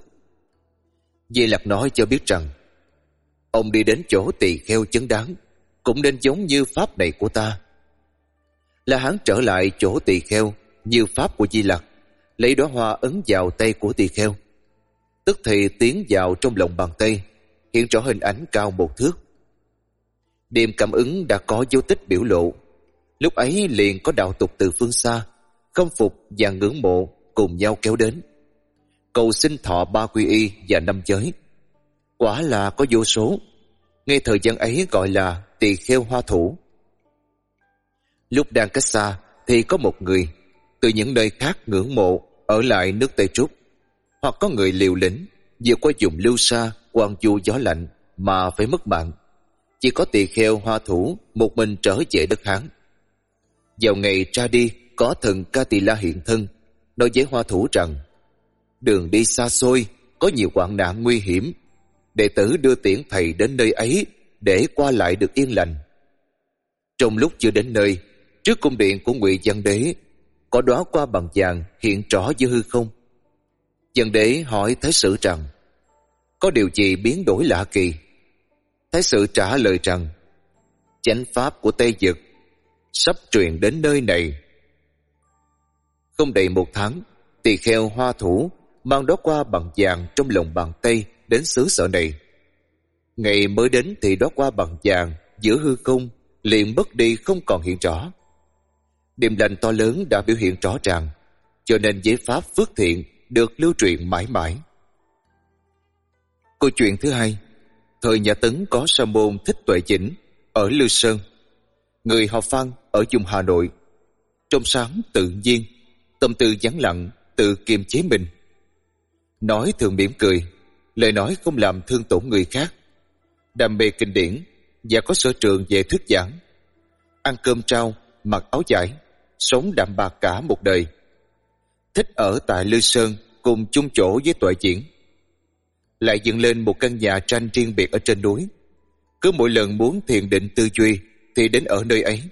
Di Lặc nói cho biết rằng: ông đi đến chỗ tỳ kheo chấn đáng cũng nên giống như pháp này của ta. La Hán trở lại chỗ tỳ kheo như pháp của Di Lặc, lấy đóa hoa ấn vào tay của tỳ kheo, tức thì tiến vào trong lòng bàn tay, hiện rõ hình ảnh cao 1 thước. Điềm cảm ứng đã có dấu tích biểu lộ. Lúc ấy liền có đạo tục từ phương xa khâm phục và ngưỡng mộ cùng nhau kéo đến, cầu xin thọ 3 quy y và 5 giới. Quả là có vô số, ngay thời gian ấy gọi là tỳ kheo hoa thủ. Lúc đang cách xa thì có một người từ những nơi khác ngưỡng mộ ở lại nước Tây Trúc, hoặc có người liều lĩnh vượt qua vùng lưu sa quang du gió lạnh mà phải mất mạng. Chỉ có tỳ kheo hoa thủ một mình trở về đất Hán. Vào ngày ra đi, có thần Ca Tỳ La hiện thân, nói với hoa thủ rằng: đường đi xa xôi, có nhiều hoạn nạn nguy hiểm, đệ tử đưa tiễn thầy đến nơi ấy để qua lại được yên lành. Trong lúc chưa đến nơi, trước cung điện của Ngụy Văn Đế có đóa hoa bằng vàng hiện rõ giữa hư không. Văn Đế hỏi Thái sử rằng: có điều gì biến đổi lạ kỳ. Thái sự trả lời rằng chánh pháp của Tây Dực sắp truyền đến nơi này. Không đầy 1 tháng, tỳ kheo Hoa Thủ mang đóa hoa bằng vàng trong lòng bàn tay đến xứ sở này. Ngày mới đến thì đóa hoa bằng vàng giữa hư không liền mất đi, không còn hiện rõ. Điềm lành to lớn đã biểu hiện rõ ràng, cho nên giới pháp phước thiện được lưu truyền mãi mãi. Câu chuyện thứ hai, thời nhà Tấn có sa môn Thích Tuệ Chỉnh ở Lư Sơn, người họ Phan ở vùng Hà Nội, trong sáng tự nhiên, tâm tư vắng lặng, tự kiềm chế mình. Nói thường mỉm cười, lời nói không làm thương tổn người khác, đam mê kinh điển và có sở trường về thuyết giảng. Ăn cơm trao, mặc áo vải, sống đạm bạc cả một đời. Thích ở tại Lư Sơn cùng chung chỗ với Tuệ Diễn, lại dựng lên một căn nhà tranh riêng biệt ở trên núi. Cứ mỗi lần muốn thiền định tư duy thì đến ở nơi ấy.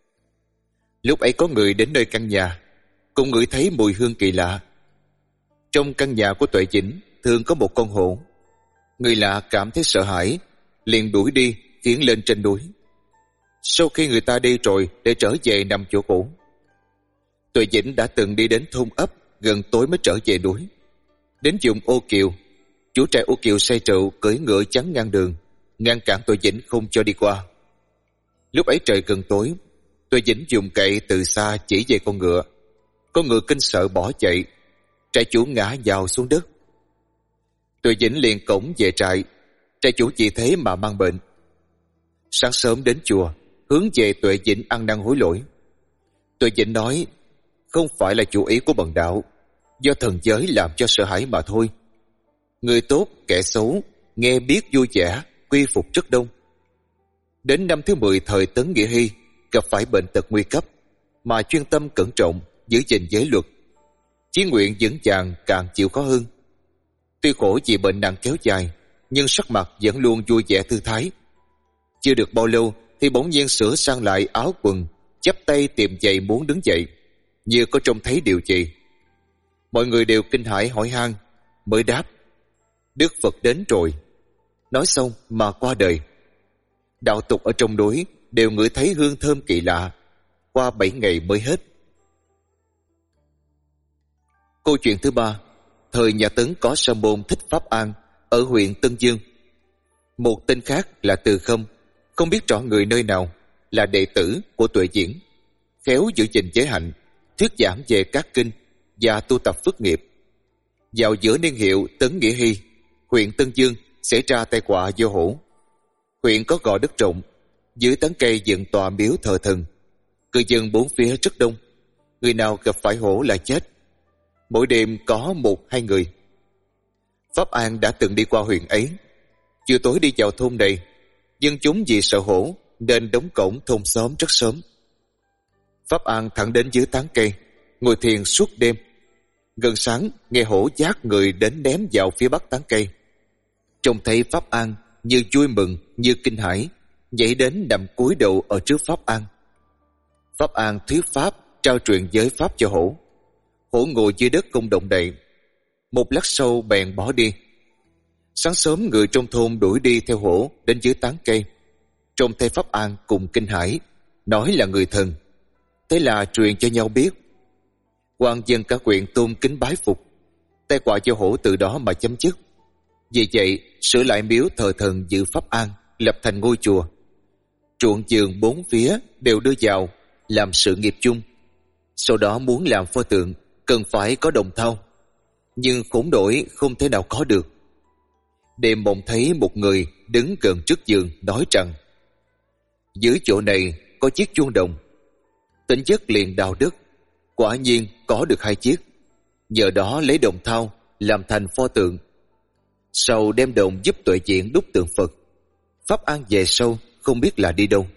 Lúc ấy có người đến nơi căn nhà, cùng ngửi thấy mùi hương kỳ lạ. Trong căn nhà của Tuệ Chỉnh thường có một con hổ. Người lạ cảm thấy sợ hãi, liền đuổi đi, tiến lên trên núi. Sau khi người ta đi rồi để trở về nằm chỗ cũ. Tuệ Chỉnh đã từng đi đến thôn ấp, gần tối mới trở về núi. Đến vùng Ô Kiều, chủ trại Ô Kiều say rượu cưỡi ngựa chắn ngang đường, ngăn cản Tuệ Chỉnh không cho đi qua. Lúc ấy trời gần tối, Tuệ Chỉnh dùng cậy từ xa chỉ về con ngựa. Con ngựa kinh sợ bỏ chạy, trại chủ ngã nhào xuống đất. Tuệ Chỉnh liền cổng về trại, trại chủ vì thế mà mang bệnh. Sáng sớm đến chùa, hướng về Tuệ Chỉnh ăn năn hối lỗi. Tuệ Chỉnh nói, không phải là chủ ý của bần đạo, do thần giới làm cho sợ hãi mà thôi. Người tốt, kẻ xấu, nghe biết vui vẻ, quy phục rất đông. Đến năm thứ 10 thời Tấn Nghĩa Hy, gặp phải bệnh tật nguy cấp, mà chuyên tâm cẩn trọng, giữ gìn giới luật. Chí nguyện vững vàng càng chịu khó hơn. Tuy khổ vì bệnh nặng kéo dài, nhưng sắc mặt vẫn luôn vui vẻ thư thái. Chưa được bao lâu thì bỗng nhiên sửa sang lại áo quần, chắp tay tìm giày muốn đứng dậy, như có trông thấy điều gì. Mọi người đều kinh hãi hỏi han, mới đáp, Đức Phật đến rồi. Nói xong mà qua đời. Đạo tục ở trong núi đều ngửi thấy hương thơm kỳ lạ, qua 7 ngày mới hết. Câu chuyện thứ ba, thời nhà Tấn có sa môn Thích Pháp An ở huyện Tân Dương. Một tên khác là Từ Khâm, không biết rõ người nơi nào, là đệ tử của Tuệ Diễn, khéo giữ gìn giới hạnh, thuyết giảng về các kinh và tu tập phước nghiệp. Vào giữa niên hiệu Tấn Nghĩa Hy, huyện Tân Dương xảy ra tai họa do hổ. Huyện có gò đất rộng, dưới tán cây dựng tòa miếu thờ thần. Cư dân bốn phía rất đông, người nào gặp phải hổ là chết. Mỗi đêm có 1-2 người. Pháp An đã từng đi qua huyện ấy. Chiều tối đi vào thôn này, dân chúng vì sợ hổ nên đóng cổng thôn xóm rất sớm. Pháp An thẳng đến dưới tán cây, ngồi thiền suốt đêm. Gần sáng nghe hổ vác người đến ném vào phía bắc tán cây. Trông thấy Pháp An như vui mừng như kinh hãi, nhảy đến nằm cúi đầu ở trước Pháp An. Pháp An thuyết pháp, trao truyền giới pháp cho hổ. Hổ ngồi dưới đất không động đậy. Một lát sau bèn bỏ đi. Sáng sớm người trong thôn đuổi đi theo hổ đến dưới tán cây. Trông thấy Pháp An cùng kinh hãi, nói là người thần. Thế là truyền cho nhau biết. Quan dân cả huyện tôn kính bái phục. Tai họa cho hổ từ đó mà chấm dứt. Vì vậy sửa lại miếu thờ thần giữ Pháp An, lập thành ngôi chùa. Ruộng vườn bốn phía đều đưa vào làm sự nghiệp chung. Sau đó muốn làm pho tượng cần phải có đồng thau, nhưng khốn nổi không thể nào có được. Đêm mộng thấy một người đứng gần trước giường nói rằng, dưới chỗ này có chiếc chuông đồng. Tỉnh giấc liền đào đất, quả nhiên có được 2 chiếc. Nhờ đó lấy đồng thau làm thành pho tượng. Sau đem đồng giúp Tuệ Diễn đúc tượng Phật. Pháp An về sau không biết là đi đâu.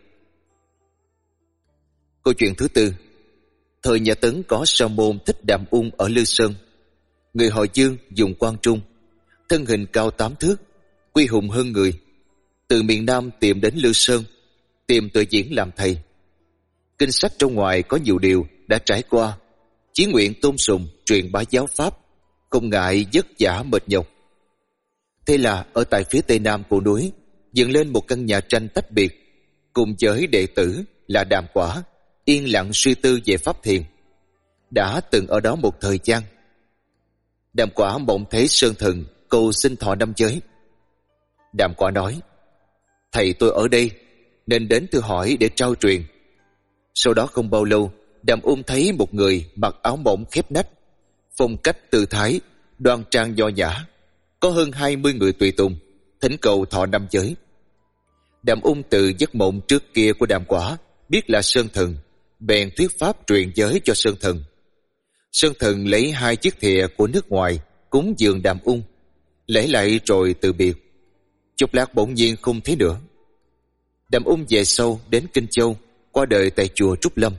Câu chuyện thứ tư, thời nhà Tấn có sa môn Thích Đàm Ung ở Lư Sơn. Người họ Dương dùng quan trung, thân hình cao 8 thước, quy hùng hơn người. Từ miền Nam tìm đến Lư Sơn, tìm Tuệ Diễn làm thầy. Kinh sách trong ngoài có nhiều điều đã trải qua, chí nguyện tôn sùng truyền bá giáo pháp, không ngại vất vả mệt nhọc. Thế là ở tại phía tây nam của núi dựng lên một căn nhà tranh tách biệt, cùng với đệ tử là Đàm Quả yên lặng suy tư về pháp thiền. Đã từng ở đó một thời gian, Đàm Quả mộng thấy Sơn Thần cầu xin thọ năm giới. Đàm Quả nói: thầy tôi ở đây nên đến thưa hỏi để trao truyền. Sau đó không bao lâu, Đàm Ung thấy một người mặc áo mỏng khép nách, phong cách tư thái đoan trang nho nhã, có hơn 20 người tùy tùng thỉnh cầu thọ năm giới. Đàm Ung từ giấc mộng trước kia của Đàm Quả biết là Sơn Thần, bèn thuyết pháp truyền giới cho Sơn Thần. Sơn Thần lấy 2 chiếc thìa của nước ngoài cúng dường Đàm Ung, lễ lại rồi từ biệt. Chốc lát bỗng nhiên không thấy nữa. Đàm Ung về sau đến Kinh Châu, qua đời tại chùa Trúc Lâm.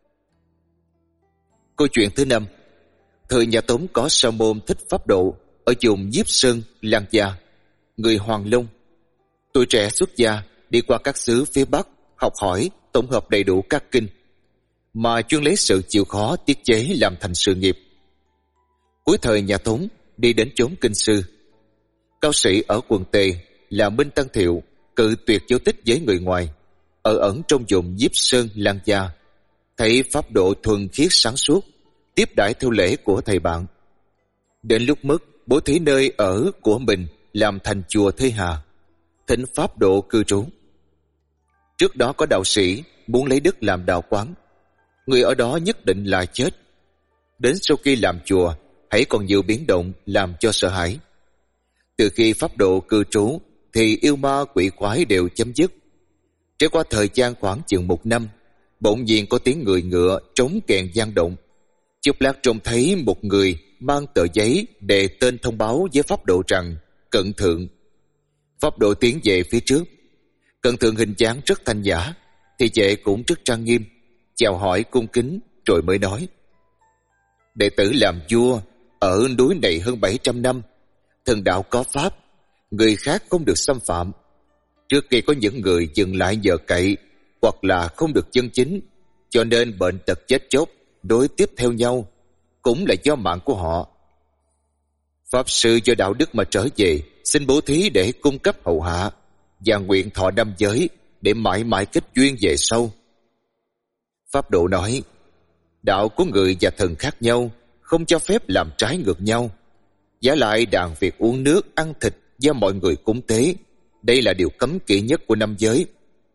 Câu chuyện thứ 5. Thời nhà Tống có sa môn Thích Pháp Độ ở vùng Nhiếp Sơn, Lan Gia, người Hoàng Long. Tuổi trẻ xuất gia đi qua các xứ phía Bắc học hỏi, tổng hợp đầy đủ các kinh, mà chuyên lấy sự chịu khó tiết chế làm thành sự nghiệp. Cuối thời nhà Tống đi đến chốn Kinh Sư. Cao sĩ ở quận Tề là Minh Tăng Thiệu cự tuyệt giao tích với người ngoài, ở ẩn trong vùng Nhiếp Sơn, Lan Gia. Thấy Pháp Độ thuần khiết sáng suốt, tiếp đãi theo lễ của thầy bạn. Đến lúc mất, bố thí nơi ở của mình làm thành chùa Thế Hà, thỉnh Pháp Độ cư trú. Trước đó có đạo sĩ muốn lấy đất làm đạo quán, người ở đó nhất định là chết. Đến sau khi làm chùa, hãy còn nhiều biến động làm cho sợ hãi. Từ khi Pháp Độ cư trú thì yêu ma quỷ quái đều chấm dứt. Trải qua thời gian khoảng chừng 1 năm, bỗng nhiên có tiếng người ngựa trống kèn vang động. Chốc lát trông thấy một người mang tờ giấy đề tên thông báo với Pháp Độ rằng Cận Thượng. Pháp Độ tiến về phía trước. Cận Thượng hình dáng rất thanh nhã, thì vệ cũng rất trang nghiêm, chào hỏi cung kính rồi mới nói: đệ tử làm vua ở núi này hơn 700 năm, thần đạo có pháp, người khác không được xâm phạm. Trước kia có những người dừng lại nhờ cậy hoặc là không được chân chính, cho nên bệnh tật chết chóc đối tiếp theo nhau, cũng là do mạng của họ. Pháp sư do đạo đức mà trở về, xin bố thí để cung cấp hậu hạ, và nguyện thọ năm giới để mãi mãi kết duyên về sau. Pháp Độ nói: đạo của người và thần khác nhau, không cho phép làm trái ngược nhau. Giả lại đàn việc uống nước, ăn thịt do mọi người cúng tế, đây là điều cấm kỵ nhất của năm giới.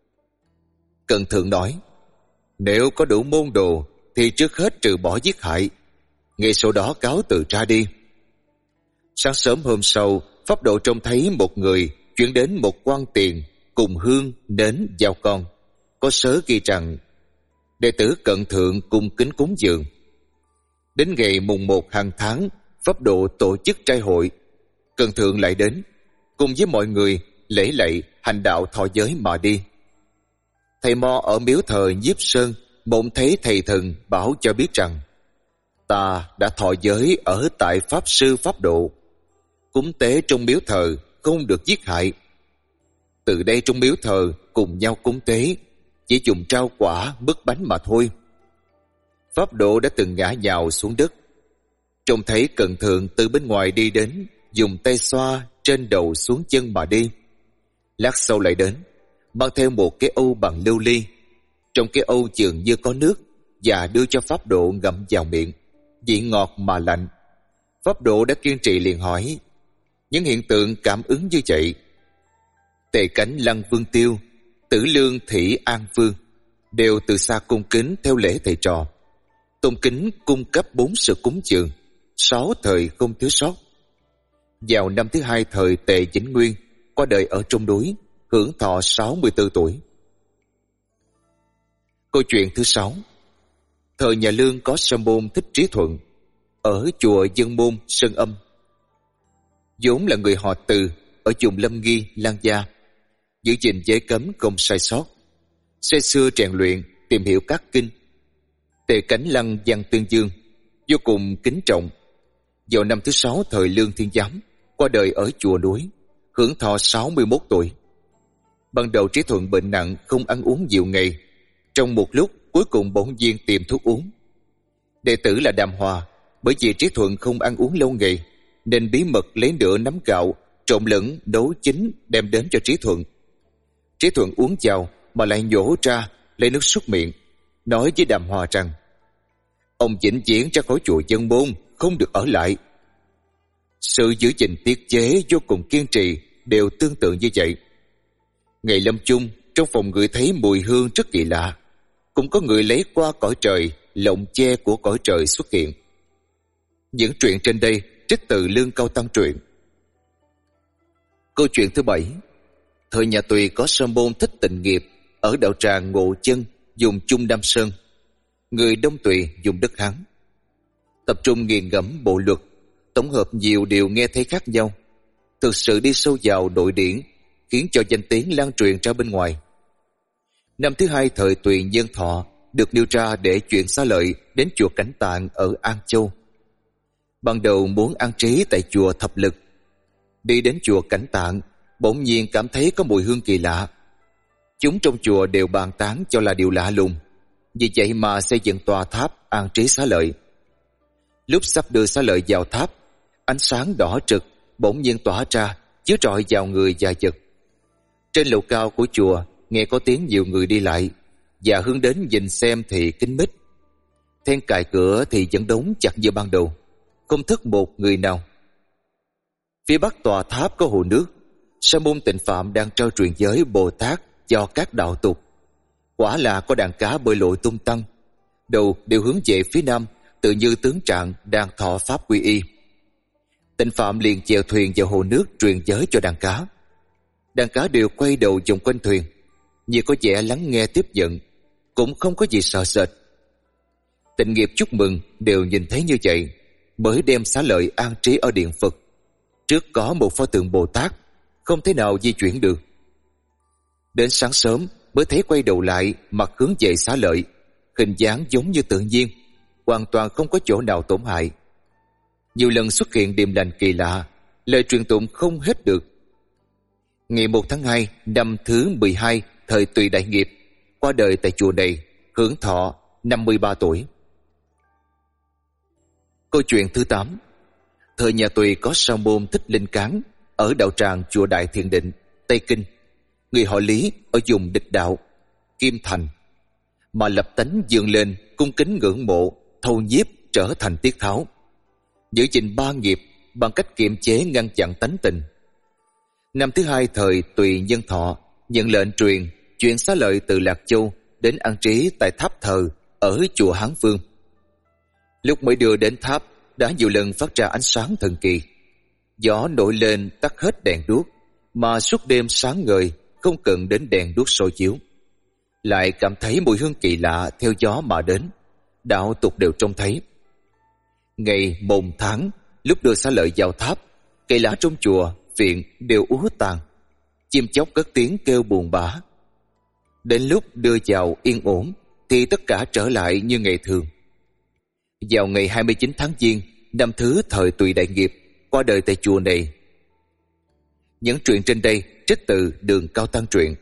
Cận Thượng nói: nếu có đủ môn đồ thì trước hết trừ bỏ giết hại, ngay sau đó cáo từ ra đi. Sáng sớm hôm sau, Pháp Độ trông thấy một người chuyển đến một quan tiền cùng hương, nến, dao con, có sớ ghi rằng: đệ tử Cận Thượng cung kính cúng dường. Đến ngày mùng 1 hàng tháng, Pháp Độ tổ chức trai hội. Cận Thượng lại đến, cùng với mọi người lễ lạy hành đạo thọ giới mà đi. Thầy mo ở miếu thờ Nhiếp Sơn mộng thấy thầy thần bảo cho biết rằng: ta đã thọ giới ở tại Pháp Sư Pháp Độ. Cúng tế trong miếu thờ không được giết hại. Từ đây trong miếu thờ cùng nhau cúng tế, chỉ dùng trao quả bứt bánh mà thôi. Pháp Độ đã từng ngã nhào xuống đất. Trông thấy Cận Thượng từ bên ngoài đi đến, dùng tay xoa trên đầu xuống chân mà đi. Lát sau lại đến, mang theo một cái âu bằng lưu ly. Trong cái âu dường như có nước, và đưa cho Pháp Độ ngậm vào miệng, vị ngọt mà lạnh. Pháp Độ đã kiên trì liền hỏi: những hiện tượng cảm ứng như vậy, Tề Cảnh Lăng Vương Tiêu, Tử Lương Thị An Vương đều từ xa cung kính theo lễ thầy trò, tôn kính cung cấp 4 sự cúng dường, 6 thời không thiếu sót. Vào năm thứ 2 thời Tề Vĩnh Nguyên, qua đời ở trong núi, hưởng thọ 64 tuổi. Câu chuyện thứ 6. Thời nhà Lương có sa môn Thích Trí Thuận ở chùa Dân Môn Sơn Âm, vốn là người họ Từ ở vùng Lâm Nghi, Lan Gia, giữ gìn giới cấm không sai sót, say sưa rèn luyện tìm hiểu các kinh. Tề Cảnh Lăng Văn Tương Dương vô cùng kính trọng. Vào năm thứ 6 thời Lương Thiên Giám, qua đời ở chùa núi, hưởng thọ 61 tuổi. Ban đầu Trí Thuận bệnh nặng, không ăn uống nhiều ngày. Trong một lúc cuối cùng bỗng nhiên tìm thuốc uống. Đệ tử là Đàm Hòa, bởi vì Trí Thuận không ăn uống lâu ngày, nên bí mật lấy nửa nắm gạo trộn lẫn nấu chín đem đến cho Trí Thuận. Trí Thuận uống vào mà lại nhổ ra lấy nước súc miệng, nói với Đàm Hòa rằng: ông vĩnh viễn ra khỏi chùa Dân Môn, không được ở lại. Sự giữ gìn tiết chế vô cùng kiên trì đều tương tự như vậy. Ngày lâm chung, trong phòng người thấy mùi hương rất kỳ lạ. Cũng có người lấy qua cõi trời, lộng che của cõi trời xuất hiện. Những chuyện trên đây trích từ Lương Cao Tăng truyện. Câu chuyện thứ 7. Thời nhà Tùy có sa môn Thích Tịnh Nghiệp ở đạo tràng Ngộ Chân dùng Chung Nam Sơn, người Đông Tùy dùng đất Hán. Tập trung nghiền ngẫm bộ luật, tổng hợp nhiều điều nghe thấy khác nhau, thực sự đi sâu vào nội điển, khiến cho danh tiếng lan truyền ra bên ngoài. Năm thứ 2 thời Tùy Nhân Thọ được nêu ra để chuyển xá lợi đến chùa Cảnh Tạng ở An Châu. Ban đầu muốn an trí tại chùa Thập Lực. Đi đến chùa Cảnh Tạng, bỗng nhiên cảm thấy có mùi hương kỳ lạ. Chúng trong chùa đều bàn tán cho là điều lạ lùng, vì vậy mà xây dựng tòa tháp an trí xá lợi. Lúc sắp đưa xá lợi vào tháp, ánh sáng đỏ trực bỗng nhiên tỏa ra, chiếu rọi vào người và vật. Trên lầu cao của chùa nghe có tiếng nhiều người đi lại, và hướng đến nhìn xem thì kín mít. Then cài cửa thì vẫn đóng chặt như ban đầu, không thức một người nào. Phía bắc tòa tháp có hồ nước. Sa môn Tịnh Phạm đang trao truyền giới Bồ Tát cho các đạo tục. Quả là có đàn cá bơi lội tung tăng, đầu đều hướng về phía nam, tự như tướng trạng đang thọ pháp quy y. Tịnh Phạm liền chèo thuyền vào hồ nước truyền giới cho đàn cá. Đàn cá đều quay đầu vòng quanh thuyền, như có vẻ lắng nghe tiếp nhận, cũng không có gì sợ sệt. Tịnh Nghiệp chúc mừng đều nhìn thấy như vậy, mới đem xá lợi an trí ở điện Phật. Trước có một pho tượng Bồ Tát, không thể nào di chuyển được. Đến sáng sớm mới thấy quay đầu lại, mặt hướng về xá lợi, hình dáng giống như tự nhiên, hoàn toàn không có chỗ nào tổn hại. Nhiều lần xuất hiện điềm lành kỳ lạ, lời truyền tụng không hết được. Ngày 1 tháng 2 năm thứ 12 thời Tùy Đại Nghiệp, qua đời tại chùa này, hưởng thọ 53 tuổi. Câu chuyện thứ 8. Thời nhà Tùy có sa môn Thích Linh Cán ở đạo tràng chùa Đại Thiền Định, Tây Kinh, người họ Lý ở vùng Địch Đạo, Kim Thành, mà lập tánh vươn lên cung kính ngưỡng mộ, thâu nhiếp trở thành tiết tháo, giữ gìn 3 nghiệp bằng cách kiềm chế ngăn chặn tánh tình. Năm thứ 2 thời Tùy Nhân Thọ nhận lệnh truyền chuyển xá lợi từ Lạc Châu đến an trí tại tháp thờ ở chùa Hán Vương. Lúc mới đưa đến tháp đã nhiều lần phát ra ánh sáng thần kỳ. Gió nổi lên tắt hết đèn đuốc, mà suốt đêm sáng ngời, không cần đến đèn đuốc soi chiếu. Lại cảm thấy mùi hương kỳ lạ theo gió mà đến, đạo tục đều trông thấy. Ngày mồng tháng, lúc đưa xá lợi vào tháp, cây lá trong chùa viện đều úa tàn, chim chóc cất tiếng kêu buồn bã. Đến lúc đưa vào yên ổn thì tất cả trở lại như ngày thường. Vào ngày 29 tháng Giêng năm thứ thời Tùy Đại Nghiệp, qua đời tại chùa này. Những chuyện trên đây trích từ Đường Cao Tăng truyện.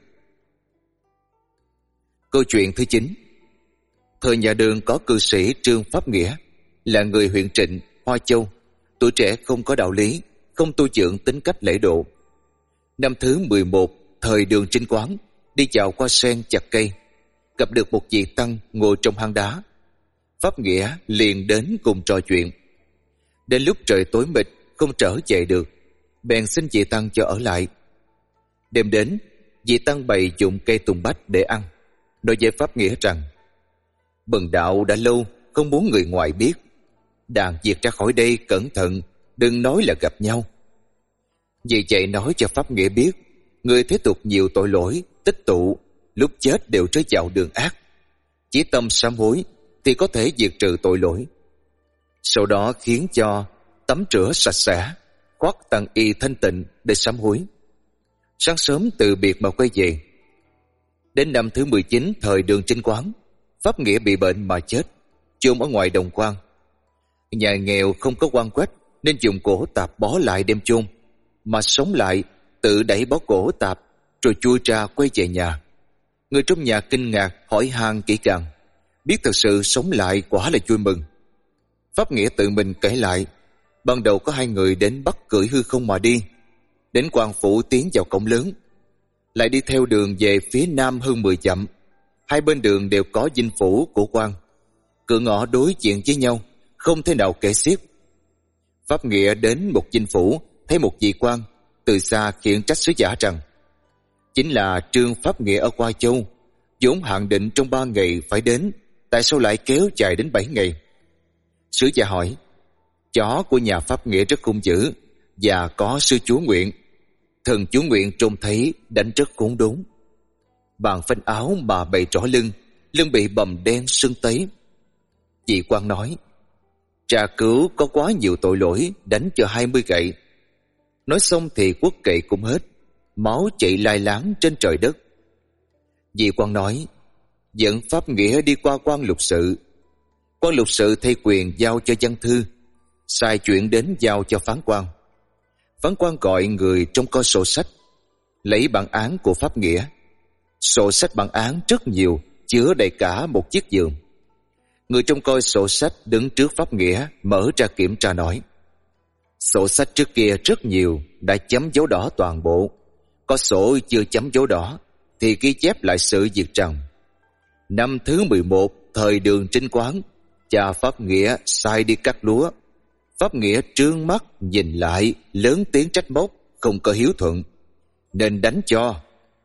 Câu chuyện thứ 9. Thời nhà Đường có cư sĩ Trương Pháp Nghĩa, là người huyện Trịnh, Hoa Châu, tuổi trẻ không có đạo lý, không tu dưỡng tính cách lễ độ. Năm thứ 11 thời Đường Trinh Quán, đi dạo qua sen chặt cây, gặp được một vị tăng ngồi trong hang đá. Pháp Nghĩa liền đến cùng trò chuyện. Đến lúc trời tối mịt không trở về được, bèn xin vị tăng cho ở lại. Đêm đến, vị tăng bày dụng cây tùng bách để ăn, nói với Pháp Nghĩa rằng: bần đạo đã lâu không muốn người ngoài biết, đàn diệt ra khỏi đây cẩn thận, đừng nói là gặp nhau. Vì vậy nói cho Pháp Nghĩa biết, người thế tục nhiều tội lỗi tích tụ, lúc chết đều rơi vào đường ác. Chỉ tâm sám hối thì có thể diệt trừ tội lỗi. Sau đó khiến cho tắm rửa sạch sẽ, khoác tầng y thanh tịnh để sám hối. Sáng sớm từ biệt mà quay về. Đến năm thứ 19 thời Đường Trinh Quán, Pháp Nghĩa bị bệnh mà chết, chôn ở ngoài đồng quan. Nhà nghèo không có quan quách nên dùng cổ tạp bó lại đem chôn, mà sống lại tự đẩy bó cổ tạp rồi chui ra quay về nhà. Người trong nhà kinh ngạc hỏi han kỹ càng, biết thật sự sống lại quả là vui mừng. Pháp Nghĩa tự mình kể lại, ban đầu có 2 người đến bắt cưỡi hư không mà đi. đến quan phủ tiến vào cổng lớn, lại đi theo đường về phía nam hơn 10 dặm. Hai bên đường đều có dinh phủ của quan, cửa ngõ đối diện với nhau, không thể nào kể xiết. Pháp Nghĩa đến một dinh phủ, thấy một vị quan từ xa khiển trách sứ giả rằng chính là Trương Pháp Nghĩa ở Qua Châu, vốn hạn định trong 3 ngày phải đến, tại sao lại kéo dài đến 7 ngày? Sứ giả hỏi: chó của nhà Pháp Nghĩa rất hung dữ và có sư chúa Nguyện. Thần chúa Nguyện trông thấy đánh rất khốn đốn. Bàn phanh áo mà bày rõ lưng, lưng bị bầm đen sưng tấy. Vị quan nói: trà cứu có quá nhiều tội lỗi, đánh cho 20 gậy. Nói xong thì quất gậy cũng hết, máu chảy lai láng trên trời đất. Vị quan nói: dẫn Pháp Nghĩa đi qua quan lục sự. Quan lục sự thay quyền giao cho văn thư, sai chuyện đến giao cho phán quan. Phán quan gọi người trông coi sổ sách, lấy bản án của Pháp Nghĩa. Sổ sách bản án rất nhiều, chứa đầy cả một chiếc giường. Người trông coi sổ sách đứng trước Pháp Nghĩa, mở ra kiểm tra nói: sổ sách trước kia rất nhiều, đã chấm dấu đỏ toàn bộ. Có sổ chưa chấm dấu đỏ thì ghi chép lại sự việc rằng năm thứ 11 thời Đường Trinh Quán, cha Pháp Nghĩa sai đi cắt lúa. Pháp Nghĩa trương mắt nhìn lại, lớn tiếng trách móc, không có hiếu thuận nên đánh cho.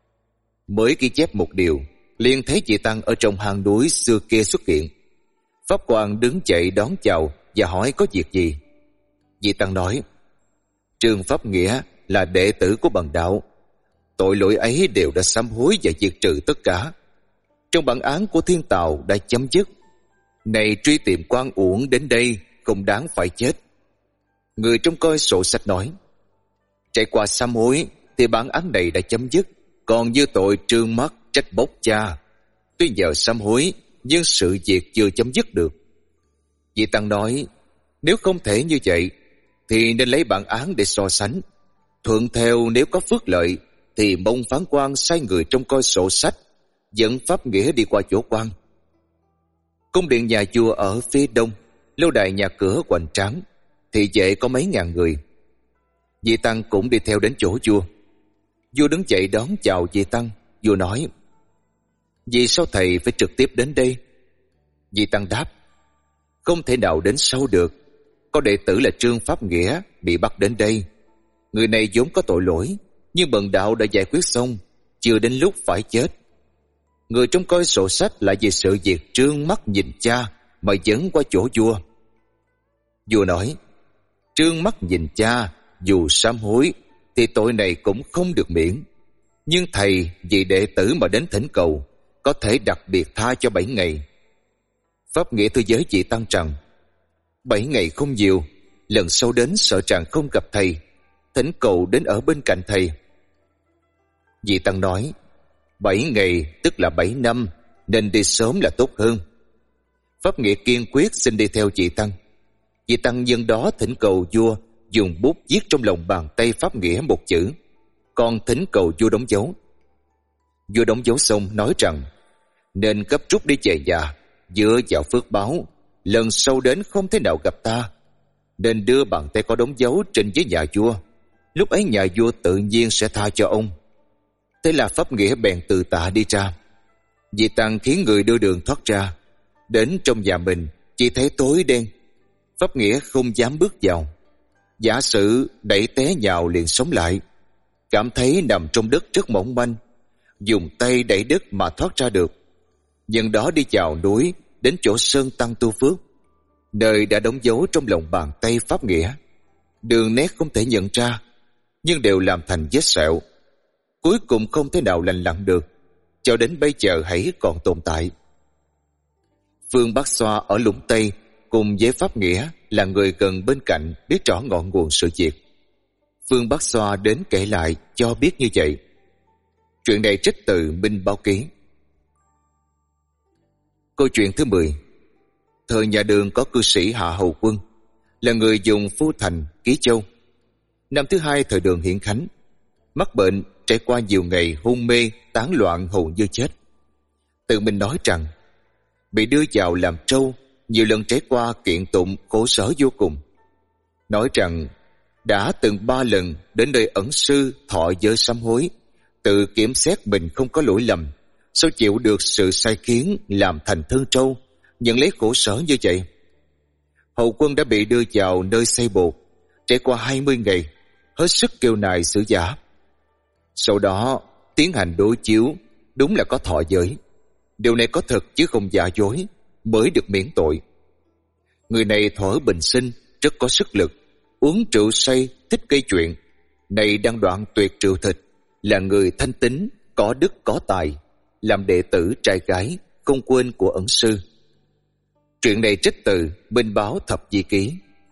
Mới ghi chép một điều, liền thấy chị Tăng ở trong hang núi xưa kia xuất hiện. Pháp quan đứng dậy đón chào và hỏi có việc gì. Chị Tăng nói: Trương Pháp Nghĩa là đệ tử của Bần Đạo, tội lỗi ấy đều đã sám hối và diệt trừ tất cả. Trong bản án của thiên tào đã chấm dứt, này truy tìm quan uổng đến đây không đáng phải chết. Người trông coi sổ sách nói: trải qua sám hối thì bản án này đã chấm dứt, còn như tội trương mắt trách bóc cha, tuy nhờ sám hối nhưng sự việc chưa chấm dứt được. Vị Tăng nói: nếu không thể như vậy thì nên lấy bản án để so sánh. Thuận theo nếu có phước lợi thì mong phán quan sai người trông coi sổ sách, dẫn Pháp Nghĩa đi qua chỗ quan. Cung điện nhà vua ở phía đông, lâu đài nhà cửa hoành tráng, thị vệ có mấy ngàn người. Vị Tăng cũng đi theo đến chỗ vua. Vua đứng dậy đón chào vị Tăng. Vua nói: vì sao thầy phải trực tiếp đến đây? Vị Tăng đáp: không thể nào đến sau được. Có đệ tử là Trương Pháp Nghĩa bị bắt đến đây. Người này vốn có tội lỗi, nhưng Bần Đạo đã giải quyết xong, chưa đến lúc phải chết. Người trông coi sổ sách lại vì sự việc trương mắt nhìn cha mà dẫn qua chỗ vua. Vua nói: trương mắt nhìn cha, dù sám hối thì tội này cũng không được miễn. Nhưng thầy vì đệ tử mà đến thỉnh cầu, có thể đặc biệt tha cho 7 ngày. Pháp Nghĩa thưa với vị Tăng rằng: 7 ngày không nhiều, lần sau đến sợ rằng không gặp thầy, thỉnh cầu đến ở bên cạnh thầy. Vị Tăng nói: 7 ngày tức là 7 năm, nên đi sớm là tốt hơn. Pháp Nghĩa kiên quyết xin đi theo vị Tăng. Vị Tăng nhân đó thỉnh cầu vua dùng bút viết trong lòng bàn tay Pháp Nghĩa một chữ, còn thỉnh cầu vua đóng dấu. Vua đóng dấu xong nói rằng nên gấp rút đi về nhà, dựa vào phước báo, lần sau đến không thể nào gặp ta, nên đưa bàn tay có đóng dấu trình với nhà vua. Lúc ấy nhà vua tự nhiên sẽ tha cho ông. Thế là Pháp Nghĩa bèn từ tạ đi ra. Vị Tăng khiến người đưa đường thoát ra. Đến trong nhà mình chỉ thấy tối đen. Pháp Nghĩa không dám bước vào. Giả sử đẩy té nhào liền sống lại, cảm thấy nằm trong đất rất mỏng manh, dùng tay đẩy đất mà thoát ra được. Nhưng đó đi vào núi, đến chỗ Sơn Tăng tu phước, nơi đã đóng dấu trong lòng bàn tay Pháp Nghĩa. Đường nét không thể nhận ra, nhưng đều làm thành vết sẹo, cuối cùng không thể nào lành lặn được, cho đến bây giờ hãy còn tồn tại. Phương Bắc Xoa ở Lũng Tây cùng với Pháp Nghĩa là người gần bên cạnh, biết rõ ngọn nguồn sự việc. Phương Bắc Xoa đến kể lại cho biết như vậy. Chuyện này trích từ Minh Báo Ký. Câu chuyện thứ 10. Thời nhà Đường có cư sĩ Hạ Hầu Quân, là người dùng Phu Thành, Ký Châu. Năm thứ 2 thời Đường Hiển Khánh, mắc bệnh, trải qua nhiều ngày hôn mê, tán loạn hầu như chết. Tự mình nói rằng bị đưa vào làm trâu, nhiều lần trải qua kiện tụng khổ sở vô cùng. Nói rằng đã từng 3 lần đến nơi ẩn sư thọ giới sám hối, tự kiểm xét mình không có lỗi lầm, sao chịu được sự sai khiến làm thành thân trâu, nhận lấy khổ sở như vậy. Hậu Quân đã bị đưa vào nơi xây bột, trải qua 20 ngày, hết sức kêu nài xử giả. Sau đó tiến hành đối chiếu, đúng là có thọ giới. Điều này có thật chứ không giả dối, mới được miễn tội. Người này thuở bình sinh rất có sức lực, uống rượu say, thích gây chuyện. Này đang đoạn tuyệt rượu thịt, là người thanh tín, có đức có tài, làm đệ tử trai gái không quên của ẩn sư. Chuyện này trích từ Binh Báo Thập Di Ký.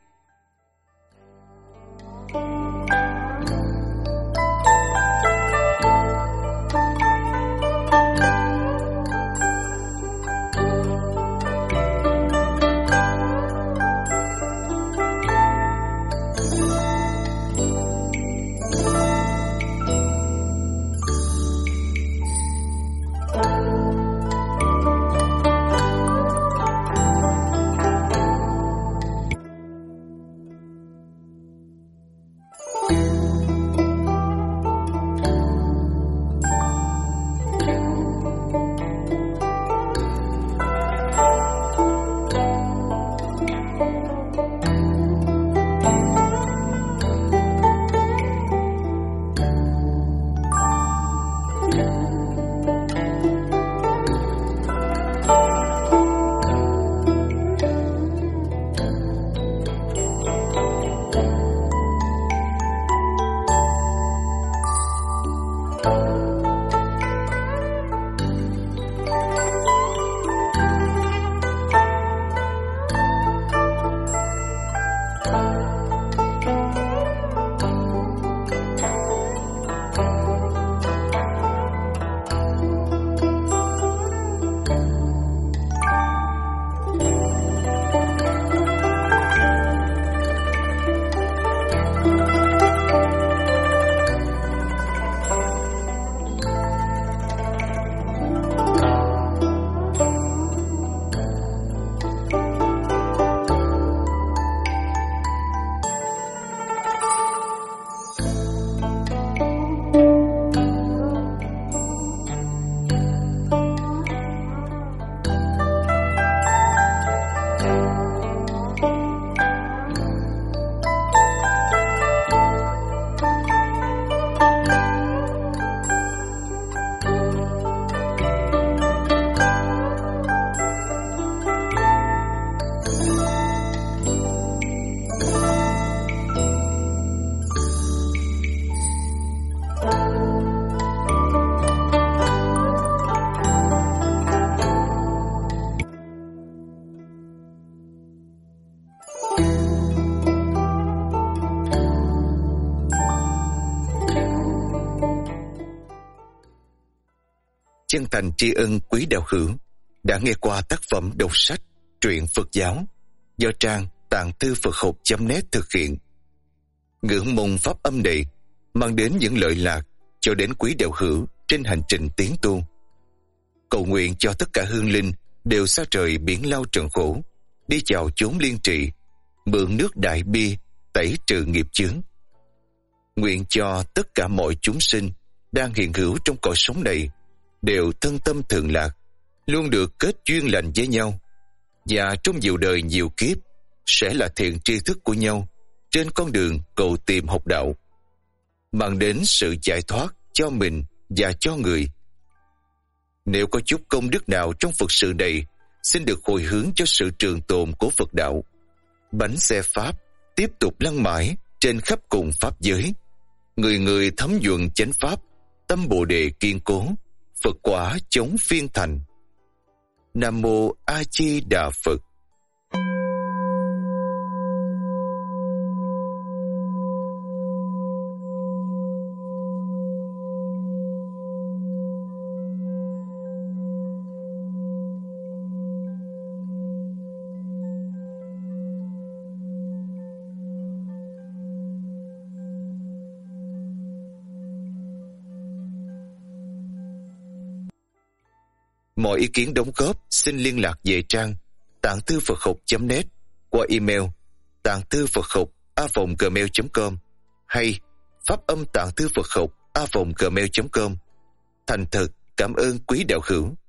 Chân thành tri ân quý đạo hữu đã nghe qua tác phẩm đọc sách truyện Phật giáo do trang tạng thư Phật học.net thực hiện. Ngưỡng mong pháp âm này mang đến những lợi lạc cho đến quý đạo hữu trên hành trình tiến tu. Cầu nguyện cho tất cả hương linh đều xa trời biển lao trần khổ, đi vào chốn liên trị, mượn nước đại bi tẩy trừ nghiệp chướng. Nguyện cho tất cả mọi chúng sinh đang hiện hữu trong cõi sống này đều thân tâm thường lạc, luôn được kết duyên lành với nhau, và trong nhiều đời nhiều kiếp sẽ là thiện tri thức của nhau trên con đường cầu tìm học đạo, mang đến sự giải thoát cho mình và cho người. Nếu có chút công đức nào trong Phật sự này, xin được hồi hướng cho sự trường tồn của Phật đạo. Bánh xe Pháp tiếp tục lăn mãi trên khắp cùng Pháp giới. Người người thấm nhuận chánh Pháp, tâm Bồ Đề kiên cố, Phật quả chống phiên thành. Nam Mô A Di Đà Phật. Mọi ý kiến đóng góp xin liên lạc về trang tạng thư Phật học.net qua email tạng thư Phật học a@gmail.com hay pháp âm tạng thư Phật học a@gmail.com. Thành thật cảm ơn quý đạo hữu.